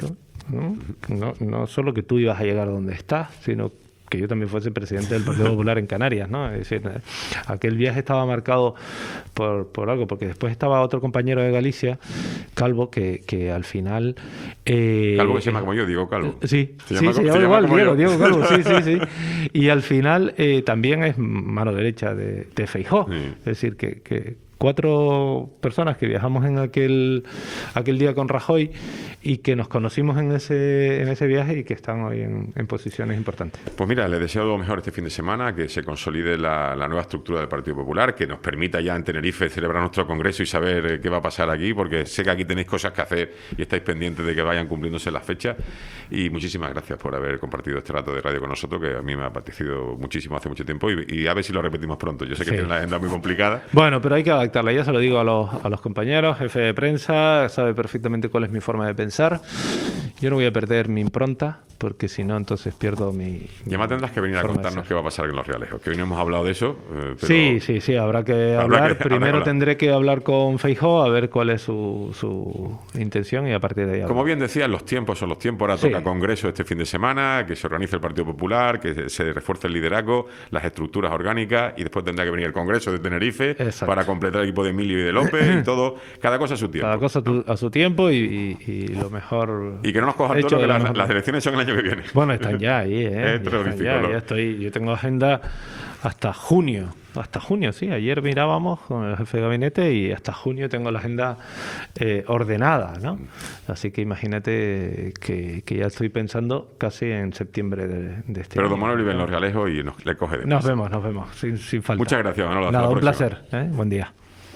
I: ¿no? No, no solo que tú ibas a llegar donde estás, sino que yo también fuese presidente del Partido Popular en Canarias, ¿no? Es decir, aquel viaje estaba marcado por, por algo, porque después estaba otro compañero de Galicia, Calvo, que, que al final... Eh,
C: Calvo que se llama como yo, Diego Calvo.
I: Sí,
C: se
I: sí,
C: llama,
I: se
C: se
I: llama
C: llama
I: igual,
C: como
I: Diego,
C: yo.
I: Diego Calvo, sí, sí, sí. Y al final eh, también es mano derecha de, de Feijóo.
C: Sí.
I: Es decir, que... que cuatro personas que viajamos en aquel aquel día con Rajoy y que nos conocimos en ese en ese viaje y que están hoy en, en posiciones importantes.
C: Pues mira, les deseo lo mejor este fin de semana, que se consolide la, la nueva estructura del Partido Popular, que nos permita ya en Tenerife celebrar nuestro congreso y saber eh, qué va a pasar aquí, porque sé que aquí tenéis cosas que hacer y estáis pendientes de que vayan cumpliéndose las fechas. Y muchísimas gracias por haber compartido este rato de radio con nosotros, que a mí me ha parecido muchísimo hace mucho tiempo, y, y a ver si lo repetimos pronto. Yo sé que
I: Sí.
C: tienen la agenda muy complicada.
I: Bueno, pero hay que adaptarla. Ya se lo digo a los, a los compañeros, jefe de prensa, sabe perfectamente cuál es mi forma de pensar. Yo no voy a perder mi impronta, porque si no, entonces pierdo mi.
C: Y además tendrás que venir a
I: forma de
C: contarnos
I: ser.
C: qué va a pasar en los Realejos, que hoy no hemos hablado de eso. Eh, pero
I: Sí, sí, sí, habrá que
C: Habrá
I: hablar.
C: que- habrá
I: Primero
C: que hablar.
I: tendré que hablar con Feijóo a ver cuál es su, su intención y a partir de ahí hablar.
C: Como bien decías, los tiempos son los tiempos. Ahora
I: Sí.
C: toca congreso este fin de semana, que se organice el Partido Popular, que se refuerce el liderazgo, las estructuras orgánicas, y después tendrá que venir el congreso de Tenerife
I: Exacto.
C: para completar el equipo de Emilio y de López y todo. Cada cosa a su tiempo.
I: Cada cosa a, tu- a su tiempo y, y- y lo mejor.
C: Y que no nos coja el
I: hecho
C: toro, que
I: de la
C: las,
I: mejor
C: las
I: manera.
C: elecciones son el año que viene.
I: Bueno, están ya ahí, ¿eh?
C: Es
I: Ya están
C: terrorífico,
I: ya,
C: ¿no?
I: ya estoy, yo tengo agenda hasta junio. Hasta junio, sí. Ayer mirábamos con el jefe de gabinete y hasta junio tengo la agenda eh, ordenada, ¿no? Así que imagínate que, que ya estoy pensando casi en septiembre de, de este
C: Pero
I: año.
C: don Manuel vive en los Realejos y nos, le coge de
I: Nos
C: prisa.
I: vemos, nos vemos, sin, sin falta.
C: Muchas gracias, Manolo. Hasta
I: Nada,
C: la
I: un
C: próxima.
I: placer. ¿eh? Buen día.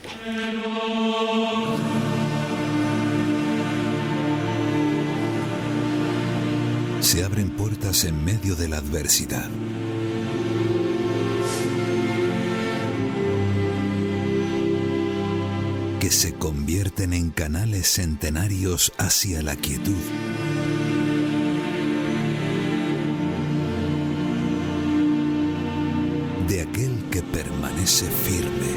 J: Se abren puertas en medio de la adversidad. Que se convierten en canales centenarios hacia la quietud. De aquel que permanece firme.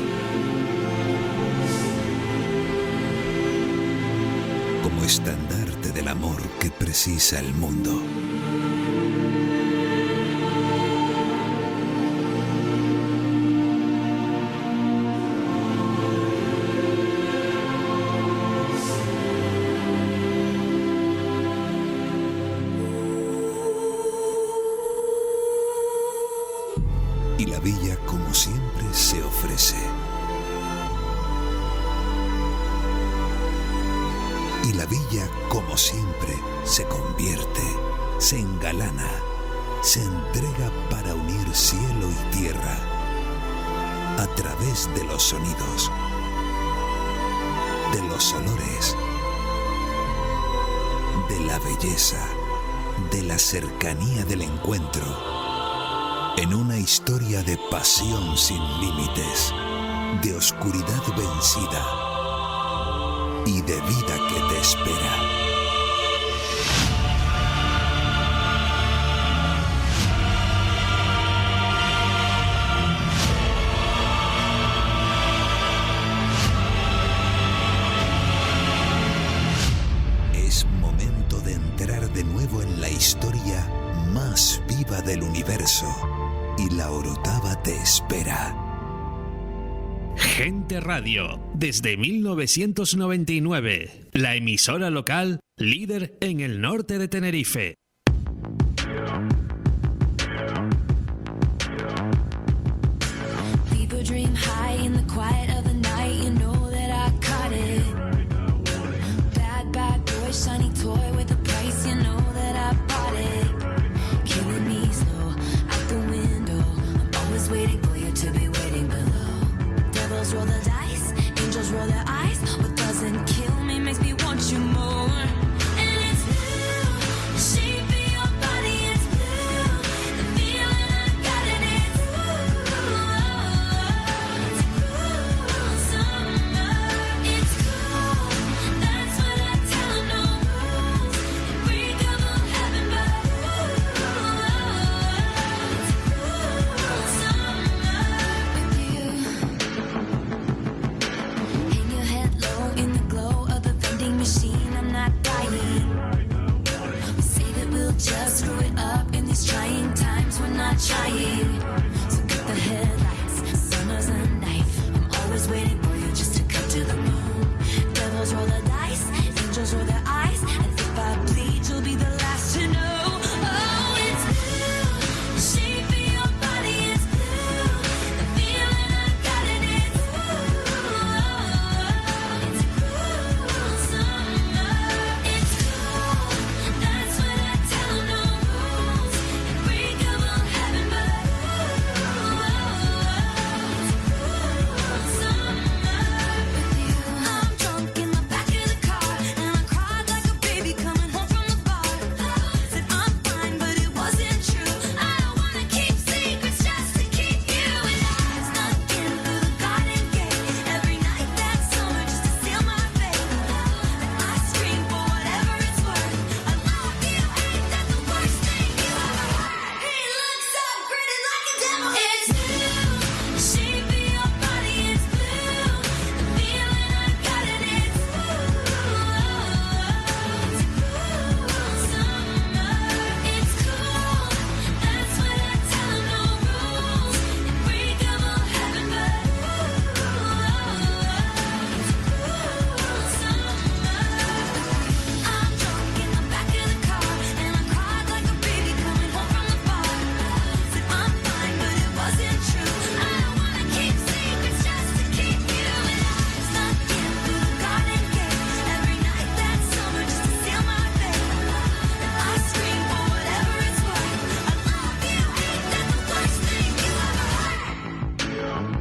J: Como estandarte del amor que precisa el mundo. Y la villa, como siempre, se ofrece. Y la villa, como siempre, se convierte, se engalana, se entrega para unir cielo y tierra a través de los sonidos, de los olores, de la belleza, de la cercanía del encuentro, en una historia de pasión sin límites, de oscuridad vencida y de vida que te espera. Es momento de entrar de nuevo en la historia más viva del universo y la Orotava te espera.
E: Gente Radio, desde mil novecientos noventa y nueve, la emisora local líder en el norte de Tenerife.
A: People dream high in the quiet of the night. You know that I caught it. Bad, bad boy, shiny toy with a price. You know that I bought it. Killing me slow out the window. I'm always waiting for you to be waiting below. Devils roll the dice, angels roll their eyes. What doesn't kill me makes me want you more. And it's blue, the shape of your body is blue. screw it up in these trying times. We're not trying. So cut the headlights, summer's a knife. I'm always waiting for you just to cut to the moon. Devils roll the dice, angels roll their eyes. And if I bleed, you'll be the last to know. Oh, it's blue. The shape of your body is blue. The feeling I got it is blue. It's cool summer. It's cool. That's what I tell 'em, no rules. And break 'em all heaven, but it's cool summer with you. I'm drunk in the back of the car, and I cried like a baby coming home from the bar. Said I'm fine, but it wasn't true. I don't wanna keep secrets just to keep you. And I snuck in through the garden gate every night that summer just to seal my fate. And I scream for whatever it's worth. I love you, ain't that the worst thing you ever heard? He looks so pretty like a devil. It's blue. The shape of your body is blue. The feeling I got it is blue. It's cool summer. It's cool. That's what I tell 'em, no rules. And break 'em all heaven, but it's cool summer. I'm drunk in the back of the car, and I cried like a baby coming home from the bar. Said I'm fine, but it wasn't true. I don't wanna keep secrets just to keep you. And I snuck in through the garden gate every night that summer just to seal my fate. And I scream for whatever it's worth. I love you, ain't that the worst thing you ever heard?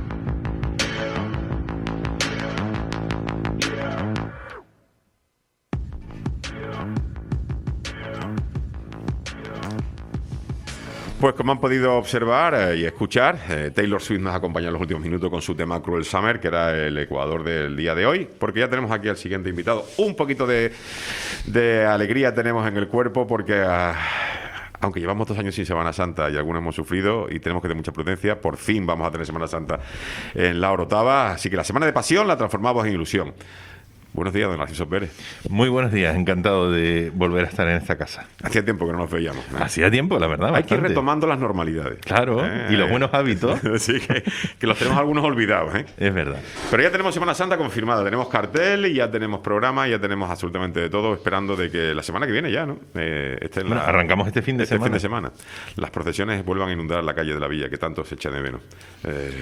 C: Pues como han podido observar eh, y escuchar, eh, Taylor Swift nos acompaña en los últimos minutos con su tema Cruel Summer, que era el Ecuador del día de hoy, porque ya tenemos aquí al siguiente invitado. Un poquito de, de alegría tenemos en el cuerpo, porque ah, aunque llevamos dos años sin Semana Santa y algunos hemos sufrido y tenemos que tener mucha prudencia, por fin vamos a tener Semana Santa en la Orotava, así que la Semana de Pasión la transformamos en ilusión. Buenos días, don Narciso Pérez.
K: Muy buenos días, encantado de volver a estar en esta casa.
C: Hacía tiempo que no nos veíamos, ¿no?
K: Hacía tiempo, la verdad.
C: Hay
K: bastante.
C: que ir retomando las normalidades.
K: Claro,
C: eh,
K: y los buenos hábitos.
C: Sí, que, que los tenemos algunos olvidados, ¿eh?
K: Es verdad.
C: Pero ya tenemos Semana Santa confirmada, tenemos cartel y ya tenemos programa, ya tenemos absolutamente de todo, esperando de que la semana que viene ya, ¿no? Eh, este
K: Bueno,
C: la,
K: arrancamos este fin de
C: este
K: semana.
C: fin de semana. Las procesiones vuelvan a inundar la calle de la Villa, que tanto se echa de menos. Eh,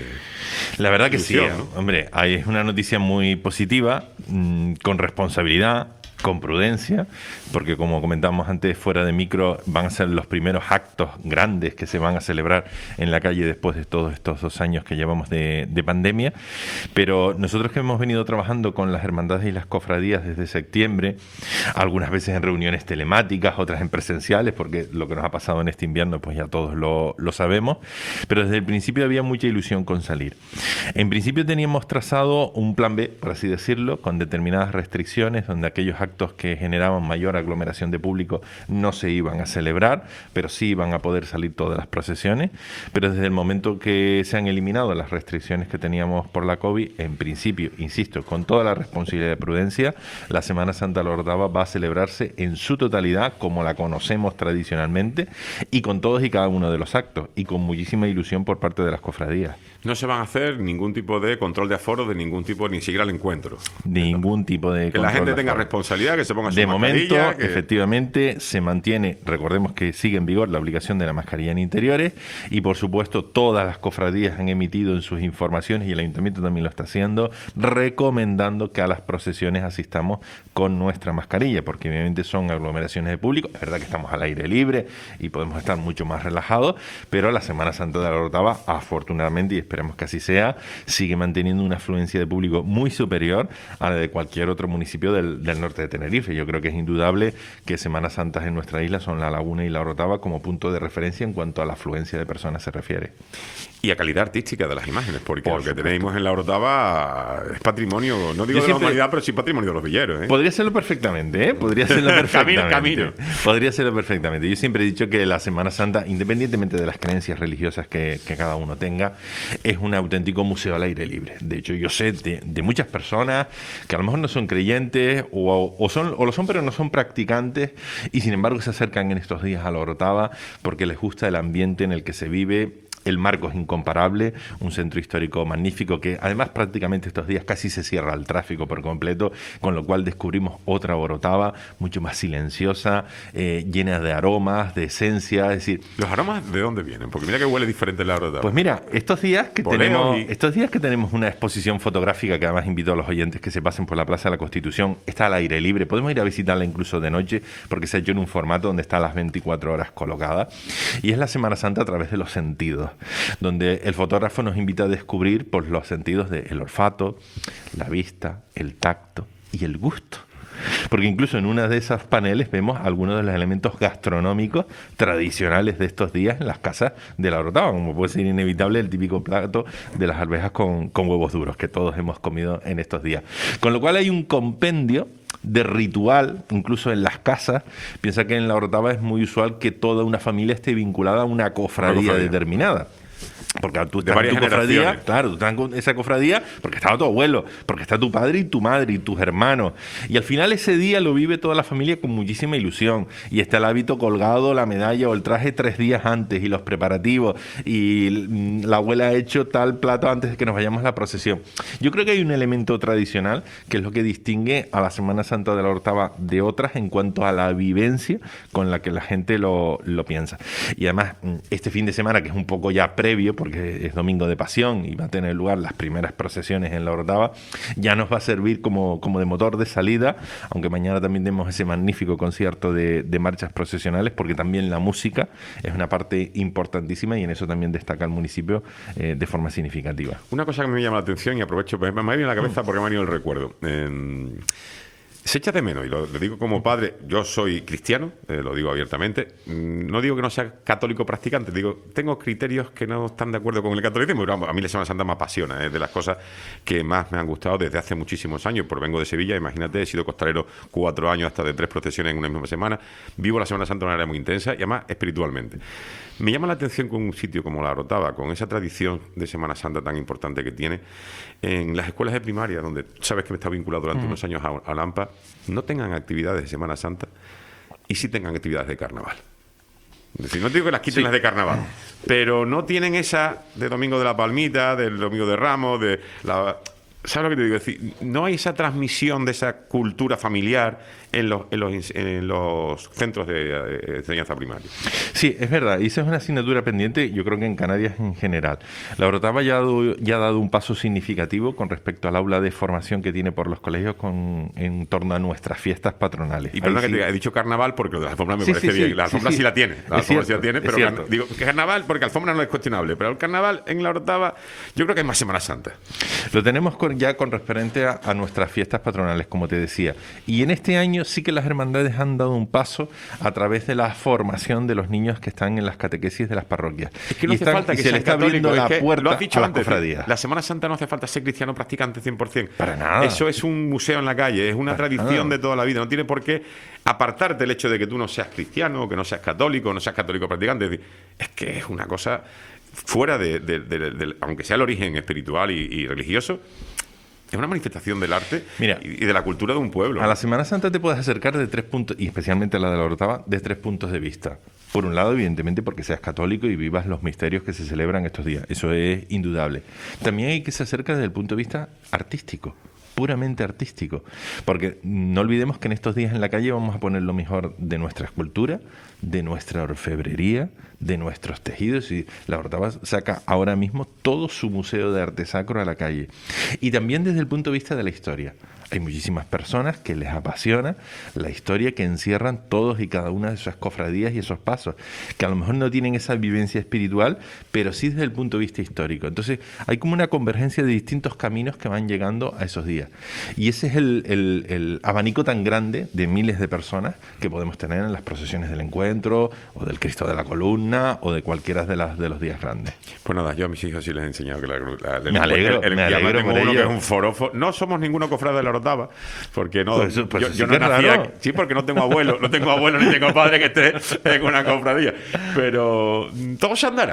K: La verdad que
C: ilusión,
K: sí, ¿eh?
C: ¿no?
K: Hombre, hay, es una noticia muy positiva, mmm, con responsabilidad, con prudencia, porque como comentamos antes fuera de micro, van a ser los primeros actos grandes que se van a celebrar en la calle después de todos estos dos años que llevamos de, de pandemia. Pero nosotros que hemos venido trabajando con las hermandades y las cofradías desde septiembre, algunas veces en reuniones telemáticas, otras en presenciales, porque lo que nos ha pasado en este invierno pues ya todos lo, lo sabemos, pero desde el principio había mucha ilusión con salir. En principio teníamos trazado un plan B, por así decirlo, con determinadas restricciones, donde aquellos actos que generaban mayor aglomeración de público no se iban a celebrar, pero sí iban a poder salir todas las procesiones. Pero desde el momento que se han eliminado las restricciones que teníamos por la COVID, en principio, insisto, con toda la responsabilidad de prudencia, la Semana Santa de la Orotava va a celebrarse en su totalidad, como la conocemos tradicionalmente, y con todos y cada uno de los actos, y con muchísima ilusión por parte de las cofradías.
C: No se van a hacer ningún tipo de control de aforo, de ningún tipo, ni siquiera el encuentro.
K: Ningún tipo de
C: Que la gente
K: de
C: tenga
K: aforo.
C: responsabilidad, que se ponga su
K: De
C: mascarilla,
K: momento,
C: que-
K: efectivamente, se mantiene, recordemos que sigue en vigor la obligación de la mascarilla en interiores, y por supuesto todas las cofradías han emitido en sus informaciones, y el Ayuntamiento también lo está haciendo, recomendando que a las procesiones asistamos con nuestra mascarilla, porque obviamente son aglomeraciones de público. Es verdad que estamos al aire libre y podemos estar mucho más relajados, pero la Semana Santa de la Orotava, afortunadamente, y esperemos que así sea, sigue manteniendo una afluencia de público muy superior a la de cualquier otro municipio del, del norte de Tenerife. Yo creo que es indudable que Semanas Santas en nuestra isla son La Laguna y La Orotava como punto de referencia en cuanto a la afluencia de personas se refiere.
C: Y a calidad artística de las imágenes, porque
K: Por
C: lo que
K: supuesto.
C: tenemos en la Orotava es patrimonio, no digo
K: Yo
C: de
K: siempre-
C: la humanidad, pero sí patrimonio de los villeros, ¿eh?
K: Podría serlo perfectamente, ¿eh? Podría serlo perfectamente.
C: Camino, camino.
K: Podría serlo perfectamente. Yo siempre he dicho que la Semana Santa, independientemente de las creencias religiosas que, que cada uno tenga, es un auténtico museo al aire libre. De hecho, yo sé de, de muchas personas que a lo mejor no son creyentes o, o, son, o lo son pero no son practicantes y sin embargo se acercan en estos días a la Orotava porque les gusta el ambiente en el que se vive. El marco es incomparable, un centro histórico magnífico que además prácticamente estos días casi se cierra al tráfico por completo, con lo cual descubrimos otra Orotava mucho más silenciosa, eh, llena de aromas, de esencia, es decir...
C: ¿Los aromas de dónde vienen? Porque mira que huele diferente la Orotava.
K: Pues mira, estos días que
C: Poleo
K: tenemos
C: y...
K: estos días que tenemos una exposición fotográfica que además invito a los oyentes que se pasen por la Plaza de la Constitución, está al aire libre, podemos ir a visitarla incluso de noche porque se ha hecho en un formato donde está las veinticuatro horas colocada y es la Semana Santa a través de los sentidos, donde el fotógrafo nos invita a descubrir por los sentidos del olfato, la vista, el tacto y el gusto. Porque incluso en una de esas paneles vemos algunos de los elementos gastronómicos tradicionales de estos días en las casas de la Orotava, como puede ser inevitable el típico plato de las arvejas con, con huevos duros que todos hemos comido en estos días. Con lo cual hay un compendio de ritual, incluso en las casas. Piensa que en la Orotava es muy usual que toda una familia esté vinculada a una cofradía, una cofradía. determinada. Porque tú estás en tu cofradía, claro, tú estás en esa cofradía porque estaba tu abuelo, porque está tu padre y tu madre y tus hermanos. Y al final ese día lo vive toda la familia con muchísima ilusión. Y está el hábito colgado, la medalla o el traje tres días antes y los preparativos. Y la abuela ha hecho tal plato antes de que nos vayamos a la procesión. Yo creo que hay un elemento tradicional que es lo que distingue a la Semana Santa de la Orotava de otras en cuanto a la vivencia con la que la gente lo, lo piensa. Y además, este fin de semana, que es un poco ya previo, porque es Domingo de Pasión y va a tener lugar las primeras procesiones en la Orotava, ya nos va a servir como, como de motor de salida, aunque mañana también tenemos ese magnífico concierto de, de marchas procesionales, porque también la música es una parte importantísima y en eso también destaca el municipio eh, de forma significativa.
C: Una cosa que me llama la atención y aprovecho, pues me ha venido a la cabeza porque me ha venido el recuerdo. Eh, Se echa de menos, y lo, lo digo como padre, yo soy cristiano, eh, lo digo abiertamente, no digo que no sea católico practicante, digo, tengo criterios que no están de acuerdo con el catolicismo, pero vamos, a mí la Semana Santa me apasiona, es eh, de las cosas que más me han gustado desde hace muchísimos años, porque vengo de Sevilla, imagínate, he sido costalero cuatro años, hasta de tres procesiones en una misma semana, vivo la Semana Santa de una manera muy intensa y además espiritualmente. Me llama la atención con un sitio como la Orotava, con esa tradición de Semana Santa tan importante que tiene, en las escuelas de primaria, donde sabes que me está vinculado durante mm. unos años a, a Lampa, no tengan actividades de Semana Santa y sí tengan actividades de carnaval. Es decir, no digo que las quiten sí. las de carnaval, pero no tienen esa de Domingo de la Palmita, del Domingo de Ramos, de la... ¿Sabes lo que te digo? Es decir, no hay esa transmisión de esa cultura familiar en los, en los, en los centros de enseñanza primaria.
K: Sí, es verdad. Y esa es una asignatura pendiente, yo creo que en Canarias en general. La Orotava ya ha dado, ya ha dado un paso significativo con respecto al aula de formación que tiene por los colegios con, en torno a nuestras fiestas patronales.
C: Y perdona sí. que te he dicho carnaval porque lo de la alfombra me sí, parece sí, bien. Sí, la alfombra sí, sí. sí la tiene. La alfombra cierto, sí la tiene, pero can, digo que carnaval porque alfombra no es cuestionable. Pero el carnaval en la Orotava yo creo que es más Semana Santa.
K: Lo tenemos con, ya con referente a, a nuestras fiestas patronales, como te decía. Y en este año sí que las hermandades han dado un paso a través de la formación de los niños que están en las catequesis de las parroquias.
C: Es que no
K: y
C: hace
K: están,
C: falta que
K: se le está abriendo la puerta
C: lo has dicho
K: a
C: antes,
K: las cofradías.
C: La Semana Santa no hace falta ser cristiano practicante cien por ciento.
K: Para nada.
C: Eso es un museo en la calle, es una Para tradición nada. de toda la vida. No tiene por qué apartarte el hecho de que tú no seas cristiano, que no seas católico, no seas católico practicante. Es decir, es que es una cosa fuera de, de, de, de, de aunque sea el origen espiritual y, y religioso, es una manifestación del arte Mira, y de la cultura de un pueblo.
K: A la Semana Santa te puedes acercar de tres puntos, y especialmente a la de la Orotava, de tres puntos de vista. Por un lado, evidentemente, porque seas católico y vivas los misterios que se celebran estos días. Eso es indudable. También hay que se acerca desde el punto de vista artístico, puramente artístico. Porque no olvidemos que en estos días en la calle vamos a poner lo mejor de nuestra escultura, de nuestra orfebrería, de nuestros tejidos, y la Orotava saca ahora mismo todo su museo de arte sacro a la calle. Y también desde el punto de vista de la historia. Hay muchísimas personas que les apasiona la historia que encierran todos y cada una de esas cofradías y esos pasos, que a lo mejor no tienen esa vivencia espiritual, pero sí desde el punto de vista histórico. Entonces hay como una convergencia de distintos caminos que van llegando a esos días. Y ese es el, el, el abanico tan grande de miles de personas que podemos tener en las procesiones del encuentro, o del Cristo de la Columna, o de cualquiera de, las, de los días grandes.
C: Pues nada, yo a mis hijos sí les he enseñado que la, la,
K: me alegro, el, el, me alegro por
C: uno
K: ello.
C: Que es un forofo. No somos ninguno cofrade de la Orotava, porque no,
K: pues eso, pues
C: yo,
K: eso
C: yo
K: sí
C: no nací aquí, sí, porque no tengo abuelo, no tengo abuelo ni tengo padre que esté en una cofradía, pero todo se andará.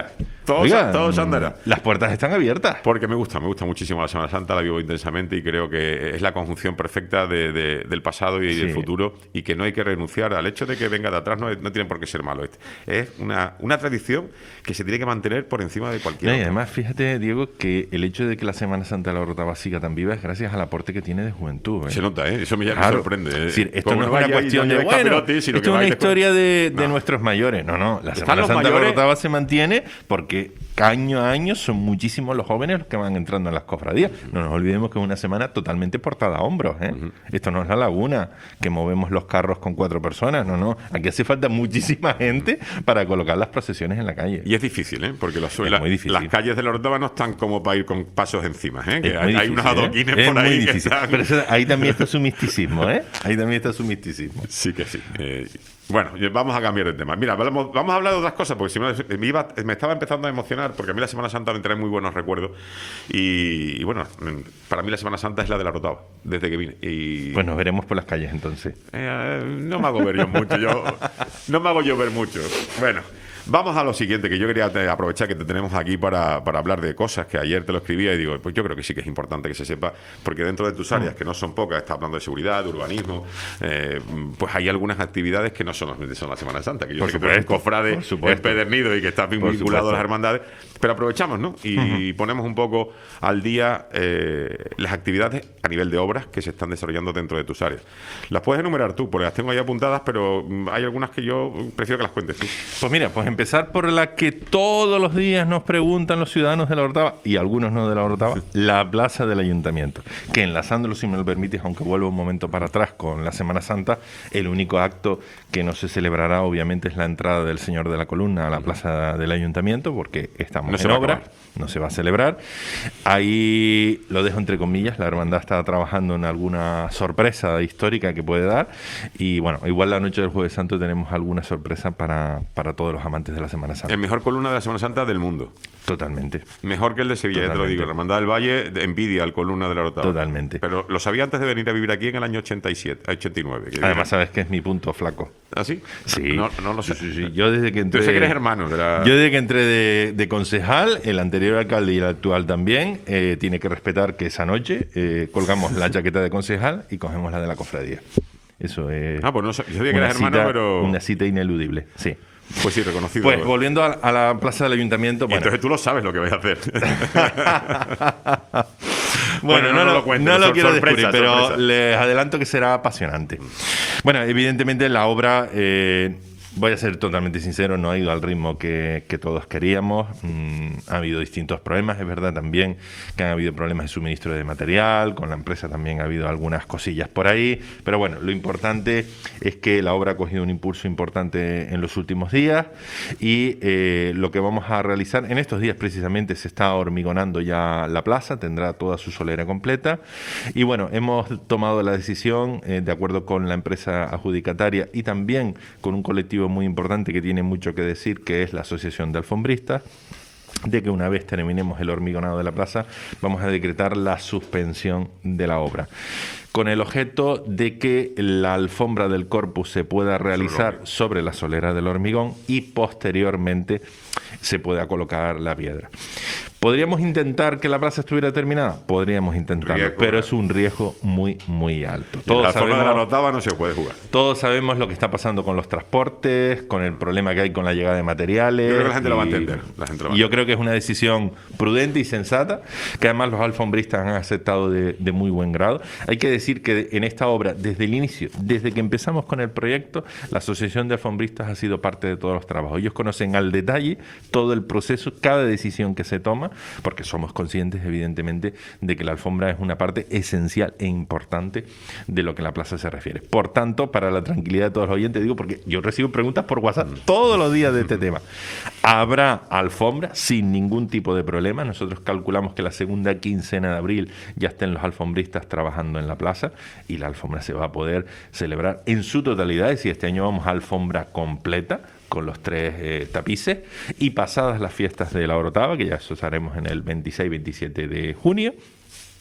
C: Todo,
K: Oiga,
C: todo Sandera.
K: Las puertas están abiertas.
C: Porque me gusta, me gusta muchísimo la Semana Santa, la vivo intensamente y creo que es la conjunción perfecta de, de, del pasado y sí. del futuro, y que no hay que renunciar al hecho de que venga de atrás, no, no tiene por qué ser malo. Este. Es una, una tradición que se tiene que mantener por encima de cualquier
K: no,
C: otra.
K: Y además, fíjate, Diego, que el hecho de que la Semana Santa de la Orotava siga tan viva es gracias al aporte que tiene de juventud. ¿eh?
C: Se nota, ¿eh? Eso me, claro. me sorprende. ¿eh?
K: Es decir, esto Como no es una cuestión de, bueno, capirote, sino esto que es una historia con... de, de no. nuestros mayores. No, no, la Semana Santa mayores... de la Orotava se mantiene porque año a año son muchísimos los jóvenes los que van entrando en las cofradías. No nos olvidemos que es una semana totalmente portada a hombros. ¿eh? Uh-huh. Esto no es la Laguna, que movemos los carros con cuatro personas. No, no. Aquí hace falta muchísima gente para colocar las procesiones en la calle.
C: Y es difícil, ¿eh? Porque los, la, las calles de la Orotava no están como para ir con pasos encima. ¿eh? Que hay, difícil, hay unos adoquines ¿eh? por
K: es
C: ahí.
K: Muy difícil. Están... Pero eso, ahí también está su misticismo. ¿eh? Ahí también está su misticismo.
C: Sí que sí. Eh, Bueno, vamos a cambiar de tema. Mira, vamos, vamos a hablar de otras cosas, porque si me, me, iba, me estaba empezando a emocionar, porque a mí la Semana Santa me trae muy buenos recuerdos. Y, y bueno, para mí la Semana Santa es la de la Orotava, desde que vine. Y,
K: pues nos veremos por las calles entonces.
C: Eh, no me hago ver yo mucho, yo no me hago yo ver mucho. Bueno, vamos a lo siguiente, que yo quería aprovechar que te tenemos aquí para, para hablar de cosas que ayer te lo escribía y digo, pues yo creo que sí que es importante que se sepa, porque dentro de tus áreas, que no son pocas, estás hablando de seguridad, de urbanismo, eh, pues hay algunas actividades que no son, son la Semana Santa, que yo
K: por
C: sé
K: supuesto,
C: que tú eres un cofrade empedernido y que estás vinculado a las hermandades, pero aprovechamos, ¿no? Y uh-huh. ponemos un poco al día eh, las actividades a nivel de obras que se están desarrollando dentro de tus áreas. Las puedes enumerar tú, porque las tengo ahí apuntadas, pero hay algunas que yo prefiero que las cuentes tú.
K: Pues mira, pues empezar por la que todos los días nos preguntan los ciudadanos de la Orotava, y algunos no de la Orotava, la plaza del Ayuntamiento, que enlazándolo, si me lo permites, aunque vuelvo un momento para atrás con la Semana Santa, el único acto que no se celebrará obviamente es la entrada del Señor de la Columna a la plaza del Ayuntamiento, porque estamos
C: no
K: en obra, no se va a celebrar. Ahí lo dejo entre comillas, la hermandad está trabajando en alguna sorpresa histórica que puede dar, y bueno, igual la noche del Jueves Santo tenemos alguna sorpresa para, para todos los amantes de la Semana Santa.
C: El mejor columna de la Semana Santa del mundo.
K: Totalmente.
C: Mejor que el de Sevilla, ya te lo digo. La Hermandad del Valle envidia al columna de la Orotava.
K: Totalmente.
C: Pero lo sabía antes de venir a vivir aquí en el año ochenta y siete, ochenta y nueve. Que
K: Además, sabes que es mi punto flaco.
C: ¿Ah, sí?
K: Sí.
C: No, no lo sé.
K: Sí, sí, sí. Yo desde que entré...
C: Yo sé que eres hermano de la...
K: Yo desde que entré de, de concejal, el anterior alcalde y el actual también, eh, tiene que respetar que esa noche eh, colgamos la chaqueta de concejal y cogemos la de la cofradía. Eso es...
C: Ah, pues no sé. Yo sabía que eres hermano,
K: cita,
C: pero...
K: Una cita ineludible, sí.
C: Pues sí, reconocido.
K: Pues volviendo a, a la plaza del Ayuntamiento... Bueno.
C: Entonces tú lo sabes lo que vais a hacer.
K: bueno, bueno, no, no lo, cuento, no lo quiero sorpresa, descubrir, pero sorpresa. Les adelanto que será apasionante. Bueno, evidentemente la obra... Eh, Voy a ser totalmente sincero, no ha ido al ritmo que, que todos queríamos. Mm, ha habido distintos problemas, es verdad también que han habido problemas de suministro de material, con la empresa también ha habido algunas cosillas por ahí, pero bueno, lo importante es que la obra ha cogido un impulso importante en los últimos días y eh, lo que vamos a realizar, en estos días precisamente se está hormigonando ya la plaza, tendrá toda su solera completa y bueno, hemos tomado la decisión, eh, de acuerdo con la empresa adjudicataria y también con un colectivo muy importante que tiene mucho que decir, que es la Asociación de Alfombristas, de que una vez terminemos el hormigonado de la plaza, vamos a decretar la suspensión de la obra, con el objeto de que la alfombra del corpus se pueda realizar sobre la solera del hormigón y posteriormente se pueda colocar la piedra. ¿Podríamos intentar que la plaza estuviera terminada? Podríamos intentarlo, riesgo, pero es un riesgo muy, muy alto.
C: Todos la sabemos, forma de la Orotava no se puede jugar.
K: Todos sabemos lo que está pasando con los transportes, con el problema que hay con la llegada de materiales.
C: Yo creo que la gente y, lo va a entender. La gente lo va a
K: y yo creo que es una decisión prudente y sensata, que además los alfombristas han aceptado de, de muy buen grado. Hay que decir que en esta obra, desde el inicio, desde que empezamos con el proyecto, la Asociación de Alfombristas ha sido parte de todos los trabajos. Ellos conocen al detalle todo el proceso, cada decisión que se toma, porque somos conscientes, evidentemente, de que la alfombra es una parte esencial e importante de lo que la plaza se refiere. Por tanto, para la tranquilidad de todos los oyentes, digo, porque yo recibo preguntas por WhatsApp todos los días de este tema. Habrá alfombra sin ningún tipo de problema. Nosotros calculamos que la segunda quincena de abril ya estén los alfombristas trabajando en la plaza y la alfombra se va a poder celebrar en su totalidad. Y si este año vamos a alfombra completa, con los tres eh, tapices, y pasadas las fiestas de la Orotava, que ya eso haremos en el veintiséis veintisiete de junio,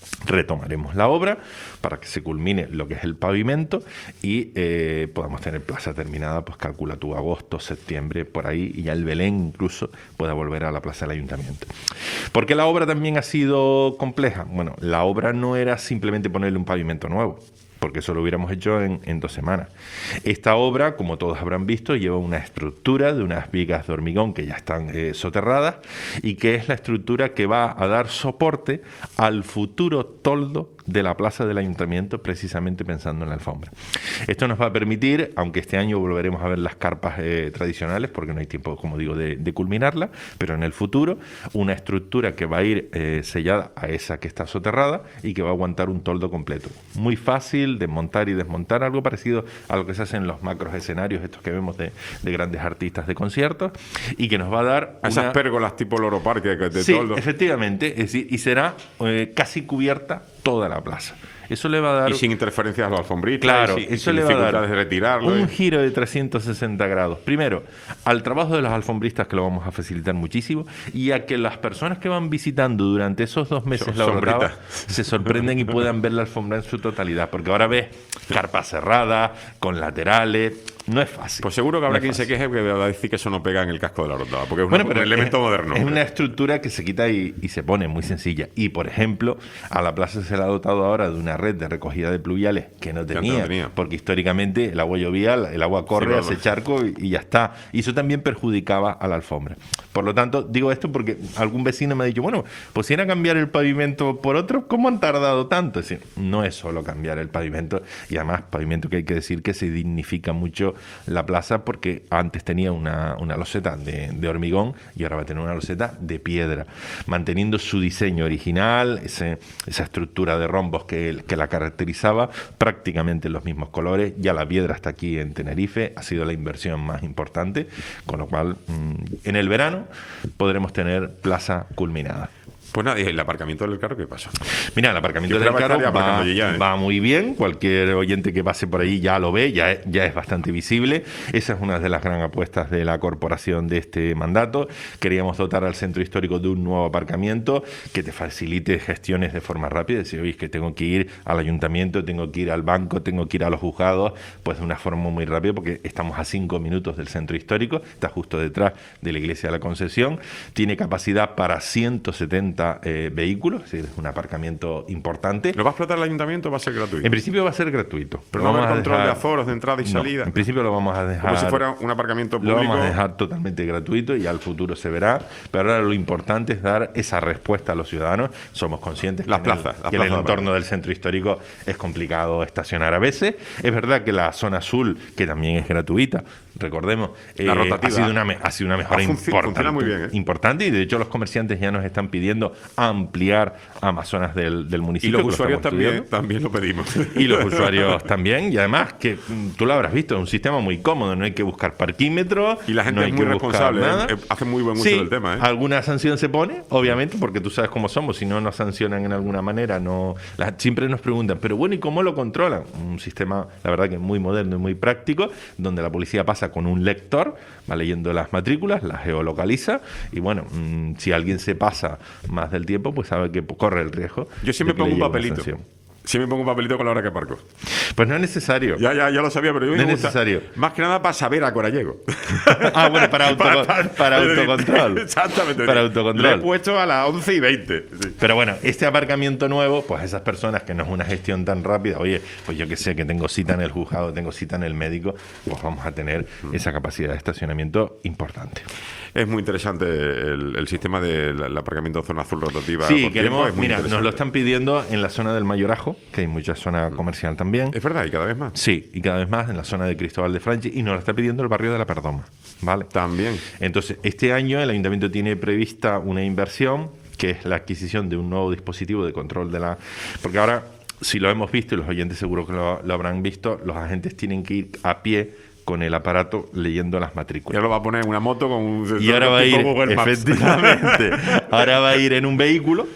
K: retomaremos la obra para que se culmine lo que es el pavimento y eh, podamos tener plaza terminada, pues calcula tú agosto, septiembre, por ahí, y ya el Belén incluso pueda volver a la plaza del Ayuntamiento. ¿Por qué la obra también ha sido compleja? Bueno, la obra no era simplemente ponerle un pavimento nuevo, porque eso lo hubiéramos hecho en, en dos semanas. Esta obra, como todos habrán visto, lleva una estructura de unas vigas de hormigón que ya están eh, soterradas y que es la estructura que va a dar soporte al futuro toldo de la plaza del Ayuntamiento, precisamente pensando en la alfombra. Esto nos va a permitir, aunque este año volveremos a ver las carpas eh, tradicionales, porque no hay tiempo, como digo, de, de culminarla, pero en el futuro, una estructura que va a ir eh, sellada a esa que está soterrada y que va a aguantar un toldo completo. Muy fácil de montar y desmontar, algo parecido a lo que se hace en los macros escenarios, estos que vemos de, de grandes artistas de conciertos, y que nos va a dar
C: una... Esas pérgolas tipo Loro Parque de
K: sí,
C: toldo.
K: Efectivamente, es decir, y será eh, casi cubierta toda la plaza. Eso le va a dar...
C: Y sin interferencias a los alfombritas.
K: Claro,
C: y sin,
K: eso
C: y sin
K: le va a dar
C: de retirarlo,
K: un
C: y...
K: giro de trescientos sesenta grados. Primero, al trabajo de los alfombristas, que lo vamos a facilitar muchísimo, y a que las personas que van visitando durante esos dos meses la Orotava se sorprenden y puedan ver la alfombra en su totalidad. Porque ahora ves carpa cerrada, con laterales... No es fácil.
C: Pues seguro que habrá
K: no
C: quien se queje que va a decir que eso no pega en el casco de la Orotava, porque es
K: bueno,
C: una,
K: pero
C: un elemento
K: es,
C: moderno.
K: Es una estructura que se quita y, y se pone muy sencilla. Y, por ejemplo, a la plaza se le ha dotado ahora de una red de recogida de pluviales que no tenía, no tenía. porque históricamente el agua llovía, el agua corre, sí, hace charco y, y ya está. Y eso también perjudicaba a la alfombra. Por lo tanto, digo esto porque algún vecino me ha dicho, bueno, pues si era cambiar el pavimento por otro, ¿cómo han tardado tanto? Es decir, no es solo cambiar el pavimento, y además pavimento que hay que decir que se dignifica mucho la plaza, porque antes tenía una, una loseta de, de hormigón y ahora va a tener una loseta de piedra, manteniendo su diseño original, ese, esa estructura de rombos que, que la caracterizaba, prácticamente los mismos colores. Ya la piedra está aquí en Tenerife, ha sido la inversión más importante, con lo cual mmm, en el verano podremos tener plaza culminada.
C: Pues nada, ¿y el aparcamiento del carro qué pasa?
K: Mira, el aparcamiento del carro va, ya, ¿eh? va muy bien. Cualquier oyente que pase por ahí ya lo ve, ya es, ya es bastante visible. Esa es una de las gran apuestas de la corporación de este mandato. Queríamos dotar al centro histórico de un nuevo aparcamiento que te facilite gestiones de forma rápida. Decir, oye, es que tengo que ir al ayuntamiento, tengo que ir al banco, tengo que ir a los juzgados, pues de una forma muy rápida, porque estamos a cinco minutos del centro histórico, está justo detrás de la iglesia de la Concepción, tiene capacidad para ciento setenta Eh, vehículos, es decir, es un aparcamiento importante.
C: ¿Lo va a explotar el ayuntamiento o va a ser gratuito?
K: En principio va a ser gratuito.
C: Pero no va a haber control dejar... de aforos de entrada y
K: no,
C: salida.
K: En principio lo vamos a dejar...
C: Como si fuera un aparcamiento público.
K: Lo vamos a dejar totalmente gratuito y al futuro se verá. Pero ahora lo importante es dar esa respuesta a los ciudadanos. Somos conscientes
C: las
K: que,
C: plazas,
K: en el,
C: las
K: que
C: plazas
K: en el entorno del centro histórico es complicado estacionar a veces. Es verdad que la zona azul, que también es gratuita, recordemos, eh, ha, sido una, ha sido una mejora importante,
C: muy bien, ¿eh?
K: importante, y de hecho los comerciantes ya nos están pidiendo ampliar a más zonas del, del municipio.
C: Y los usuarios lo también, también lo pedimos.
K: Y los usuarios también, y además que tú lo habrás visto, es un sistema muy cómodo, no hay que buscar parquímetros.
C: Y la gente
K: no hay
C: es muy
K: que
C: responsable,
K: nada.
C: ¿eh? Hace muy buen uso
K: sí,
C: del tema. ¿eh?
K: Alguna sanción se pone, obviamente, porque tú sabes cómo somos, si no nos sancionan en alguna manera, no la, siempre nos preguntan, pero bueno, ¿y cómo lo controlan? Un sistema, la verdad que muy moderno y muy práctico, donde la policía pasa con un lector, va leyendo las matrículas, las geolocaliza, y bueno, mmm, si alguien se pasa más del tiempo, pues sabe que corre el riesgo.
C: Yo siempre pongo un papelito. Siempre pongo un papelito con la hora que aparco.
K: Pues no es necesario.
C: Ya, ya, ya lo sabía, pero yo
K: no
C: me
K: es
C: gusta.
K: necesario.
C: Más que nada para saber a qué hora llego.
K: Ah, bueno, para, auto, para, para, para autocontrol.
C: Exactamente.
K: Para autocontrol.
C: Lo he puesto a las once y veinte. Sí.
K: Pero bueno, este aparcamiento nuevo, pues esas personas que no es una gestión tan rápida, oye, pues yo que sé, que tengo cita en el juzgado, tengo cita en el médico, pues vamos a tener mm. esa capacidad de estacionamiento importante.
C: Es muy interesante el, el sistema del aparcamiento en zona azul rotativa.
K: Sí, queremos, mira, nos lo están pidiendo en la zona del Mayorajo, que hay mucha zona comercial también.
C: Es verdad, y cada vez más.
K: Sí, y cada vez más en la zona de Cristóbal de Franchi, y nos lo está pidiendo el barrio de la Perdoma, ¿vale?
C: También.
K: Entonces, este año el Ayuntamiento tiene prevista una inversión, que es la adquisición de un nuevo dispositivo de control de la... Porque ahora, si lo hemos visto, y los oyentes seguro que lo, lo habrán visto, los agentes tienen que ir a pie con el aparato leyendo las matrículas.
C: Ya lo va a poner en una moto con un...
K: Y ahora va a ir, efectivamente, ahora va a ir en un vehículo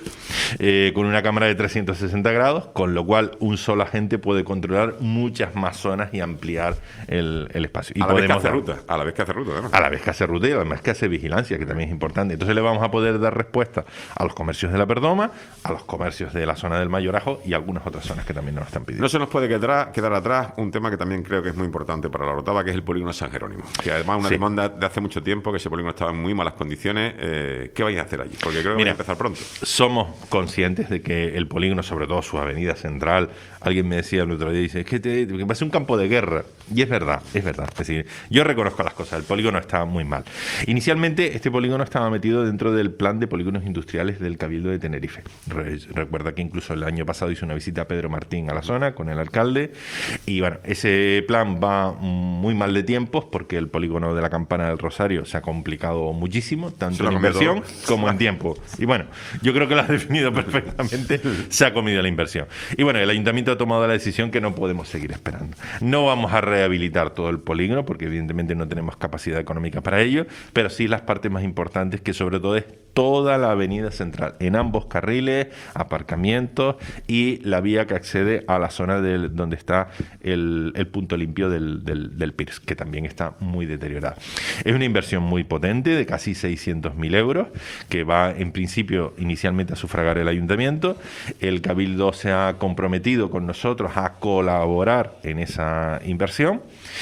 K: eh, con una cámara de trescientos sesenta grados, con lo cual un solo agente puede controlar muchas más zonas y ampliar el, el espacio. Y
C: a la vez que
K: podemos
C: hace
K: dar-
C: ruta, a la vez que hace ruta, además.
K: a la vez que hace ruta y además que hace vigilancia, que también es importante. Entonces le vamos a poder dar respuesta a los comercios de la Perdoma, a los comercios de la zona del Mayorajo y algunas otras zonas que también nos están pidiendo.
C: No se nos puede quedar, quedar atrás un tema que también creo que es muy importante para la Orotava, que es el polígono San Jerónimo. Que además una
K: Sí.
C: demanda de hace mucho tiempo, que ese polígono estaba en muy malas condiciones. Eh, ¿Qué vais a hacer allí? Porque creo que
K: Mira,
C: vais a empezar pronto.
K: Somos conscientes de que el polígono, sobre todo su avenida central, alguien me decía el otro día, dice, es que, te, que va a ser un campo de guerra. Y es verdad, es verdad. Es decir, yo reconozco las cosas, el polígono está muy mal. Inicialmente, este polígono estaba metido dentro del plan de polígonos industriales del Cabildo de Tenerife. Re- recuerda que incluso el año pasado hizo una visita a Pedro Martín a la zona con el alcalde. Y bueno, ese plan va muy mal de tiempos porque el polígono de la Campana del Rosario se ha complicado muchísimo,
C: Se
K: tanto
C: lo
K: en
C: ha comido
K: inversión
C: todo.
K: como en tiempo. Y bueno, yo creo que lo has definido perfectamente, se ha comido la inversión. Y bueno, el ayuntamiento ha tomado la decisión que no podemos seguir esperando. No vamos a rehabilitar todo el polígono porque evidentemente no tenemos capacidad económica para ello, pero sí las partes más importantes, que sobre todo es toda la avenida central, en ambos carriles, aparcamientos y la vía que accede a la zona del, donde está el, el punto limpio del, del, del Pirs, que también está muy deteriorada. Es una inversión muy potente de casi seiscientos mil euros, que va en principio inicialmente a sufragar el ayuntamiento. El Cabildo se ha comprometido con nosotros a colaborar en esa inversión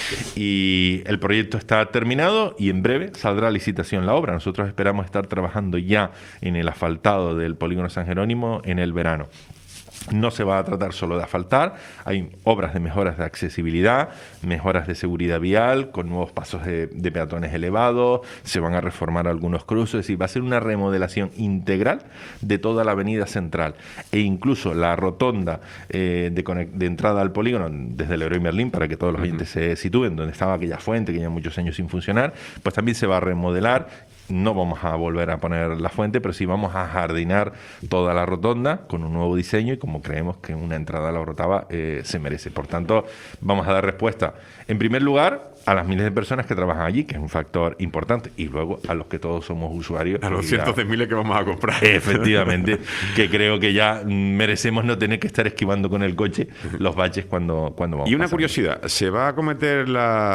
K: y el proyecto está terminado y en breve saldrá a licitación la obra. Nosotros esperamos estar trabajando ya en el asfaltado del polígono San Jerónimo en el verano. No se va a tratar solo de asfaltar, hay obras de mejoras de accesibilidad, mejoras de seguridad vial, con nuevos pasos de, de peatones elevados, se van a reformar algunos cruces y va a ser una remodelación integral de toda la avenida central e incluso la rotonda eh, de, conec- de entrada al polígono desde el Leroy Merlin, para que todos los oyentes se sitúen, donde estaba aquella fuente que lleva muchos años sin funcionar, pues también se va a remodelar. No vamos a volver a poner la fuente, pero sí vamos a jardinar toda la rotonda con un nuevo diseño y como creemos que una entrada a la Orotava eh, se merece. Por tanto, vamos a dar respuesta, en primer lugar, a las miles de personas que trabajan allí, que es un factor importante, y luego a los que todos somos usuarios.
C: A los
K: y
C: cientos
K: ya-
C: de miles que vamos a comprar.
K: Efectivamente, que creo que ya merecemos no tener que estar esquivando con el coche los baches cuando, cuando vamos
C: Y una
K: pasando.
C: curiosidad, ¿se va a cometer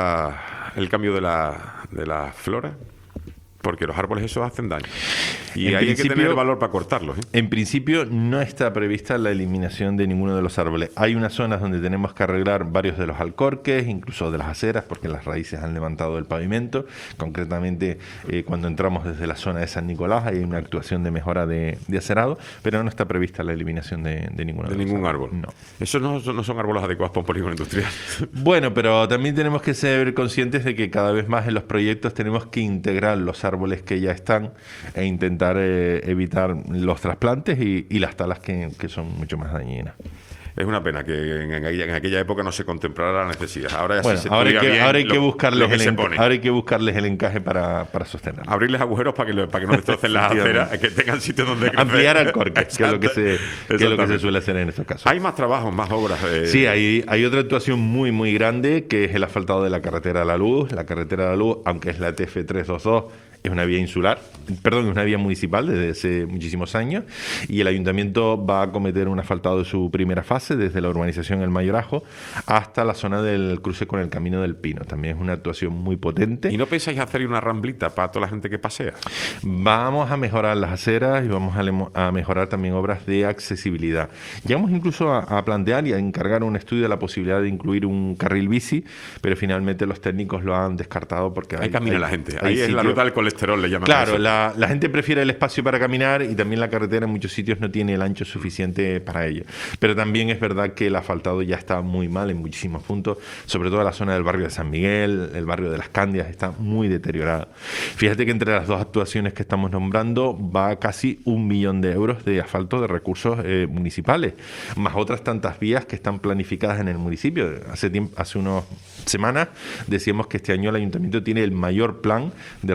C: la, el cambio de la, de la flora? Porque los árboles esos hacen daño. Y
K: En
C: hay que
K: principio-
C: tener valor para cortarlos. ¿eh?
K: En principio no está prevista la eliminación de ninguno de los árboles. Hay unas zonas donde tenemos que arreglar varios de los alcorques, incluso de las aceras, porque las raíces han levantado el pavimento. Concretamente, eh, cuando entramos desde la zona de San Nicolás hay una actuación de mejora de, de acerado, pero no está prevista la eliminación de, de ninguno de,
C: De
K: los
C: ningún
K: árboles.
C: árbol.
K: No.
C: Esos no, son- no son árboles adecuados para un polígono industrial.
K: Bueno, pero también tenemos que ser conscientes de que cada vez más en los proyectos tenemos que integrar los árboles que ya están e intentar eh, evitar los trasplantes y, y las talas que, que son mucho más dañinas.
C: Es una pena que en, en aquella, en aquella época no se contemplara la necesidad. Ahora ya
K: Bueno,
C: sí se
K: ahora hay,
C: estudia
K: que,
C: bien
K: ahora hay que
C: lo-
K: buscarles
C: lo que
K: el
C: se
K: enca-
C: pone.
K: ahora hay que buscarles el encaje para, para sostener.
C: Abrirles agujeros para que, lo- para que no destrocen las aceras, que tengan sitio donde crecer.
K: Ampliar alcorques, que es lo que se, que es lo que se
C: Exactamente.
K: suele hacer en estos casos.
C: Hay más trabajos, más obras. eh,
K: Sí, hay, hay otra actuación muy, muy grande, que es el asfaltado de la carretera de la Luz. La carretera de la Luz, aunque es la T F trescientos veintidós, es una vía insular, perdón, es una vía municipal desde hace muchísimos años, y el ayuntamiento va a acometer un asfaltado de su primera fase, desde la urbanización El Mayorajo hasta la zona del cruce con el Camino del Pino. También es una actuación muy potente.
C: ¿Y no pensáis hacer una ramblita para toda la gente que pasea?
K: Vamos a mejorar las aceras y vamos a, lemo- a mejorar también obras de accesibilidad. Llegamos incluso a, a plantear y a encargar un estudio de la posibilidad de incluir un carril bici, pero finalmente los técnicos lo han descartado porque
C: Ahí camina la gente.
K: hay
C: Ahí es la
K: sitios-
C: ruta del colesterol, le llaman. a
K: Claro,
C: eso.
K: la, la gente prefiere el espacio para caminar y también la carretera en muchos sitios no tiene el ancho suficiente para ello. Pero también es verdad que el asfaltado ya está muy mal en muchísimos puntos, sobre todo la zona del barrio de San Miguel, el barrio de Las Candias está muy deteriorado. Fíjate que entre las dos actuaciones que estamos nombrando va casi un millón de euros de asfalto de recursos eh, municipales, más otras tantas vías que están planificadas en el municipio. Hace tiempo, hace unas semanas decíamos que este año el ayuntamiento tiene el mayor plan de rehabilitación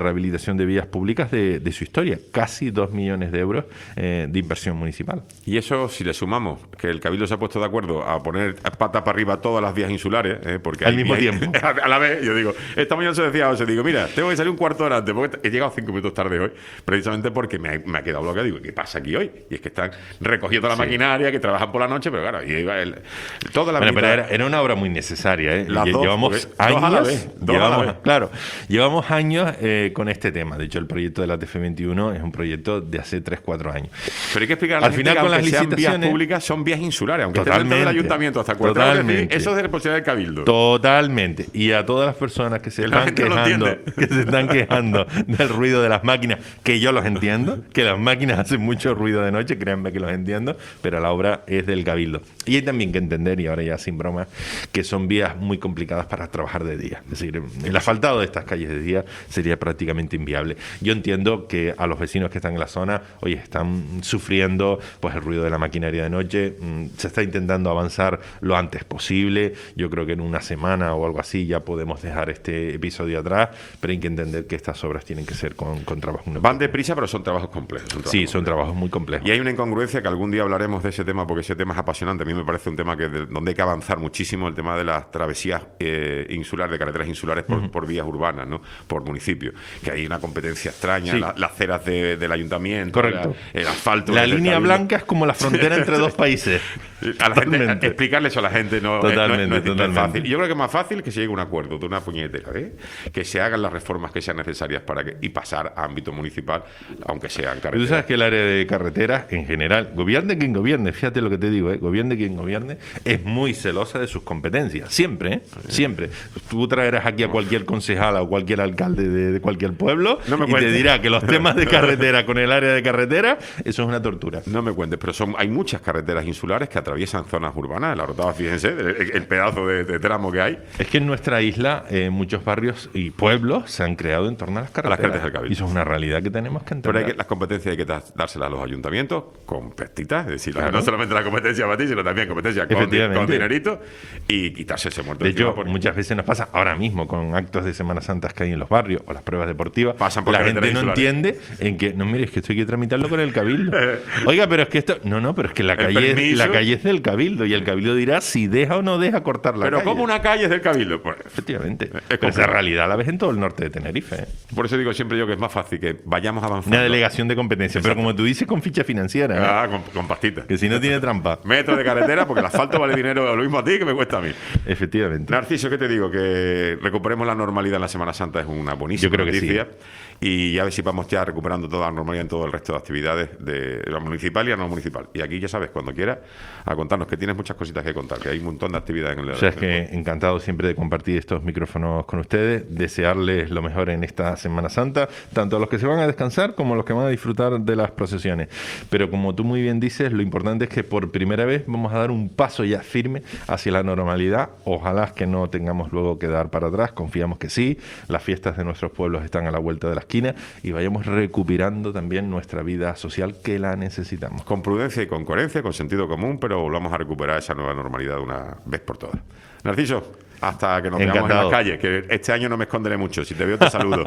K: rehabilitación de vías públicas de, de su historia. Casi dos millones de euros eh, de inversión municipal.
C: Y eso, si le sumamos que el Cabildo se ha puesto de acuerdo a poner pata para arriba todas las vías insulares, eh, porque
K: al
C: hay,
K: mismo
C: hay,
K: tiempo.
C: A la vez, yo digo, esta mañana se decía, os digo, mira, tengo que salir un cuarto de hora antes, porque he llegado cinco minutos tarde hoy, precisamente porque me ha, me ha quedado bloqueado. Digo, ¿qué pasa aquí hoy? Y es que están recogiendo la sí. maquinaria, que trabajan por la noche, pero claro, y iba el, toda la
K: bueno,
C: mitad,
K: pero era, era una obra muy necesaria, ¿eh?
C: Las dos,
K: llevamos
C: años,
K: dos a la vez,
C: dos
K: llevamos,
C: a la vez.
K: Claro, llevamos años eh, con este tema. De hecho, el proyecto de la T F veintiuno es un proyecto de hace tres, cuatro años.
C: Pero hay que explicar a la
K: Al
C: gente
K: final,
C: que
K: con las
C: sean
K: licitaciones
C: vías públicas, son vías insulares, aunque estén dentro del ayuntamiento hasta cuarto.
K: Totalmente.
C: Eso es de responsabilidad del Cabildo.
K: Totalmente. Y a todas las personas que se
C: que
K: están quejando, que se están quejando del ruido de las máquinas, que yo los entiendo, que las máquinas hacen mucho ruido de noche, créanme que los entiendo, pero la obra es del Cabildo. Y hay también que entender, y ahora ya sin broma, que son vías muy complicadas para trabajar de día. Es decir, el asfaltado de estas calles de día sería prácticamente inviable. Yo entiendo que a los vecinos que están en la zona, oye, están sufriendo pues el ruido de la maquinaria de noche. Se está intentando avanzar lo antes posible. Yo creo que en una semana o algo así ya podemos dejar este episodio atrás, pero hay que entender que estas obras tienen que ser con, con trabajos.
C: Van deprisa, pero son trabajos complejos. Son trabajos
K: sí,
C: complejos.
K: son trabajos muy complejos.
C: Y hay una incongruencia que algún día hablaremos de ese tema, porque ese tema es apasionante. A mí me parece un tema que de, donde hay que avanzar muchísimo, el tema de las travesías eh, insulares, de carreteras insulares por, uh-huh. por vías urbanas, ¿no? Por municipios. Que hay una competencia extraña, sí. la, las ceras de, del ayuntamiento,
K: correcto.
C: La, el asfalto.
K: La línea blanca es como la frontera entre dos países.
C: A la gente, explicarle eso a la gente no,
K: totalmente,
C: no, no, no, no es fácil.
K: totalmente.
C: Yo creo que es más fácil que se llegue a un acuerdo de una puñetera, ¿eh? Que se hagan las reformas que sean necesarias para que y pasar a ámbito municipal, aunque sean carreteras.
K: Tú sabes que el área de carreteras, en general, gobierne quien gobierne, fíjate lo que te digo, ¿eh? Gobierne quien gobierne, es muy celosa de sus competencias. Siempre, ¿eh? Siempre. Tú traerás aquí a cualquier concejal o cualquier alcalde de, de cualquier pueblo no me y cuentes. Te dirá que los temas de carretera con el área de carretera, eso es una tortura.
C: No me cuentes, pero son hay muchas carreteras insulares que atraviesan zonas urbanas. La Orotava, fíjense, el, el pedazo de, de tramo que hay.
K: Es que en nuestra isla, eh, muchos barrios y pueblos se han creado en torno a las carreteras.
C: A las carreteras del Cabildo.
K: Y eso es una realidad que tenemos que entender.
C: Pero hay que, las competencias hay que dárselas a los ayuntamientos con pestitas, es decir,
K: claro.
C: no solamente la competencia para ti, sino también competencia con, con dinerito y quitarse ese muerto.
K: De hecho,
C: por...
K: muchas veces nos pasa ahora mismo con actos de Semana Santa que hay en los barrios o las pruebas deportivas.
C: Pasan por
K: la gente no
C: insulares.
K: Entiende en que, no, mire, es que esto hay que tramitarlo con el Cabildo. Oiga, pero es que esto... No, no, pero es que la calle, es, la calle es del Cabildo y el Cabildo dirá si deja o no deja cortar la
C: pero
K: calle.
C: Pero ¿cómo una calle es del Cabildo? Pues,
K: efectivamente. Es pero esa realidad la ves en todo el norte de Tenerife. ¿eh?
C: Por eso digo siempre yo que es más fácil que vayamos avanzando.
K: Una delegación de competencia, exacto. Pero como tú dices, con ficha financiera. ¿eh?
C: Ah, con, con pastita.
K: Que si no tiene trampa.
C: Metro de carretera, porque el asfalto vale dinero lo mismo a ti que me cuesta a mí.
K: Efectivamente.
C: Narciso, ¿qué te digo? Que recuperemos la normalidad en la Semana Santa es una buenísima
K: yo creo
C: noticia.
K: Que sí.
C: Y a ver si vamos ya recuperando toda la normalidad en todo el resto de actividades de la municipal y la no municipal. Y aquí, ya sabes, cuando quieras, a contarnos, que tienes muchas cositas que contar, que hay un montón de actividades en el...
K: O sea, es que encantado siempre de compartir estos micrófonos con ustedes, desearles lo mejor en esta Semana Santa, tanto a los que se van a descansar como a los que van a disfrutar de las procesiones. Pero como tú muy bien dices, lo importante es que por primera vez vamos a dar un paso ya firme hacia la normalidad. Ojalá que no tengamos luego que dar para atrás, confiamos que sí. Las fiestas de nuestros pueblos están a la vuelta de la esquina y vayamos recuperando también nuestra vida social que la necesitamos.
C: Con prudencia y con coherencia, con sentido común, pero volvamos a recuperar esa nueva normalidad de una vez por todas. Narciso, hasta que nos veamos en las calles, que este año no me esconderé mucho. Si te veo te saludo.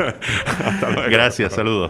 C: Hasta luego.
K: Gracias, saludos.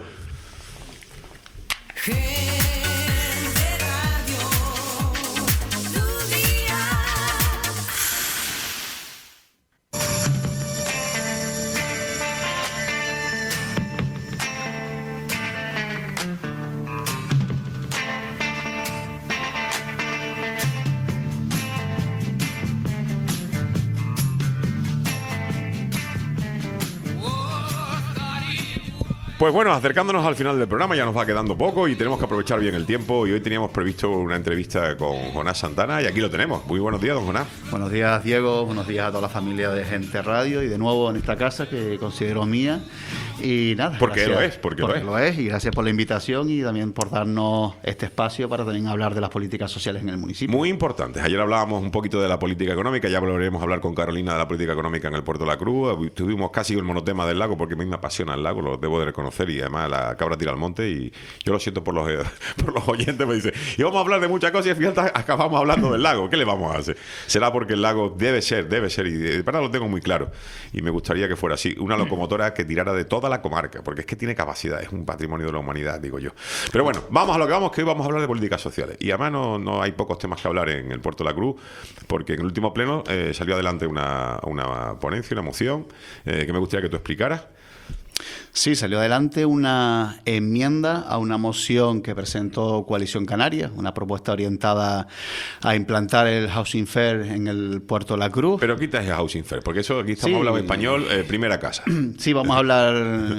C: Pues bueno, acercándonos al final del programa, ya nos va quedando poco y tenemos que aprovechar bien el tiempo. Y hoy teníamos previsto una entrevista con Jonás Santana y aquí lo tenemos. Muy buenos días, don Jonás.
L: Buenos días, Diego. Buenos días a toda la familia de Gente Radio y de nuevo en esta casa que considero mía. Y nada,
C: porque
L: gracias,
C: lo es, porque,
L: porque
C: lo,
L: lo
C: es.
L: es. Y gracias por la invitación y también por darnos este espacio para también hablar de las políticas sociales en el municipio.
C: Muy importantes. Ayer hablábamos un poquito de la política económica, ya volveremos a hablar con Carolina de la política económica en el Puerto de la Cruz. Tuvimos casi el monotema del lago porque a mí me apasiona el lago, lo debo de reconocer, y además la cabra tira al monte y yo lo siento por los, por los oyentes, me dice, y vamos a hablar de muchas cosas y al final acabamos hablando del lago. ¿Qué le vamos a hacer? Será porque el lago debe ser, debe ser, y de verdad lo tengo muy claro y me gustaría que fuera así, una locomotora que tirara de todas toda la comarca, porque es que tiene capacidad, es un patrimonio de la humanidad, digo yo. Pero bueno, vamos a lo que vamos, que hoy vamos a hablar de políticas sociales. Y además no, no hay pocos temas que hablar en el Puerto de la Cruz, porque en el último pleno eh, salió adelante una, una ponencia, una moción, eh, que me gustaría que tú explicaras.
L: Sí, salió adelante una enmienda a una moción que presentó Coalición Canaria, una propuesta orientada a implantar el Housing Fair en el Puerto de la Cruz.
C: Pero quita ese Housing Fair, porque eso aquí estamos
L: Sí.
C: hablando en español, eh, primera casa.
L: Sí, vamos a hablar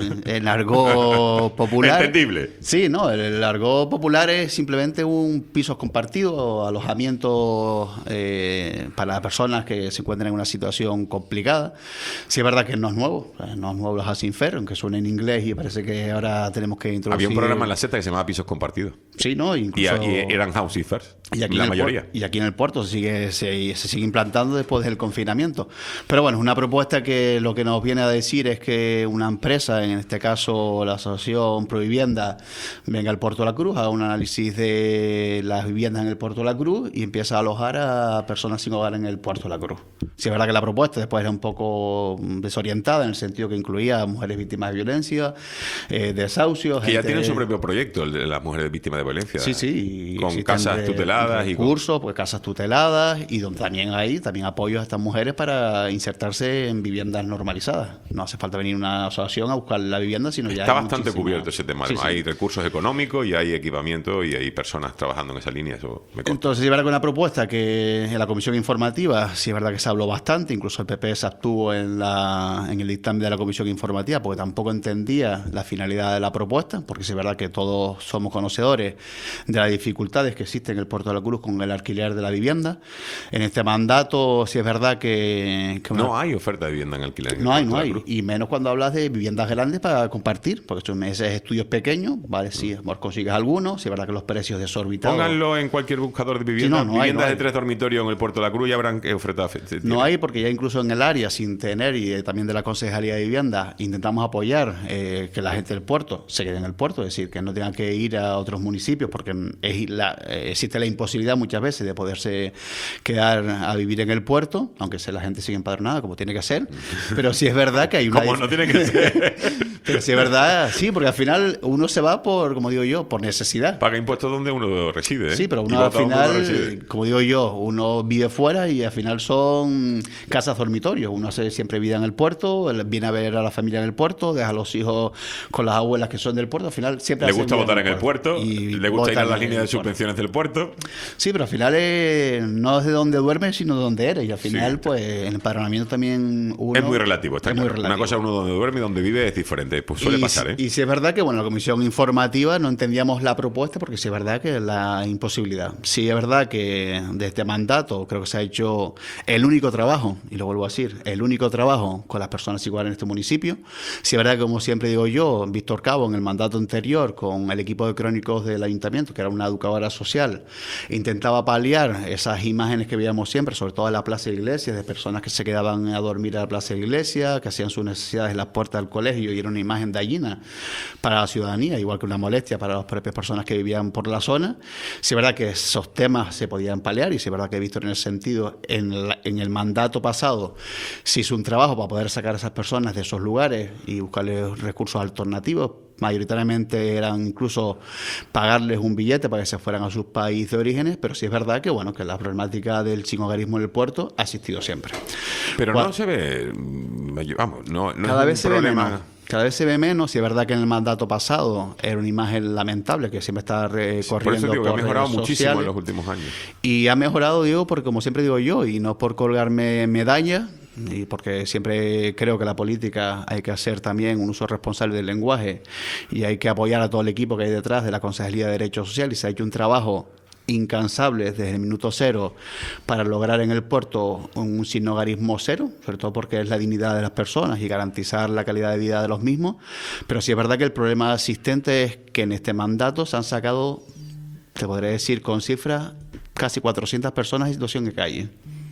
L: en argot popular.
C: Entendible.
L: Sí, no, el argot popular es simplemente un piso compartido, alojamiento eh, para personas que se encuentran en una situación complicada. Sí, es verdad que no es nuevo, no es nuevo el Housing Fair, aunque suena en inglés y parece que ahora tenemos que introducir...
C: Había un programa en la Z que se llamaba Pisos Compartidos.
L: Sí, ¿no? Incluso...
C: Y, y eran Housing Fairs,
L: Y aquí,
C: la
L: en el
C: mayoría.
L: puer- y aquí en el puerto se sigue, se, se sigue implantando después del confinamiento. Pero bueno, es una propuesta que lo que nos viene a decir es que una empresa, en este caso la Asociación Provivienda, venga al Puerto de la Cruz, haga un análisis de las viviendas en el Puerto de la Cruz y empieza a alojar a personas sin hogar en el Puerto de la Cruz. Sí, es verdad que la propuesta después era un poco desorientada en el sentido que incluía a mujeres víctimas de violencia, eh, desahucios...
C: Que ya
L: gente-
C: tienen su propio proyecto, el de las mujeres víctimas de violencia.
L: Sí, sí. y
C: Con
L: existen
C: casas
L: de-
C: tuteladas y con-
L: recursos, pues casas tuteladas y donde también hay también apoyos a estas mujeres para insertarse en viviendas normalizadas. No hace falta venir a una asociación a buscar la vivienda, sino ya
C: Está
L: hay
C: bastante
L: muchísimas-
C: cubierto ese tema.
L: Sí,
C: ¿no?
L: sí.
C: Hay recursos económicos y hay equipamiento y hay personas trabajando en esa línea. Eso me consta.
L: Entonces, es verdad que una propuesta que en la comisión informativa, sí es verdad que se habló bastante, incluso el P P se abstuvo en, la, en el dictamen de la comisión informativa porque tampoco entendía la finalidad de la propuesta, porque sí es verdad que todos somos conocedores de las dificultades que existen en el Puerto de la Cruz con el alquiler de la vivienda. En este mandato, sí es verdad que... que una-
C: No hay oferta de vivienda en alquiler. en el
L: no hay,
C: Puerto
L: no
C: de
L: hay.
C: la Cruz.
L: Y menos cuando hablas de viviendas grandes para compartir, porque son esos estudios pequeños, ¿vale? Sí, a lo mejor consigues algunos, sí es verdad que los precios desorbitados.
C: Pónganlo en cualquier buscador de viviendas.
L: Sí, no, no hay,
C: viviendas
L: no hay.
C: de tres dormitorios en el Puerto de la Cruz y habrán que oferta.
L: No hay, porque ya incluso en el área, sin tener, y eh, también de la Concejalía de Vivienda, intentamos apoyar eh, que la gente del puerto se quede en el puerto, es decir, que no tengan que ir a otros municipios, porque es la, eh, existe la imposibilidad muchas veces de poderse quedar a vivir en el puerto, aunque sea la gente sigue empadronada, como tiene que ser, pero sí es verdad que hay una...
C: Como
L: dif-
C: no tiene que ser.
L: Pero sí es verdad, sí, porque al final uno se va por, como digo yo, por necesidad.
C: Paga impuestos donde uno reside. ¿eh?
L: Sí, pero
C: Y
L: uno al
C: vota donde uno
L: final,
C: reside.
L: como digo yo, uno vive fuera y al final son casas dormitorios. Uno hace siempre vida en el puerto, él viene a ver a la familia en el puerto, deja a los hijos con las abuelas que son del puerto. Al final siempre
C: Le
L: hace
C: gusta
L: vida
C: votar en el puerto,
L: y
C: le gusta ir a
L: votan
C: las
L: en
C: líneas de
L: el puerto.
C: subvenciones del puerto.
L: Sí, pero al final es- no es de donde duermes, sino de donde eres. Y al final,
C: Sí.
L: pues, el empadronamiento también uno...
C: Es muy relativo, está
L: es muy
C: claro. Una
L: relativo.
C: cosa uno donde duerme y donde vive es diferente. Pues suele
L: y,
C: pasar, ¿eh?
L: Y si es verdad que, bueno, la comisión informativa no entendíamos la propuesta porque sí es verdad que la imposibilidad. Sí es verdad que de este mandato creo que se ha hecho el único trabajo, y lo vuelvo a decir, el único trabajo con las personas iguales en este municipio. Sí es verdad que, como siempre digo yo, Víctor Cabo en el mandato anterior con el equipo de crónicos del ayuntamiento, que era una educadora social, intentaba paliar esas imágenes que veíamos siempre, sobre todo en la Plaza de Iglesia, de personas que se quedaban a dormir a la Plaza de Iglesia, que hacían sus necesidades en las puertas del colegio y era una imagen gallina para la ciudadanía, igual que una molestia para las propias personas que vivían por la zona. Sí es verdad que esos temas se podían paliar y sí es verdad que he visto en ese sentido, en, la- en el mandato pasado, se hizo un trabajo para poder sacar a esas personas de esos lugares y buscarles recursos alternativos. Mayoritariamente eran incluso pagarles un billete para que se fueran a sus países de orígenes, pero sí es verdad que bueno que la problemática del sinhogarismo en el puerto ha existido siempre.
C: Pero
L: Cuan-
C: no se ve. mm, Vamos, no, no
L: Cada
C: es
L: vez
C: un
L: se ve
C: problema.
L: menos. Cada vez se ve menos, y es verdad que en el mandato pasado era una imagen lamentable que siempre está recorriendo
C: Por eso digo que ha
L: por
C: mejorado
L: redes
C: muchísimo
L: sociales.
C: en los últimos años.
L: Y ha mejorado, digo, porque como siempre digo yo, y no por colgarme medalla, y porque siempre creo que la política hay que hacer también un uso responsable del lenguaje y hay que apoyar a todo el equipo que hay detrás de la Concejalía de Derechos Sociales, y se ha hecho un trabajo incansable desde el minuto cero para lograr en el puerto un sinhogarismo cero, sobre todo porque es la dignidad de las personas y garantizar la calidad de vida de los mismos. Pero sí es verdad que el problema existente es que en este mandato se han sacado, te podré decir con cifras, casi cuatrocientas personas en situación de calle.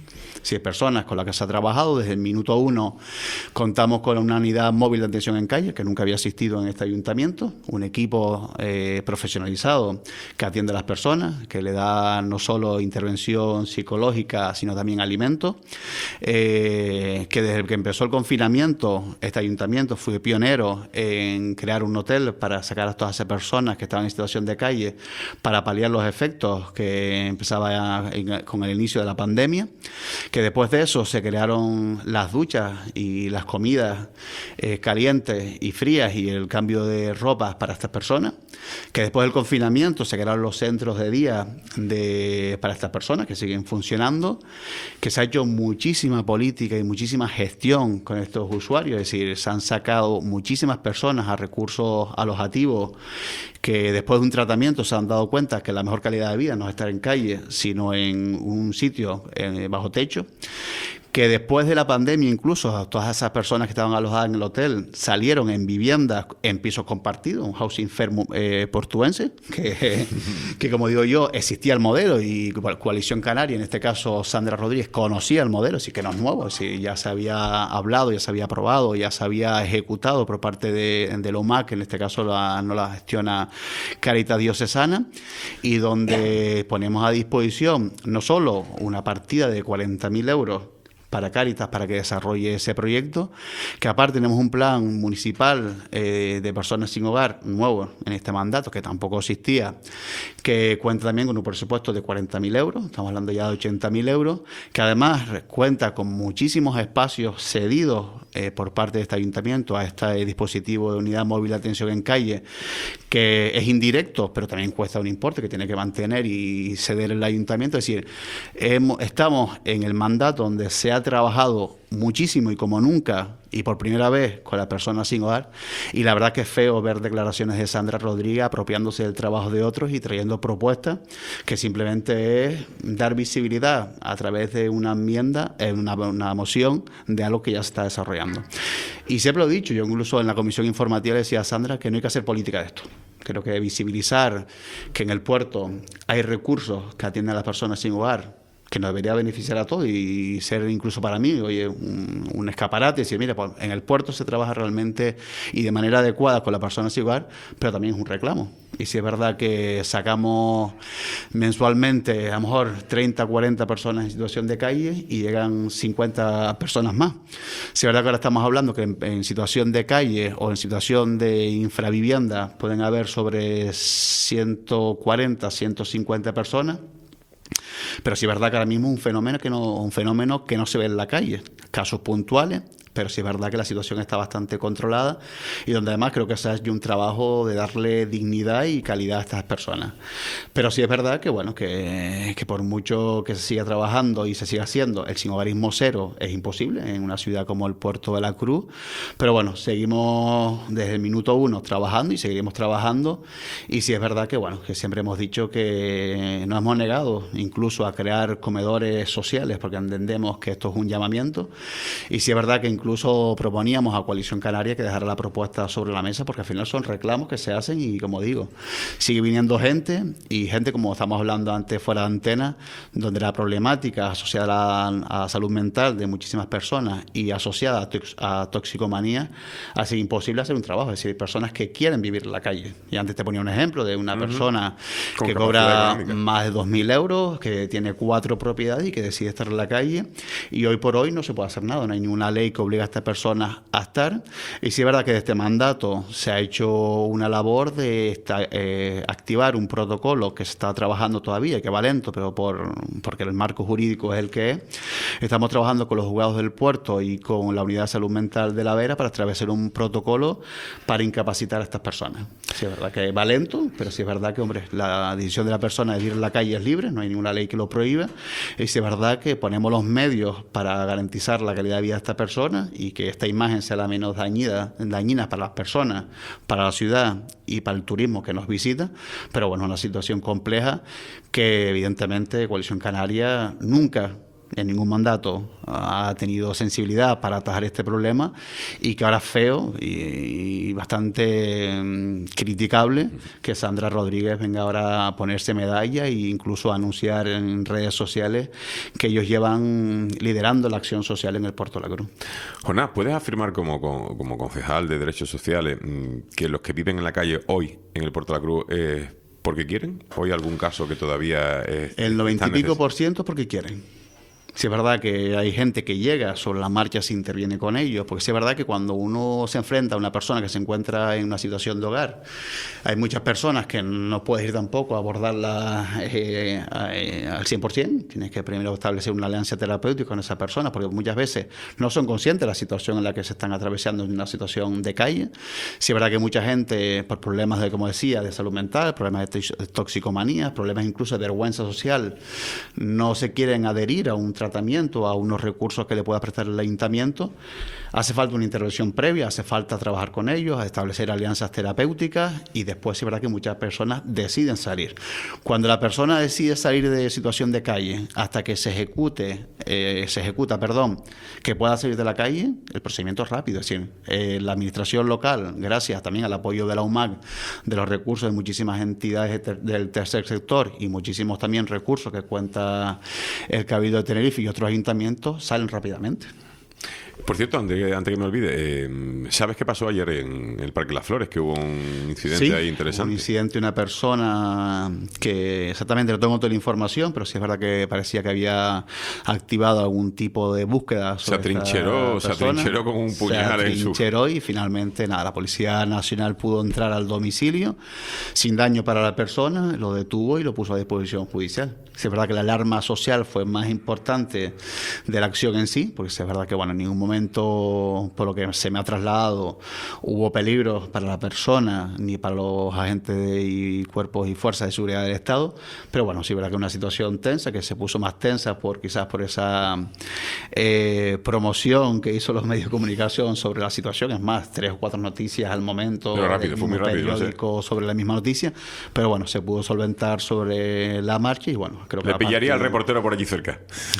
L: Si hay personas con las que se ha trabajado desde el minuto uno, contamos con una unidad móvil de atención en calle que nunca había existido en este ayuntamiento, un equipo eh, profesionalizado que atiende a las personas, que le da no solo intervención psicológica, sino también alimentos, eh, que desde que empezó el confinamiento, este ayuntamiento fue pionero en crear un hotel para sacar a todas esas personas que estaban en situación de calle, para paliar los efectos que empezaba en, con el inicio de la pandemia, que después de eso se crearon las duchas y las comidas eh, calientes y frías y el cambio de ropas para estas personas, que después del confinamiento se crearon los centros de día de, para estas personas que siguen funcionando, que se ha hecho muchísima política y muchísima gestión con estos usuarios, es decir, se han sacado muchísimas personas a recursos alojativos que después de un tratamiento se han dado cuenta que la mejor calidad de vida no es estar en calle, sino en un sitio eh, bajo techo, que después de la pandemia incluso todas esas personas que estaban alojadas en el hotel salieron en viviendas en pisos compartidos, un housing fair eh, portuense, que, que como digo yo, existía el modelo y Coalición Canaria, en este caso Sandra Rodríguez, conocía el modelo, así que no es nuevo, así, ya se había hablado, ya se había aprobado, ya se había ejecutado por parte de, de la U M A C, que en este caso la, no la gestiona Cáritas Diocesana, y donde ponemos a disposición no solo una partida de cuarenta mil euros para Cáritas, para que desarrolle ese proyecto, que aparte tenemos un plan municipal eh, de personas sin hogar nuevo en este mandato, que tampoco existía, que cuenta también con un presupuesto de cuarenta mil euros, estamos hablando ya de ochenta mil euros, que además cuenta con muchísimos espacios cedidos eh, por parte de este ayuntamiento a este dispositivo de unidad móvil de atención en calle, que es indirecto, pero también cuesta un importe que tiene que mantener y ceder el ayuntamiento. Es decir, hemos, estamos en el mandato donde se ha trabajado muchísimo y como nunca y por primera vez con las personas sin hogar, y la verdad que es feo ver declaraciones de Sandra Rodríguez apropiándose del trabajo de otros y trayendo propuestas que simplemente es dar visibilidad a través de una enmienda, eh, una, una moción de algo que ya se está desarrollando. Y siempre lo he dicho, yo incluso en la comisión informativa le decía a Sandra que no hay que hacer política de esto. Creo que visibilizar que en el puerto hay recursos que atienden a las personas sin hogar, que nos debería beneficiar a todos y ser incluso para mí, oye, un, un escaparate, decir, mira, pues en el puerto se trabaja realmente y de manera adecuada con la persona sin hogar, pero también es un reclamo. Y si es verdad que sacamos mensualmente a lo mejor treinta, cuarenta personas en situación de calle y llegan cincuenta personas más. Si es verdad que ahora estamos hablando que en, en situación de calle o en situación de infravivienda pueden haber sobre ciento cuarenta, ciento cincuenta personas, pero sí es verdad que ahora mismo es un fenómeno que no, un fenómeno que no se ve en la calle, casos puntuales, pero sí es verdad que la situación está bastante controlada y donde además creo que se ha hecho un trabajo de darle dignidad y calidad a estas personas. Pero sí es verdad que bueno que, que por mucho que se siga trabajando y se siga haciendo, el sinhogarismo cero es imposible en una ciudad como el Puerto de la Cruz, pero bueno, seguimos desde el minuto uno trabajando y seguiremos trabajando, y sí es verdad que bueno, que siempre hemos dicho que nos hemos negado incluso a crear comedores sociales porque entendemos que esto es un llamamiento, y sí es verdad que incluso Incluso proponíamos a Coalición Canaria que dejara la propuesta sobre la mesa, porque al final son reclamos que se hacen y, como digo, sigue viniendo gente, y gente, como estamos hablando antes fuera de antena, donde la problemática asociada a la, a la salud mental de muchísimas personas y asociada a, tox, a toxicomanía hace imposible hacer un trabajo. Es decir, hay personas que quieren vivir en la calle. Y antes te ponía un ejemplo de una uh-huh. persona que cobra más de dos mil euros, que tiene cuatro propiedades y que decide estar en la calle, y hoy por hoy no se puede hacer nada, no hay ninguna ley que obligue a estas personas a estar. Y sí es verdad que desde este mandato se ha hecho una labor de esta, eh, activar un protocolo que se está trabajando todavía, que va lento, pero por porque el marco jurídico es el que es. Estamos trabajando con los juzgados del puerto y con la Unidad de Salud Mental de La Vera para establecer un protocolo para incapacitar a estas personas. Sí es verdad que va lento, pero sí es verdad que, hombre, la decisión de la persona de ir en la calle es libre, no hay ninguna ley que lo prohíba, y sí es verdad que ponemos los medios para garantizar la calidad de vida de esta persona y que esta imagen sea la menos dañida, dañina para las personas, para la ciudad y para el turismo que nos visita. Pero bueno, una situación compleja que evidentemente Coalición Canaria nunca en ningún mandato ha tenido sensibilidad para atajar este problema y que ahora es feo y, y bastante um, criticable que Sandra Rodríguez venga ahora a ponerse medalla e incluso a anunciar en redes sociales que ellos llevan liderando la acción social en el Puerto de la Cruz.
C: Jonás, ¿puedes afirmar como, como, como concejal de Derechos Sociales que los que viven en la calle hoy en el Puerto de la Cruz eh, porque quieren? ¿O hay algún caso que todavía es,
L: el noventa y pico por ciento porque quieren? Sí, es verdad que hay gente que llega, sobre la marcha se interviene con ellos, porque sí es verdad que cuando uno se enfrenta a una persona que se encuentra en una situación de hogar, hay muchas personas que no puedes ir tampoco a abordarla eh, eh, al cien por ciento, tienes que primero establecer una alianza terapéutica con esa persona, porque muchas veces no son conscientes de la situación en la que se están atravesando en una situación de calle. Sí es verdad que mucha gente, por problemas de, como decía, de salud mental, problemas de toxicomanía, problemas incluso de vergüenza social, no se quieren adherir a un tratamiento tratamiento, a unos recursos que le pueda prestar el ayuntamiento. Hace falta una intervención previa, hace falta trabajar con ellos, establecer alianzas terapéuticas y después es verdad que muchas personas deciden salir. Cuando la persona decide salir de situación de calle hasta que se ejecute, eh, se ejecuta, perdón, que pueda salir de la calle, el procedimiento es rápido. Es decir, eh, la administración local, gracias también al apoyo de la U M A C, de los recursos de muchísimas entidades del tercer sector y muchísimos también recursos que cuenta el Cabildo de Tenerife y otros ayuntamientos, salen rápidamente.
C: Por cierto, antes, antes que me olvide, eh, ¿sabes qué pasó ayer en el Parque Las Flores? Que hubo un incidente
L: sí,
C: ahí interesante.
L: Un incidente, una persona que exactamente no tengo toda la información, pero sí es verdad que parecía que había activado algún tipo de búsqueda.
C: Se atrincheró, se atrincheró con un puñal en su.
L: Se atrincheró y finalmente nada, la Policía Nacional pudo entrar al domicilio sin daño para la persona, lo detuvo y lo puso a disposición judicial. Sí es verdad que la alarma social fue más importante de la acción en sí, porque sí es verdad que bueno, en ningún momento, por lo que se me ha trasladado, hubo peligros para la persona ni para los agentes y cuerpos y fuerzas de seguridad del Estado, pero bueno, sí es verdad que una situación tensa, que se puso más tensa por quizás por esa eh, promoción que hizo los medios de comunicación sobre la situación. Es más, tres o cuatro noticias al momento,
C: pero rápido, fue muy rápido,
L: periódico, no sé, sobre la misma noticia, pero bueno, se pudo solventar sobre la marcha y bueno, creo que
C: le pillaría
L: parte,
C: al reportero por allí cerca.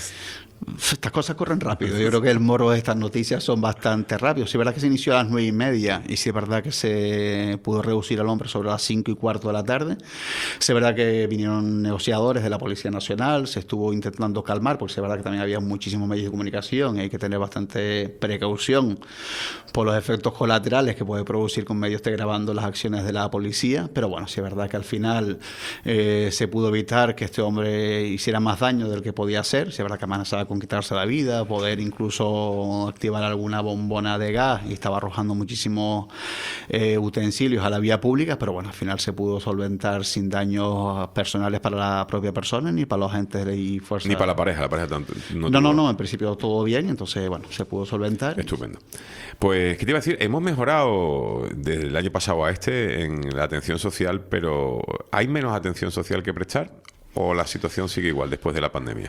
L: Estas cosas corren rápido. Yo creo que el morro de estas noticias son bastante rápidos. Sí es verdad que se inició a las nueve y media y sí es verdad que se pudo reducir al hombre sobre las cinco y cuarto de la tarde. Sí es verdad que vinieron negociadores de la Policía Nacional, se estuvo intentando calmar, porque sí es verdad que también había muchísimos medios de comunicación y hay que tener bastante precaución por los efectos colaterales que puede producir con medios grabando las acciones de la policía. Pero bueno, sí es verdad que al final eh, se pudo evitar que este hombre hiciera más daño del que podía hacer. Sí es verdad que amenazaba con quitarse la vida, poder incluso activar alguna bombona de gas y estaba arrojando muchísimos eh, utensilios a la vía pública, pero bueno, al final se pudo solventar sin daños personales para la propia persona ni para los agentes y fuerzas.
C: Ni para la pareja, la pareja tanto.
L: No, no, no, no, en principio todo bien, entonces bueno, se pudo solventar.
C: Estupendo. Pues, ¿qué te iba a decir? Hemos mejorado desde el año pasado a este en la atención social, pero ¿hay menos atención social que prestar o la situación sigue igual después de la pandemia?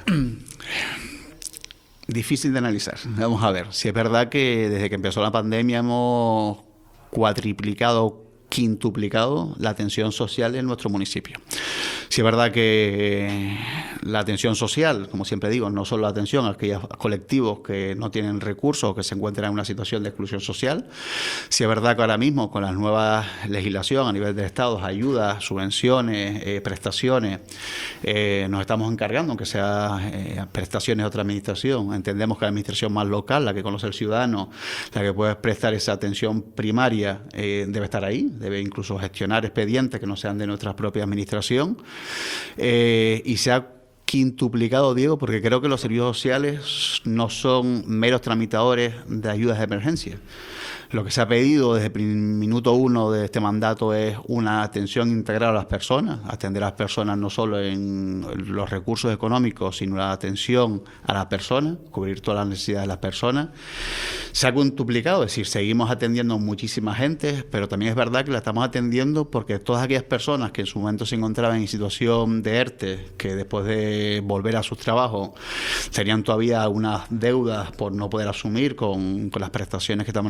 L: Difícil de analizar. Vamos a ver. Si es verdad que desde que empezó la pandemia hemos cuatriplicado, quintuplicado la atención social en nuestro municipio. Si es verdad que la atención social, como siempre digo, no solo la atención a aquellos colectivos que no tienen recursos o que se encuentran en una situación de exclusión social. Si es verdad que ahora mismo con la nueva legislación a nivel de Estado, ayudas, subvenciones, eh, prestaciones, eh, nos estamos encargando, aunque sea eh, prestaciones de otra administración. Entendemos que la administración más local, la que conoce el ciudadano, la que puede prestar esa atención primaria, eh, debe estar ahí, debe incluso gestionar expedientes que no sean de nuestra propia administración. Eh, y se ha quintuplicado, Diego, porque creo que los servicios sociales no son meros tramitadores de ayudas de emergencia. Lo que se ha pedido desde el minuto uno de este mandato es una atención integral a las personas, atender a las personas no solo en los recursos económicos, sino la atención a las personas, cubrir todas las necesidades de las personas. Se ha quintuplicado, es decir, seguimos atendiendo a muchísima gente, pero también es verdad que la estamos atendiendo porque todas aquellas personas que en su momento se encontraban en situación de ERTE, que después de volver a sus trabajos tenían todavía unas deudas por no poder asumir con, con las prestaciones que estaban recibiendo,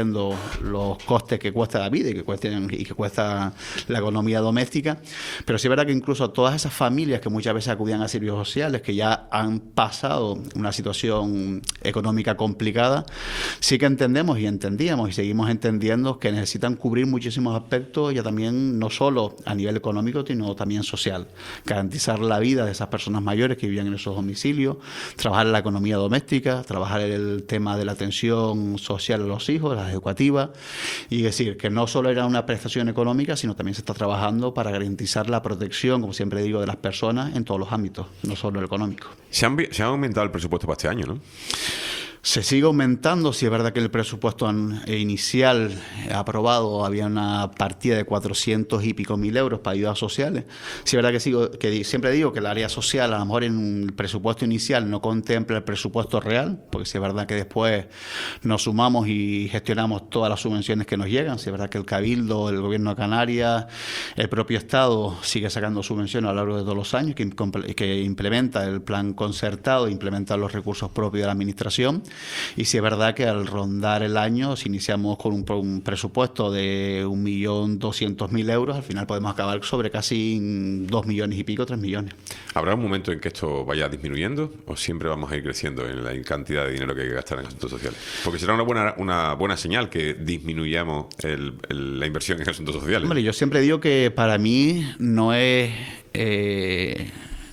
L: viendo los costes que cuesta la vida y que, cuesten, y que cuesta la economía doméstica. Pero sí es verdad que incluso todas esas familias que muchas veces acudían a servicios sociales, que ya han pasado una situación económica complicada, sí que entendemos y entendíamos y seguimos entendiendo que necesitan cubrir muchísimos aspectos, ya también no solo a nivel económico, sino también social. Garantizar la vida de esas personas mayores que vivían en esos domicilios, trabajar en la economía doméstica, trabajar en el tema de la atención social a los hijos, las educativas, y decir que no solo era una prestación económica, sino también se está trabajando para garantizar la protección, como siempre digo, de las personas en todos los ámbitos, no solo el económico.
C: Se, han, se ha aumentado el presupuesto para este año, ¿no?
L: Se sigue aumentando, si es verdad que el presupuesto inicial aprobado había una partida de cuatrocientos y pico mil euros para ayudas sociales. Si es verdad que, sigo, que siempre digo que el área social a lo mejor en el presupuesto inicial no contempla el presupuesto real, porque si es verdad que después nos sumamos y gestionamos todas las subvenciones que nos llegan. Si es verdad que el Cabildo, el Gobierno de Canarias, el propio Estado sigue sacando subvenciones a lo largo de todos los años, que, que implementa el plan concertado, implementa los recursos propios de la Administración. Y si es verdad que al rondar el año, si iniciamos con un, un presupuesto de un millón doscientos mil euros, al final podemos acabar sobre casi dos millones y pico, tres millones.
C: ¿Habrá un momento en que esto vaya disminuyendo o siempre vamos a ir creciendo en la cantidad de dinero que hay que gastar en asuntos sociales? Porque será una buena, una buena señal que disminuyamos el, el, la inversión en asuntos sociales.
L: Hombre, yo siempre digo que para mí no es eh,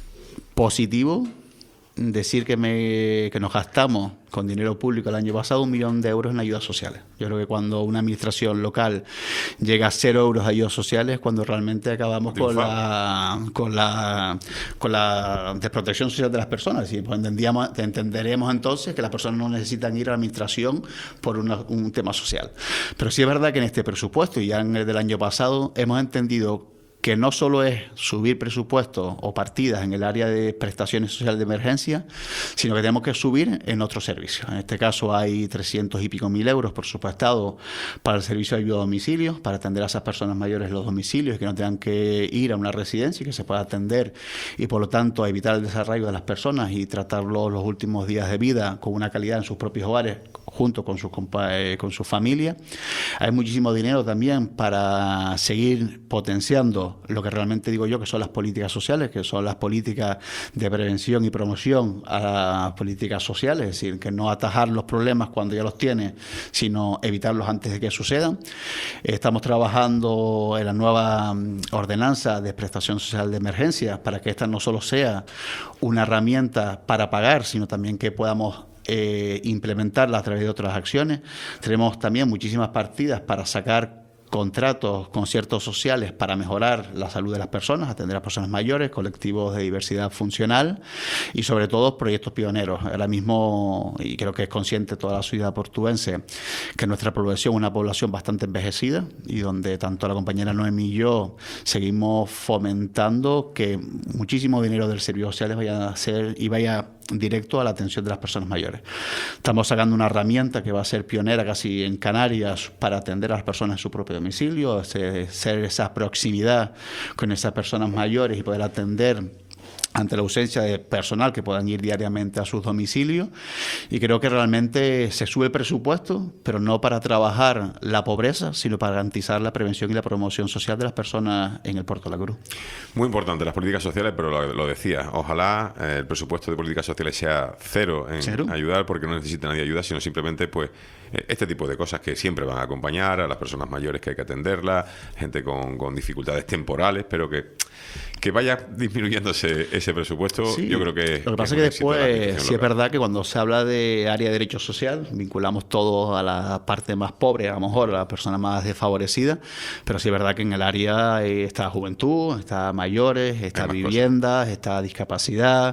L: positivo decir que, me, que nos gastamos con dinero público el año pasado un millón de euros en ayudas sociales. Yo creo que cuando una administración local llega a cero euros de ayudas sociales es cuando realmente acabamos con la, con la con la desprotección social de las personas. Y pues entendíamos, entenderemos entonces que las personas no necesitan ir a la administración por una, un tema social. Pero sí es verdad que en este presupuesto y ya en el del año pasado hemos entendido que no solo es subir presupuestos o partidas en el área de prestaciones sociales de emergencia, sino que tenemos que subir en otros servicios. En este caso hay trescientos y pico mil euros presupuestados para el servicio de ayuda a domicilio, para atender a esas personas mayores en los domicilios y que no tengan que ir a una residencia y que se pueda atender y por lo tanto evitar el desarraigo de las personas y tratarlos los últimos días de vida con una calidad en sus propios hogares junto con sus eh, con su familia. Hay muchísimo dinero también para seguir potenciando lo que realmente digo yo que son las políticas sociales, que son las políticas de prevención y promoción a las políticas sociales, es decir, que no atajar los problemas cuando ya los tiene, sino evitarlos antes de que sucedan. Estamos trabajando en la nueva ordenanza de prestación social de emergencia para que esta no solo sea una herramienta para pagar, sino también que podamos eh, implementarla a través de otras acciones. Tenemos también muchísimas partidas para sacar contratos, conciertos sociales para mejorar la salud de las personas, atender a personas mayores, colectivos de diversidad funcional y sobre todo proyectos pioneros. Ahora mismo, y creo que es consciente toda la sociedad portuense, que nuestra población es una población bastante envejecida y donde tanto la compañera Noemí y yo seguimos fomentando que muchísimo dinero del servicio social vaya a ser y vaya directo a la atención de las personas mayores. Estamos sacando una herramienta que va a ser pionera casi en Canarias para atender a las personas en su propio domicilio, ser esa proximidad con esas personas mayores y poder atender ante la ausencia de personal que puedan ir diariamente a sus domicilios. Y creo que realmente se sube el presupuesto, pero no para trabajar la pobreza, sino para garantizar la prevención y la promoción social de las personas en el Puerto de la Cruz.
C: Muy importante las políticas sociales, pero lo, lo decía, ojalá eh, el presupuesto de políticas sociales sea cero en ¿Cero? ayudar, porque no necesita nadie ayuda, sino simplemente pues este tipo de cosas que siempre van a acompañar a las personas mayores que hay que atenderlas, gente con, con dificultades temporales, pero que, que vaya disminuyéndose ese presupuesto. Sí. Yo creo que
L: lo que pasa es que después sí es verdad que cuando se habla de área de derecho social vinculamos todo a la parte más pobre, a lo mejor a la persona más desfavorecida, pero sí es verdad que en el área está juventud, está mayores, está viviendas, cosas. Está discapacidad,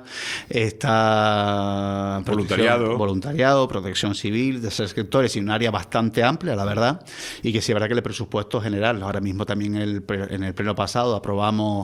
L: está
C: voluntariado,
L: voluntariado, protección civil, de ser sectores y un área bastante amplia, la verdad, y que sí es verdad que el presupuesto general, ahora mismo también en el, en el pleno pasado aprobamos eh,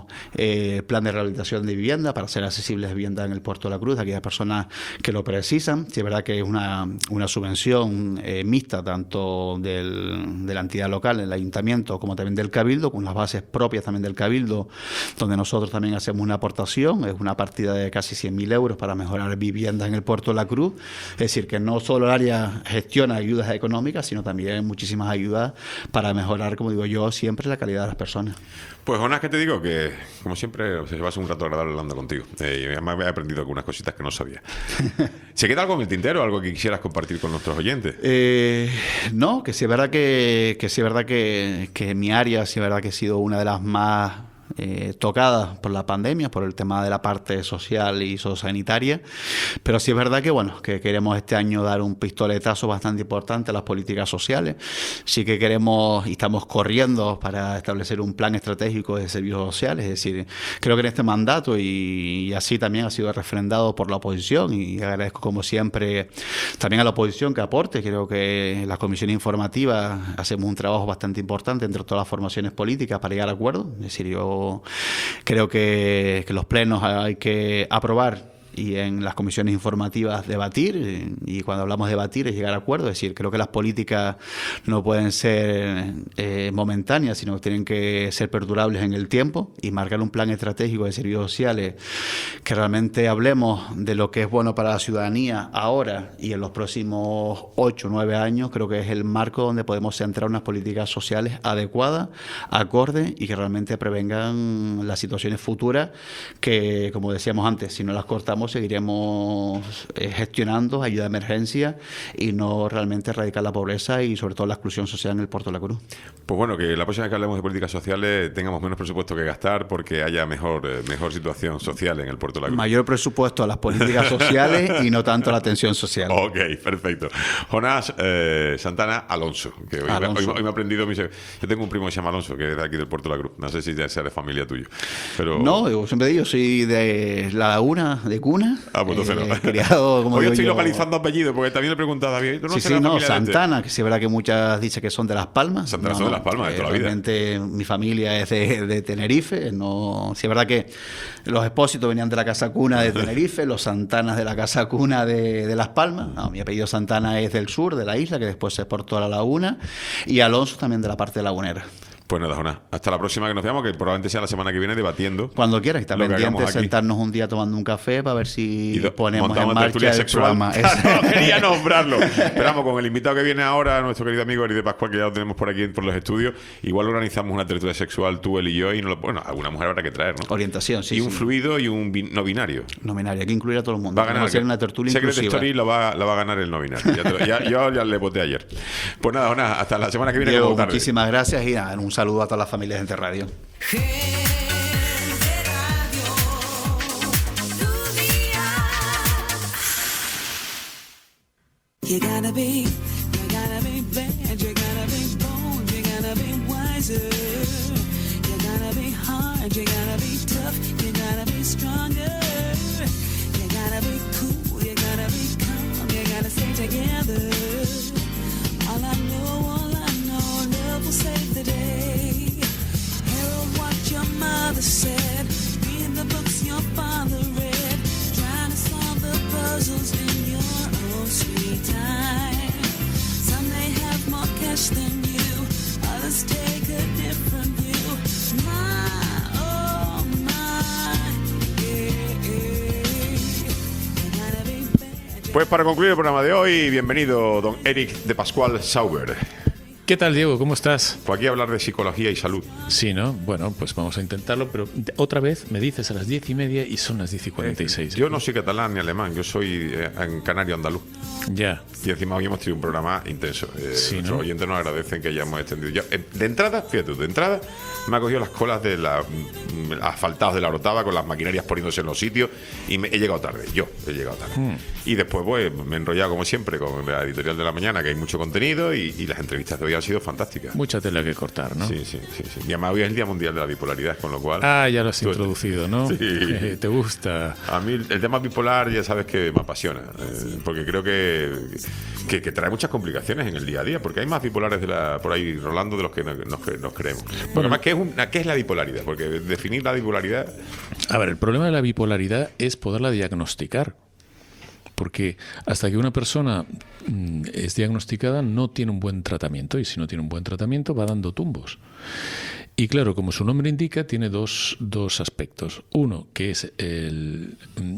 L: eh, plan de rehabilitación de vivienda para hacer accesibles viviendas en el Puerto de la Cruz a aquellas personas que lo precisan. Sí, es verdad que es una, una subvención eh, mixta tanto del, de la entidad local, el ayuntamiento, como también del Cabildo, con las bases propias también del Cabildo, donde nosotros también hacemos una aportación. Es una partida de casi cien mil euros para mejorar viviendas en el Puerto de la Cruz. Es decir, que no solo el área gestiona ayudas económicas, sino también muchísimas ayudas para mejorar, como digo yo, siempre la calidad de las personas.
C: Pues Jonás, que te digo que, como siempre, se va a ser un rato agradable hablando contigo. Eh, y además he aprendido algunas cositas que no sabía. ¿Se queda algo en el tintero, algo que quisieras compartir con nuestros oyentes?
L: Eh, no, que sí es verdad que, que sí es verdad que, que mi área sí es verdad que ha sido una de las más Eh, tocadas por la pandemia, por el tema de la parte social y sociosanitaria, pero sí es verdad que bueno, que queremos este año dar un pistoletazo bastante importante a las políticas sociales. Sí que queremos y estamos corriendo para establecer un plan estratégico de servicios sociales. Es decir, creo que en este mandato y, y así también ha sido refrendado por la oposición, y agradezco como siempre también a la oposición que aporte. Creo que en las comisiones informativas hacemos un trabajo bastante importante entre todas las formaciones políticas para llegar a acuerdos. Es decir, yo creo que, que los plenos hay que aprobar y en las comisiones informativas debatir, y cuando hablamos de debatir es llegar a acuerdos. Es decir, creo que las políticas no pueden ser eh, momentáneas, sino que tienen que ser perdurables en el tiempo, y marcar un plan estratégico de servicios sociales que realmente hablemos de lo que es bueno para la ciudadanía ahora y en los próximos ocho o nueve años. Creo que es el marco donde podemos centrar unas políticas sociales adecuadas, acordes, y que realmente prevengan las situaciones futuras que, como decíamos antes, si no las cortamos seguiremos eh, gestionando ayuda de emergencia y no realmente erradicar la pobreza y sobre todo la exclusión social en el Puerto de la Cruz.
C: Pues bueno, que la próxima vez que hablemos de políticas sociales tengamos menos presupuesto que gastar, porque haya mejor, eh, mejor situación social en el Puerto de la Cruz.
L: Mayor presupuesto a las políticas sociales y no tanto a la atención social.
C: Ok, perfecto. Jonás eh, Santana Alonso, que hoy,
L: Alonso.
C: Hoy, hoy me ha aprendido. Mi, yo tengo un primo que se llama Alonso, que es de aquí del Puerto de la Cruz. No sé si ya sea de familia tuyo. Pero...
L: No, yo siempre digo, soy de La Laguna, de Cuna.
C: Ah, pues entonces
L: eh,
C: no.
L: Criado, como
C: hoy
L: digo
C: estoy
L: yo,
C: localizando apellidos, porque también le he preguntado a David. ¿Tú no
L: sí,
C: serás
L: sí, no,
C: familia de
L: Santana,
C: este?
L: que sí es verdad que muchas dicen que son de Las Palmas.
C: Santana
L: no,
C: son de
L: no,
C: Las Palmas, de
L: eh,
C: toda la vida.
L: Realmente mi familia es de, de Tenerife. No, sí es verdad que los Expósitos venían de la Casa Cuna de Tenerife, los Santanas de la Casa Cuna de, de Las Palmas. No, mi apellido Santana es del sur, de la isla, que después se exportó a la laguna, y Alonso también de la parte lagunera.
C: Pues nada, Jonás, hasta la próxima que nos veamos, que probablemente sea la semana que viene, debatiendo.
L: Cuando quieras, está pendiente de sentarnos un día tomando un café para ver si do, ponemos en marcha el programa.
C: Claro, quería nombrarlo. Esperamos con el invitado que viene ahora, nuestro querido amigo Eri de Pascual, que ya lo tenemos por aquí por los estudios. Igual organizamos una tertulia sexual, tú, él y yo, y no lo, bueno, alguna mujer habrá que traer, ¿no?
L: Orientación, sí.
C: Y un
L: sí.
C: fluido y un bin, no binario.
L: No binario, hay que incluir a todo el mundo.
C: Va a ganar
L: hacer una tertulia
C: Secret
L: inclusiva.
C: Story lo va, la va a ganar el no binario. Ya, te, ya, yo ya le voté ayer. Pues nada, Jonás, hasta la semana que viene.
L: Diego,
C: como tarde.
L: Muchísimas gracias y nada, un saludo a todas las familias de Gente Radio.
A: You gotta be, you gotta be bad, you gotta be bold, you gotta be wiser. You gotta be hard, you gotta be tough, you gotta be stronger. You gotta be cool, you gotta be calm, you gotta stay together. All I know, all I know, love will save the day. Herald what your mother said, read the books your father read, trying to solve the puzzles in your own sweet time. Some may have more cash than you, others take a different view. My, oh my, yeah, yeah. You gotta be bad.
C: Pues para concluir el programa de hoy, bienvenido don Eric de Pascual Sauber.
M: ¿Qué tal, Diego? ¿Cómo estás?
C: Pues aquí a hablar de psicología y salud.
M: Sí, ¿no? Bueno, pues vamos a intentarlo, pero otra vez me dices a las diez y media y son las diez y cuarenta y seis.
C: Yo no soy catalán ni alemán, yo soy eh, en canario andaluz.
M: Ya.
C: Y encima hoy hemos tenido un programa intenso. Eh,
M: sí,
C: nuestros
M: ¿no?
C: oyentes nos agradecen que hayamos extendido. Yo, eh, de entrada, fíjate, de entrada me ha cogido las colas de los mm, asfaltados de la Orotava con las maquinarias poniéndose en los sitios y me, he llegado tarde. Yo he llegado tarde.
M: Mm.
C: Y después pues, me he enrollado como siempre con la editorial de la mañana, que hay mucho contenido y, y las entrevistas de hoy han sido fantásticas.
M: Mucha tela que cortar, ¿no?
C: Sí, sí, sí, sí. Y además hoy es el Día Mundial de la Bipolaridad, con lo cual...
M: Ah, ya lo has
C: tú,
M: introducido, ¿no?
C: Sí.
M: Eh, ¿Te gusta?
C: A mí el, el tema bipolar ya sabes que me apasiona, eh, porque creo que, que, que trae muchas complicaciones en el día a día, porque hay más bipolares de la, por ahí rolando de los que nos, nos, nos creemos. Porque
M: Bueno,
C: además, ¿qué es, un, ¿qué es la bipolaridad? Porque definir definir la bipolaridad?
M: A ver, el problema de la bipolaridad es poderla diagnosticar. Porque hasta que una persona mm, es diagnosticada no tiene un buen tratamiento, y si no tiene un buen tratamiento va dando tumbos. Y claro, como su nombre indica, tiene dos, dos aspectos. Uno, que es el... Mm,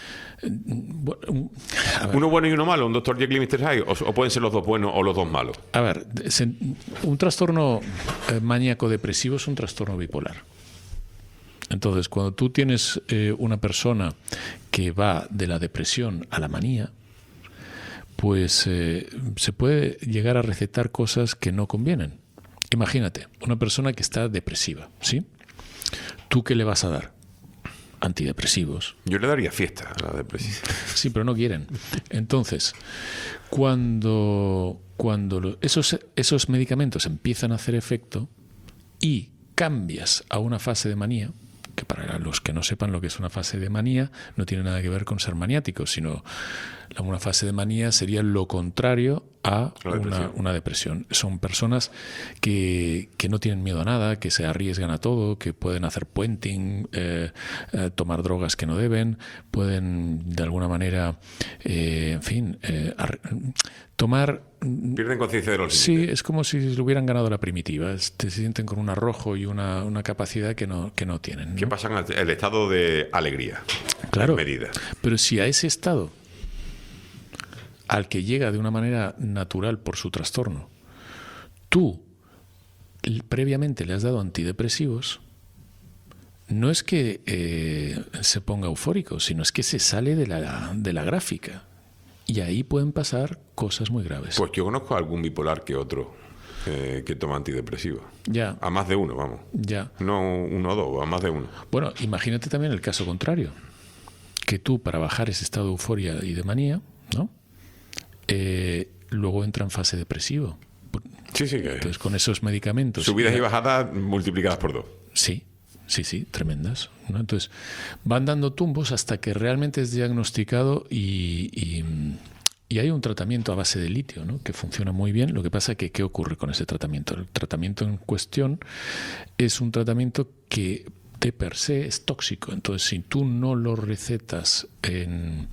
C: ¿Uno bueno y uno malo? ¿Un doctor Jekyll y mister Hyde? ¿O, ¿O pueden ser los dos buenos o los dos malos?
M: A ver, un trastorno eh, maníaco-depresivo es un trastorno bipolar. Entonces, cuando tú tienes eh, una persona que va de la depresión a la manía, pues eh, se puede llegar a recetar cosas que no convienen. Imagínate, una persona que está depresiva, ¿sí? ¿Tú qué le vas a dar? Antidepresivos.
C: Yo le daría fiesta a la depresión.
M: Sí, pero no quieren. Entonces, cuando, cuando esos, esos medicamentos empiezan a hacer efecto y cambias a una fase de manía, que para los que no sepan lo que es una fase de manía, no tiene nada que ver con ser maniático, sino una fase de manía sería lo contrario a una depresión. Una depresión. Son personas que, que no tienen miedo a nada, que se arriesgan a todo, que pueden hacer puenting, eh, eh, tomar drogas que no deben, pueden de alguna manera, eh, en fin, eh, tomar...
C: Pierden conciencia de los límites.
M: Sí, es como si le hubieran ganado la primitiva. Se sienten con un arrojo y una, una capacidad que no, que no tienen, ¿no?
C: ¿Qué pasa en el estado de alegría?
M: Claro,
C: medida.
M: Pero si a ese estado al que llega de una manera natural por su trastorno, tú previamente le has dado antidepresivos, no es que eh, se ponga eufórico, sino es que se sale de la, de la gráfica. Y ahí pueden pasar cosas muy graves.
C: Pues yo conozco a algún bipolar que otro eh, que toma antidepresivos.
M: Ya.
C: A más de uno, vamos.
M: Ya.
C: No uno o dos, a más de uno.
M: Bueno, imagínate también el caso contrario. Que tú, para bajar ese estado de euforia y de manía, ¿no? Eh, luego entra en fase depresivo.
C: Sí, sí. Que
M: Entonces, con esos medicamentos...
C: Subidas y bajadas multiplicadas por dos.
M: Sí. Sí, sí, tremendas, ¿no? Entonces, van dando tumbos hasta que realmente es diagnosticado y, y, y hay un tratamiento a base de litio, ¿no? Que funciona muy bien. Lo que pasa es que, ¿qué ocurre con ese tratamiento? El tratamiento en cuestión es un tratamiento que de per se es tóxico. Entonces, si tú no lo recetas en...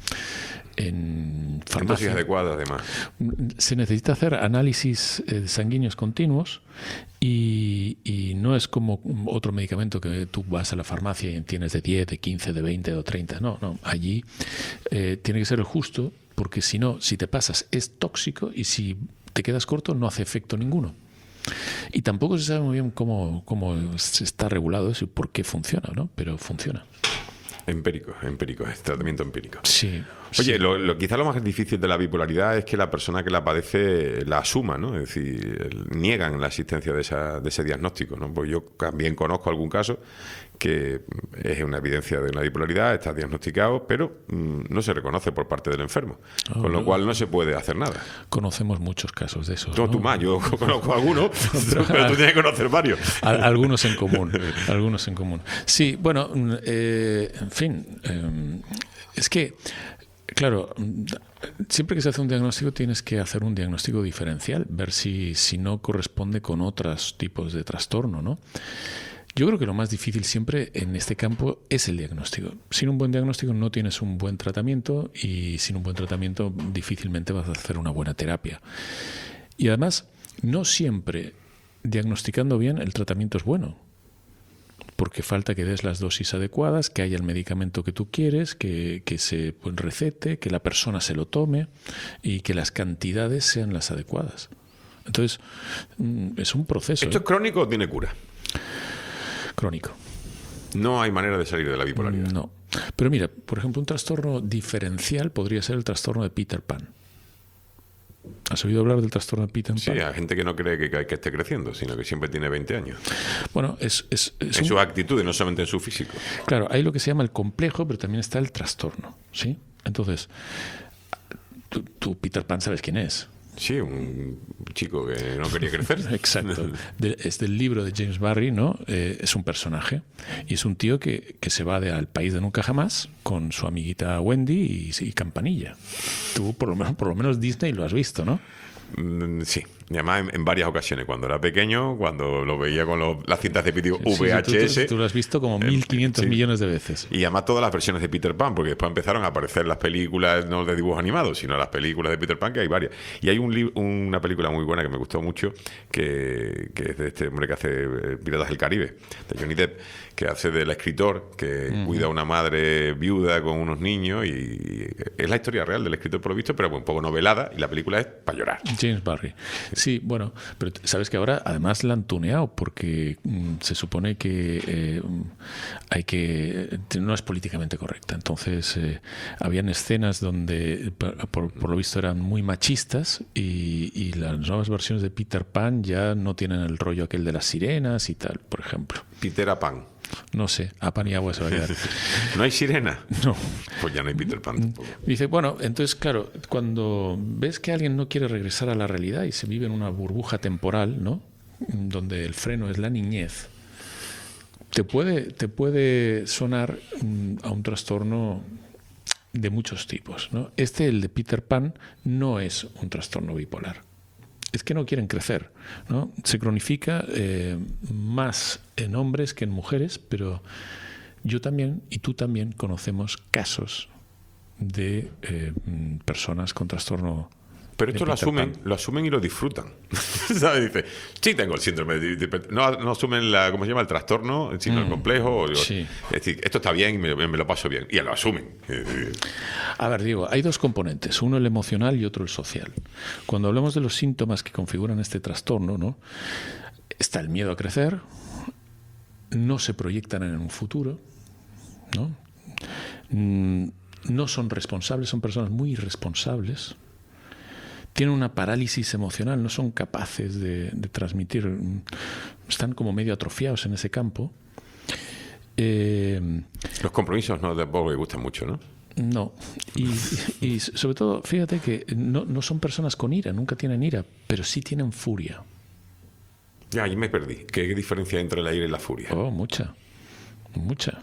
M: en farmacia,
C: dosis adecuada, además,
M: se necesita hacer análisis eh, sanguíneos continuos y, y no es como otro medicamento que tú vas a la farmacia y tienes de diez, de quince, de veinte o treinta. No, no, allí eh, tiene que ser el justo, porque si no, si te pasas es tóxico y si te quedas corto no hace efecto ninguno. Y tampoco se sabe muy bien cómo, cómo se está regulado eso y por qué funciona, ¿no? Pero funciona.
C: Empírico, empírico, es tratamiento empírico.
M: Sí.
C: Oye,
M: sí.
C: Lo, lo, quizá lo más difícil de la bipolaridad es que la persona que la padece la asuma, ¿no? Es decir, niegan la existencia de, esa, de ese diagnóstico, ¿no? Pues yo también conozco algún caso que es una evidencia de una bipolaridad, está diagnosticado, pero mmm, no se reconoce por parte del enfermo, oh, con lo no. cual no se puede hacer nada.
M: Conocemos muchos casos de eso.
C: No,
M: ¿no?
C: tú más, yo conozco algunos, pero tú tienes que conocer varios.
M: Algunos en común, algunos en común. Sí, bueno, eh, en fin, eh, es que, claro, siempre que se hace un diagnóstico tienes que hacer un diagnóstico diferencial, ver si, si no corresponde con otros tipos de trastorno, ¿no? Yo creo que lo más difícil siempre en este campo es el diagnóstico. Sin un buen diagnóstico no tienes un buen tratamiento y sin un buen tratamiento difícilmente vas a hacer una buena terapia. Y además, no siempre diagnosticando bien el tratamiento es bueno, porque falta que des las dosis adecuadas, que haya el medicamento que tú quieres, que, que se pues, recete, que la persona se lo tome y que las cantidades sean las adecuadas. Entonces, es un proceso.
C: ¿Esto
M: ¿eh?
C: es crónico o tiene cura?
M: Crónico.
C: No hay manera de salir de la bipolaridad.
M: No. Pero mira, por ejemplo, un trastorno diferencial podría ser el trastorno de Peter Pan. ¿Has oído hablar del trastorno de Peter Pan?
C: Sí, hay gente que no cree que, que esté creciendo, sino que siempre tiene veinte años.
M: Bueno, es... es, es
C: en
M: un...
C: su actitud, no solamente en su físico.
M: Claro, hay lo que se llama el complejo, pero también está el trastorno, ¿sí? Entonces, tú, tú Peter Pan, ¿sabes quién es?
C: Sí, un chico que no quería crecer.
M: Exacto. De, es del libro de James Barrie, ¿no? Eh, es un personaje. Y es un tío que, que se va de, al país de nunca jamás con su amiguita Wendy y, y Campanilla. Tú, por lo menos, por lo menos Disney lo has visto, ¿no?
C: Mm, sí. Y además en, en varias ocasiones, cuando era pequeño, cuando lo veía con los, las cintas de vídeo
M: Sí, sí,
C: V H S.
M: tú, tú, tú lo has visto como mil quinientos
C: sí.
M: millones de veces.
C: Y además todas las versiones de Peter Pan, porque después empezaron a aparecer las películas, no de dibujos animados, sino las películas de Peter Pan, que hay varias. Y hay un li- una película muy buena que me gustó mucho, que, que es de este hombre que hace eh, Piratas del Caribe, de Johnny Depp, que hace del escritor, que uh-huh. cuida a una madre viuda con unos niños, y es la historia real del escritor por lo visto, pero un poco novelada, y la película es para llorar.
M: James Barry. Sí, bueno, pero sabes que ahora además la han tuneado, porque mm, se supone que eh, hay que no es políticamente correcta. Entonces eh, habían escenas donde por, por lo visto eran muy machistas, y, y las nuevas versiones de Peter Pan ya no tienen el rollo aquel de las sirenas y tal, por ejemplo.
C: Peter Pan.
M: No sé, a pan y agua se va a quedar.
C: ¿No hay sirena?
M: No.
C: Pues ya no hay Peter Pan tampoco.
M: Dice, bueno, entonces, claro, cuando ves que alguien no quiere regresar a la realidad y se vive en una burbuja temporal, ¿no? Donde el freno es la niñez, te puede, te puede sonar mm, a un trastorno de muchos tipos, ¿no? Este, el de Peter Pan, no es un trastorno bipolar. Es que no quieren crecer, ¿no? Se cronifica eh, más en hombres que en mujeres, pero yo también y tú también conocemos casos de eh, personas con trastorno.
C: Pero esto lo asumen, lo asumen y lo disfrutan. ¿Sabes? Dice, sí, tengo el síndrome de, de, de no, no asumen la, ¿cómo se llama? El trastorno, sino mm, el complejo. O,
M: sí.
C: Es decir, esto está bien y me, me lo paso bien. Y lo asumen.
M: A ver, Diego, hay dos componentes, uno el emocional y otro el social. Cuando hablamos de los síntomas que configuran este trastorno, ¿no? Está el miedo a crecer, no se proyectan en un futuro, ¿no? No son responsables, son personas muy irresponsables. Tienen una parálisis emocional, no son capaces de, de transmitir, están como medio atrofiados en ese campo. Eh,
C: Los compromisos no tampoco me gustan mucho, ¿no?
M: No, y, y sobre todo, fíjate que no, no son personas con ira, nunca tienen ira, pero sí tienen furia.
C: Ya, ahí me perdí. ¿Qué diferencia hay entre la ira y la furia?
M: Oh, mucha, mucha.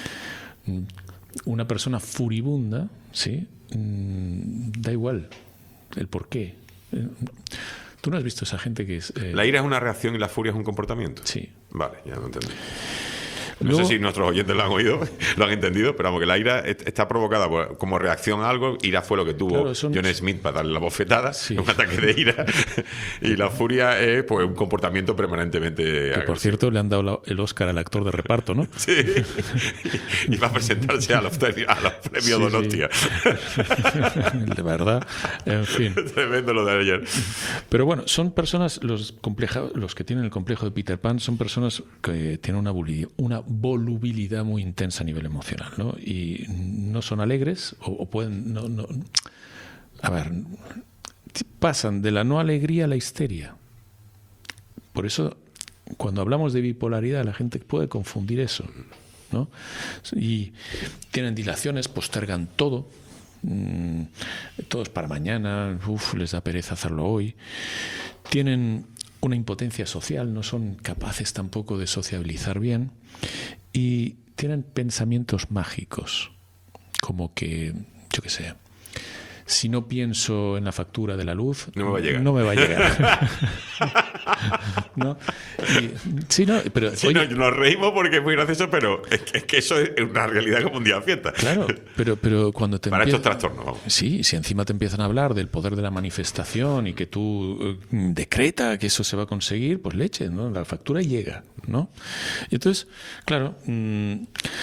M: Una persona furibunda, ¿sí? Da igual el por qué. ¿Tú no has visto esa gente que es...? Eh...
C: ¿La ira es una reacción y la furia es un comportamiento?
M: Sí.
C: Vale, ya lo entendí. No
M: Luego,
C: sé si nuestros oyentes lo han oído, lo han entendido, pero vamos, que la ira está provocada por, como reacción a algo. Ira fue lo que tuvo
M: claro, son...
C: John Smith para darle la bofetada,
M: sí.
C: un ataque de ira. Y la furia es pues un comportamiento permanentemente
M: que
C: agresivo.
M: Por cierto, le han dado el Oscar al actor de reparto, ¿no?
C: Sí. Y va a presentarse a los, a los premios sí, Donostia.
M: Sí. De verdad. En fin.
C: Tremendo lo de ayer.
M: Pero bueno, son personas, los, compleja, los que tienen el complejo de Peter Pan, son personas que tienen una, una volubilidad muy intensa a nivel emocional, ¿no? Y no son alegres o, o pueden no, no, a ver, pasan de la no alegría a la histeria. Por eso cuando hablamos de bipolaridad la gente puede confundir eso, ¿no? Y tienen dilaciones, postergan todo, mmm, todo es para mañana, uf, les da pereza hacerlo hoy. Tienen una impotencia social, no son capaces tampoco de sociabilizar bien y tienen pensamientos mágicos, como que, yo qué sé, si no pienso en la factura de la luz,
C: no me va a llegar.
M: No me va a llegar. ¿No? Y, sí, no, pero,
C: sí,
M: oye,
C: no, nos reímos porque es muy gracioso, pero es que, es que eso es una realidad como un día de fiesta.
M: Claro, pero, pero cuando te
C: para
M: empie...
C: estos trastornos, vamos.
M: Sí, si encima te empiezan a hablar del poder de la manifestación y que tú eh, decreta que eso se va a conseguir, pues leche, ¿no? La factura llega, ¿no? Y entonces, claro, mmm,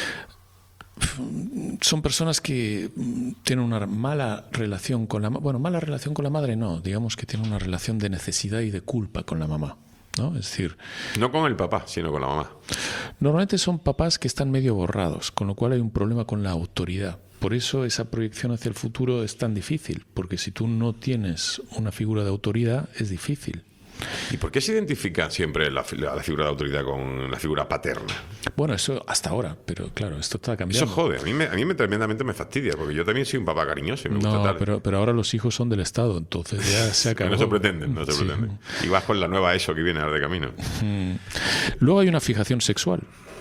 M: son personas que tienen una mala relación con la bueno, mala relación con la madre no, digamos que tienen una relación de necesidad y de culpa con la mamá, ¿no? Es decir,
C: no con el papá, sino con la mamá.
M: Normalmente son papás que están medio borrados, con lo cual hay un problema con la autoridad. Por eso esa proyección hacia el futuro es tan difícil, porque si tú no tienes una figura de autoridad es difícil.
C: ¿Y por qué se identifica siempre la, la figura de autoridad con la figura paterna?
M: Bueno, eso hasta ahora, pero claro, esto está cambiando.
C: Eso jode, a mí, me, a mí me tremendamente me fastidia, porque yo también soy un papá cariñoso y me
M: no,
C: gusta tal.
M: Pero, pero ahora los hijos son del Estado, entonces ya se acabó.
C: No se pretenden, no se
M: sí.
C: pretenden. Y vas con la nueva ESO que viene ahora de camino.
M: Luego hay una fijación sexual.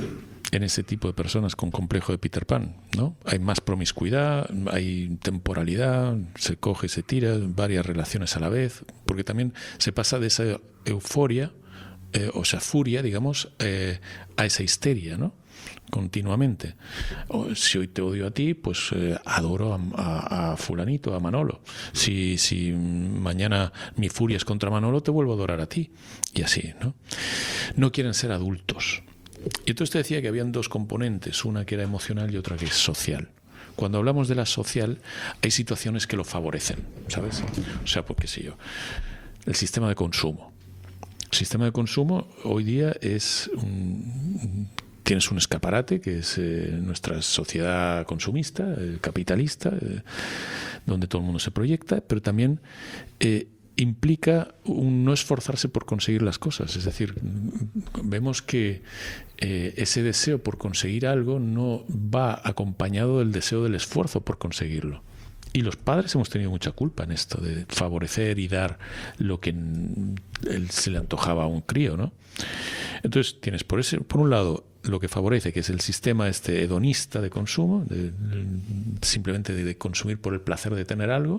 M: en ese tipo de personas con complejo de Peter Pan, ¿no? Hay más promiscuidad, hay temporalidad, se coge, se tira, varias relaciones a la vez, porque también se pasa de esa euforia, eh, o sea, furia, digamos, eh, a esa histeria, ¿no? Continuamente. O, si hoy te odio a ti, pues eh, adoro a, a, a fulanito, a Manolo. Si, si mañana mi furia es contra Manolo, te vuelvo a adorar a ti. Y así, ¿no? No quieren ser adultos. Y entonces te decía que habían dos componentes, una que era emocional y otra que es social. Cuando hablamos de la social, hay situaciones que lo favorecen, ¿sabes? O sea, pues qué sé yo, el sistema de consumo. El sistema de consumo hoy día es un, tienes un escaparate que es eh, nuestra sociedad consumista, eh, capitalista, eh, donde todo el mundo se proyecta, pero también eh, implica un no esforzarse por conseguir las cosas. Es decir, vemos que eh, ese deseo por conseguir algo no va acompañado del deseo del esfuerzo por conseguirlo. Y los padres hemos tenido mucha culpa en esto de favorecer y dar lo que él se le antojaba a un crío, ¿no? Entonces tienes por ese, por un lado lo que favorece, que es el sistema este hedonista de consumo, de, de, simplemente de, de consumir por el placer de tener algo.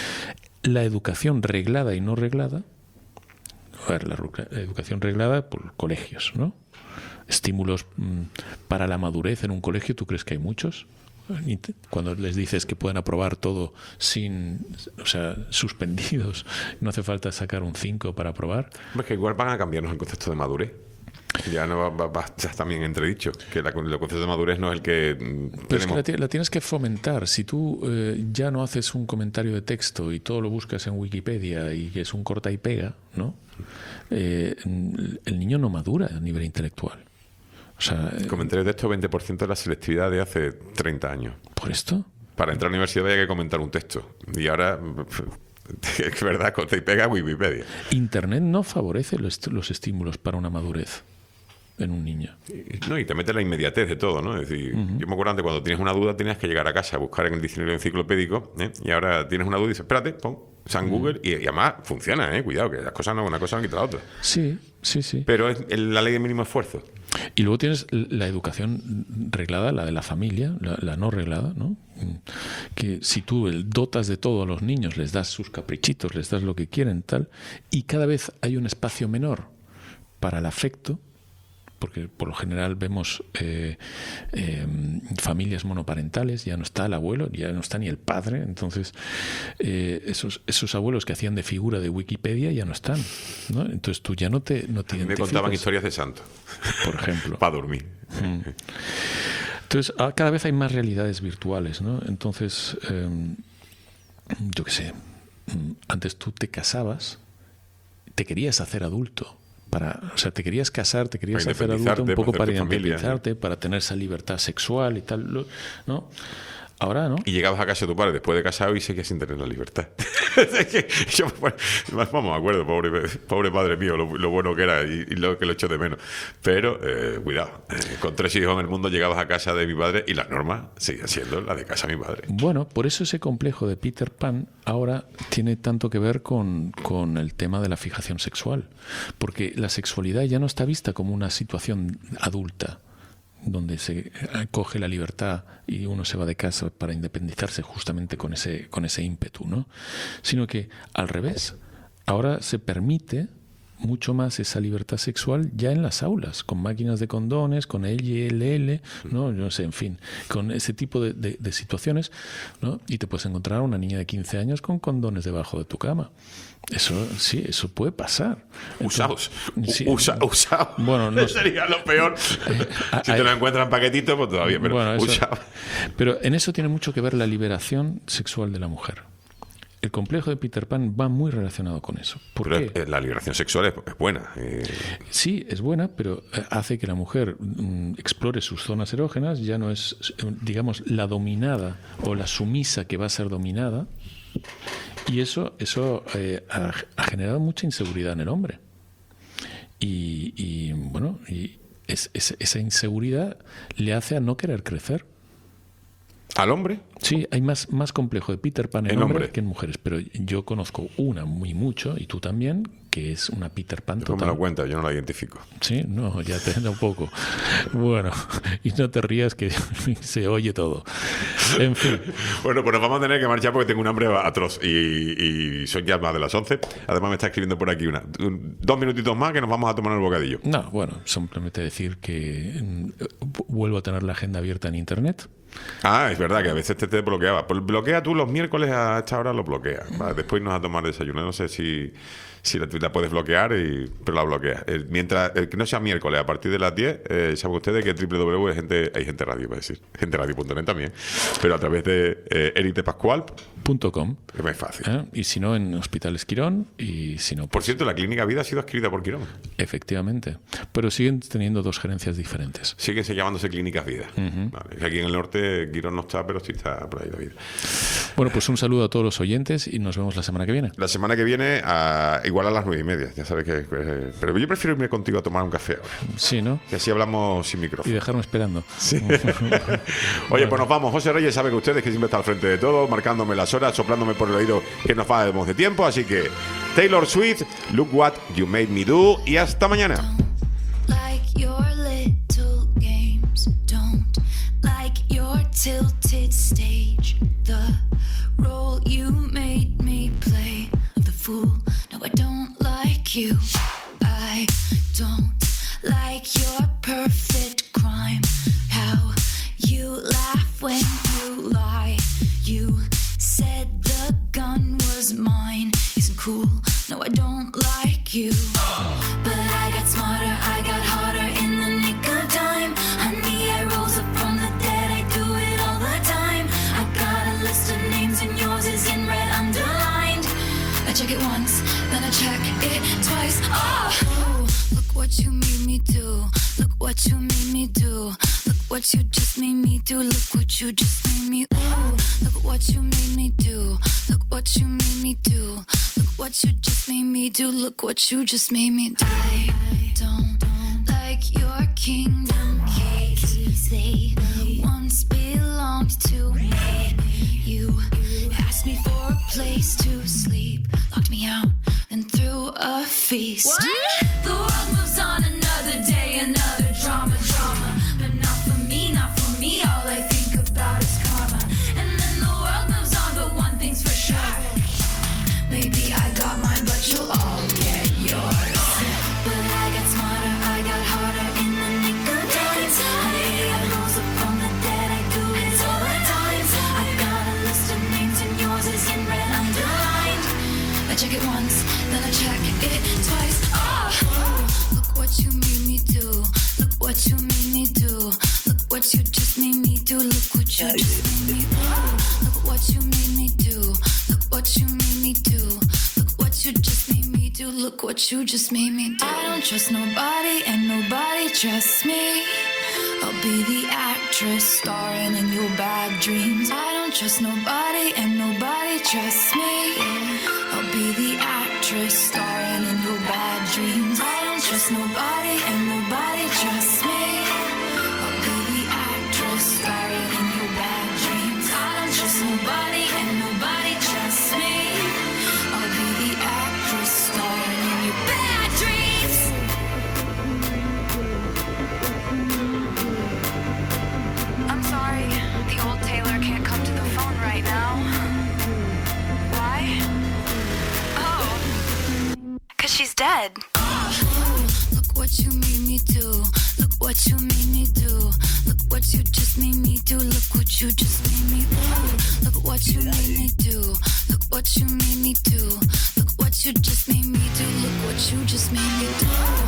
M: La educación reglada y no reglada. A ver, la, la educación reglada por colegios, ¿no? Estímulos mmm, para la madurez en un colegio, ¿tú crees que hay muchos? Cuando les dices que pueden aprobar todo sin, o sea, suspendidos, no hace falta sacar un cinco para aprobar.
C: Es que igual van a cambiarnos el concepto de madurez. Ya no va, va, va ya está bien entredicho, que la, el concepto de madurez no es el que
M: Pero
C: tenemos.
M: Es que la, la tienes que fomentar. Si tú eh, ya no haces un comentario de texto y todo lo buscas en Wikipedia y que es un corta y pega, ¿no? Eh, el niño no madura a nivel intelectual. O sea,
C: el comentario de texto, veinte por ciento de la selectividad de hace treinta años.
M: ¿Por esto?
C: Para entrar a la universidad había que comentar un texto. Y ahora, es verdad, corta y pega Wikipedia.
M: Internet no favorece los, los estímulos para una madurez en un niño.
C: No, y te mete la inmediatez de todo, ¿no? Es decir, uh-huh. yo me acuerdo antes, cuando tienes una duda, tenías que llegar a casa a buscar en el diccionario enciclopédico, ¿eh? Y ahora tienes una duda y dices, espérate, pon San uh-huh. Google, y, y además funciona, ¿eh? Cuidado, que las cosas no, una cosa no quita la otra.
M: Sí, sí, sí.
C: Pero es la ley de mínimo esfuerzo.
M: Y luego tienes la educación reglada, la de la familia, la, la no reglada, ¿no? Que si tú dotas de todo a los niños, les das sus caprichitos, les das lo que quieren, tal, y cada vez hay un espacio menor para el afecto, porque por lo general vemos eh, eh, familias monoparentales, ya no está el abuelo, ya no está ni el padre, entonces eh, esos esos abuelos que hacían de figura de Wikipedia ya no están, ¿no? Entonces tú ya no te no te
C: A mí me contaban historias de santos,
M: por ejemplo,
C: para dormir.
M: Mm. Entonces cada vez hay más realidades virtuales, ¿no? Entonces eh, yo qué sé, antes tú te casabas, te querías hacer adulto. Para, o sea, te querías casar, te querías hacer adulto un poco para independizarte, familia, para tener esa libertad sexual y tal, ¿no? Ahora, ¿no?
C: Y llegabas a casa de tu padre después de casado y seguías sin tener la libertad. Es que yo, vamos, me acuerdo, pobre, pobre padre mío, lo, lo bueno que era y, y lo que lo echo de menos. Pero, eh, cuidado, eh, con tres hijos en el mundo llegabas a casa de mi padre y las normas seguían siendo las de casa de mi padre.
M: Bueno, por eso ese complejo de Peter Pan ahora tiene tanto que ver con, con el tema de la fijación sexual. Porque la sexualidad ya no está vista como una situación adulta, donde se coge la libertad y uno se va de casa para independizarse justamente con ese con ese ímpetu, ¿no? Sino que al revés, ahora se permite mucho más esa libertad sexual ya en las aulas, con máquinas de condones, con L L L, ¿no? Yo no sé, en fin, con ese tipo de, de, de situaciones, ¿no? Y te puedes encontrar a una niña de quince años con condones debajo de tu cama. Eso sí, eso puede pasar.
C: Usados. Sí, Usa, usados.
M: Bueno, no
C: sería lo peor. Eh, si te lo encuentran en paquetito, pues todavía, pero bueno, eso, usados.
M: Pero en eso tiene mucho que ver la liberación sexual de la mujer. El complejo de Peter Pan va muy relacionado con eso. ¿Por
C: pero
M: qué?
C: La liberación sexual es, es buena. Eh...
M: Sí, es buena, pero hace que la mujer mm, explore sus zonas erógenas, ya no es, digamos, la dominada o la sumisa que va a ser dominada. Y eso, eso eh, ha, ha generado mucha inseguridad en el hombre. Y, y bueno, y es, es, esa inseguridad le hace a no querer crecer.
C: ¿Al hombre?
M: Sí, hay más, más complejo de Peter Pan en,
C: en
M: hombres
C: hombre
M: que en mujeres. Pero yo conozco una muy mucho, y tú también, que que es una Peter Pan
C: total.
M: total.
C: Me lo cuenta, yo no la identifico.
M: Sí, no, ya te da un poco. Bueno, y no te rías que se oye todo. En fin.
C: Bueno, pues nos vamos a tener que marchar porque tengo un hambre atroz y, y son ya más de las once. Además me está escribiendo por aquí una un, dos minutitos más que nos vamos a tomar el bocadillo.
M: No, bueno, simplemente decir que mm, vuelvo a tener la agenda abierta en internet.
C: Ah, es verdad que a veces te, te bloqueaba. Pues bloquea tú los miércoles a esta hora, los bloquea. Vale, después nos vas a tomar desayuno. No sé si, si la, la puedes bloquear, y, pero la bloquea. El, mientras el que no sea miércoles, a partir de las diez, eh, saben ustedes que doble u doble u doble u punto gente, hay gente radio, va a decir. gente radio punto net también. Pero a través de eh, eric de pascual
M: punto com.
C: Es más fácil.
M: ¿Eh? Y si no, en Hospitales Quirón. Y si no, pues...
C: Por cierto, la Clínica Vida ha sido adquirida por Quirón.
M: Efectivamente. Pero siguen teniendo dos gerencias diferentes.
C: Siguen llamándose Clínicas Vida.
M: Uh-huh.
C: Vale. Aquí en el norte Quirón no está, pero sí está por ahí la vida.
M: Bueno, pues un saludo a todos los oyentes y nos vemos la semana que viene.
C: La semana que viene, a, igual a las nueve y media. Ya sabes que... Eh, pero yo prefiero irme contigo a tomar un café ahora.
M: Sí, ¿no?
C: Que así hablamos sin micrófono.
M: Y dejarme esperando.
C: Sí. Oye, pues nos vamos. José Reyes sabe que ustedes que siempre está al frente de todo, marcándome las horas, soplándome por el oído que nos vamos de tiempo. Así que Taylor Swift, Look What You Made Me Do, y hasta mañana.
A: Like your little games, don't like your tilted stage. The role you made me play of the fool. No, I don't like you. I don't like your perfect crime. How you laugh when you lie. You said the gun was mine. Isn't cool. No, I don't like you. But I got smarter, I got harder in the nick of time. Honey, I rose up from the dead, I do it all the time. I got a list of names and yours is in red underlined. I check it once, then I check it twice. Oh, look what you made me do. Look what you made me do. Look what you just made me do. Look what you just made me. Ooh, look what you made me do. Look what you made me do. Look what you just made me do. Look what you just made me do. I don't like your kingdom keys. They once belonged to me. You asked me for a place to sleep, locked me out, and threw a feast. What? The world moves on another day, another drama, drama. But not for me, not for me. All I think about is karma. And then the world moves on, but one thing's for sure. Maybe I got mine, but you'll all get yours. But I got smarter, I got harder in the nick of time. Hey, I rose up from the dead, I do it all the time. I got a list of names and yours is in red underlined. I check it once, then I check it twice. Oh, look what you made me do. Look what you made me do. Look what you just made me do. Look what you just made me do. Look what you made me do. Look what you made me do. Look what you just made me do. Look what you just made me do. I don't trust nobody and nobody trusts me. I'll be the actress starring in your bad dreams. I don't trust nobody and nobody trusts me. I'll be the actress starring in your bad dreams. I don't trust nobody and nobody trusts me. I'll be the actress starring in your bad dreams. I don't trust nobody and nobody trusts me. I'll be the actress starring in your bad dreams. I'm sorry, the old Taylor can't come to the phone right now. Why? Oh, 'cause she's dead. Oh, look what you made me do. Look what you made me do. Look what you just made me do. Look what you just made me do. Look what you made me do. Look what you made me do. Look what you just made me do. Look what you just made me do.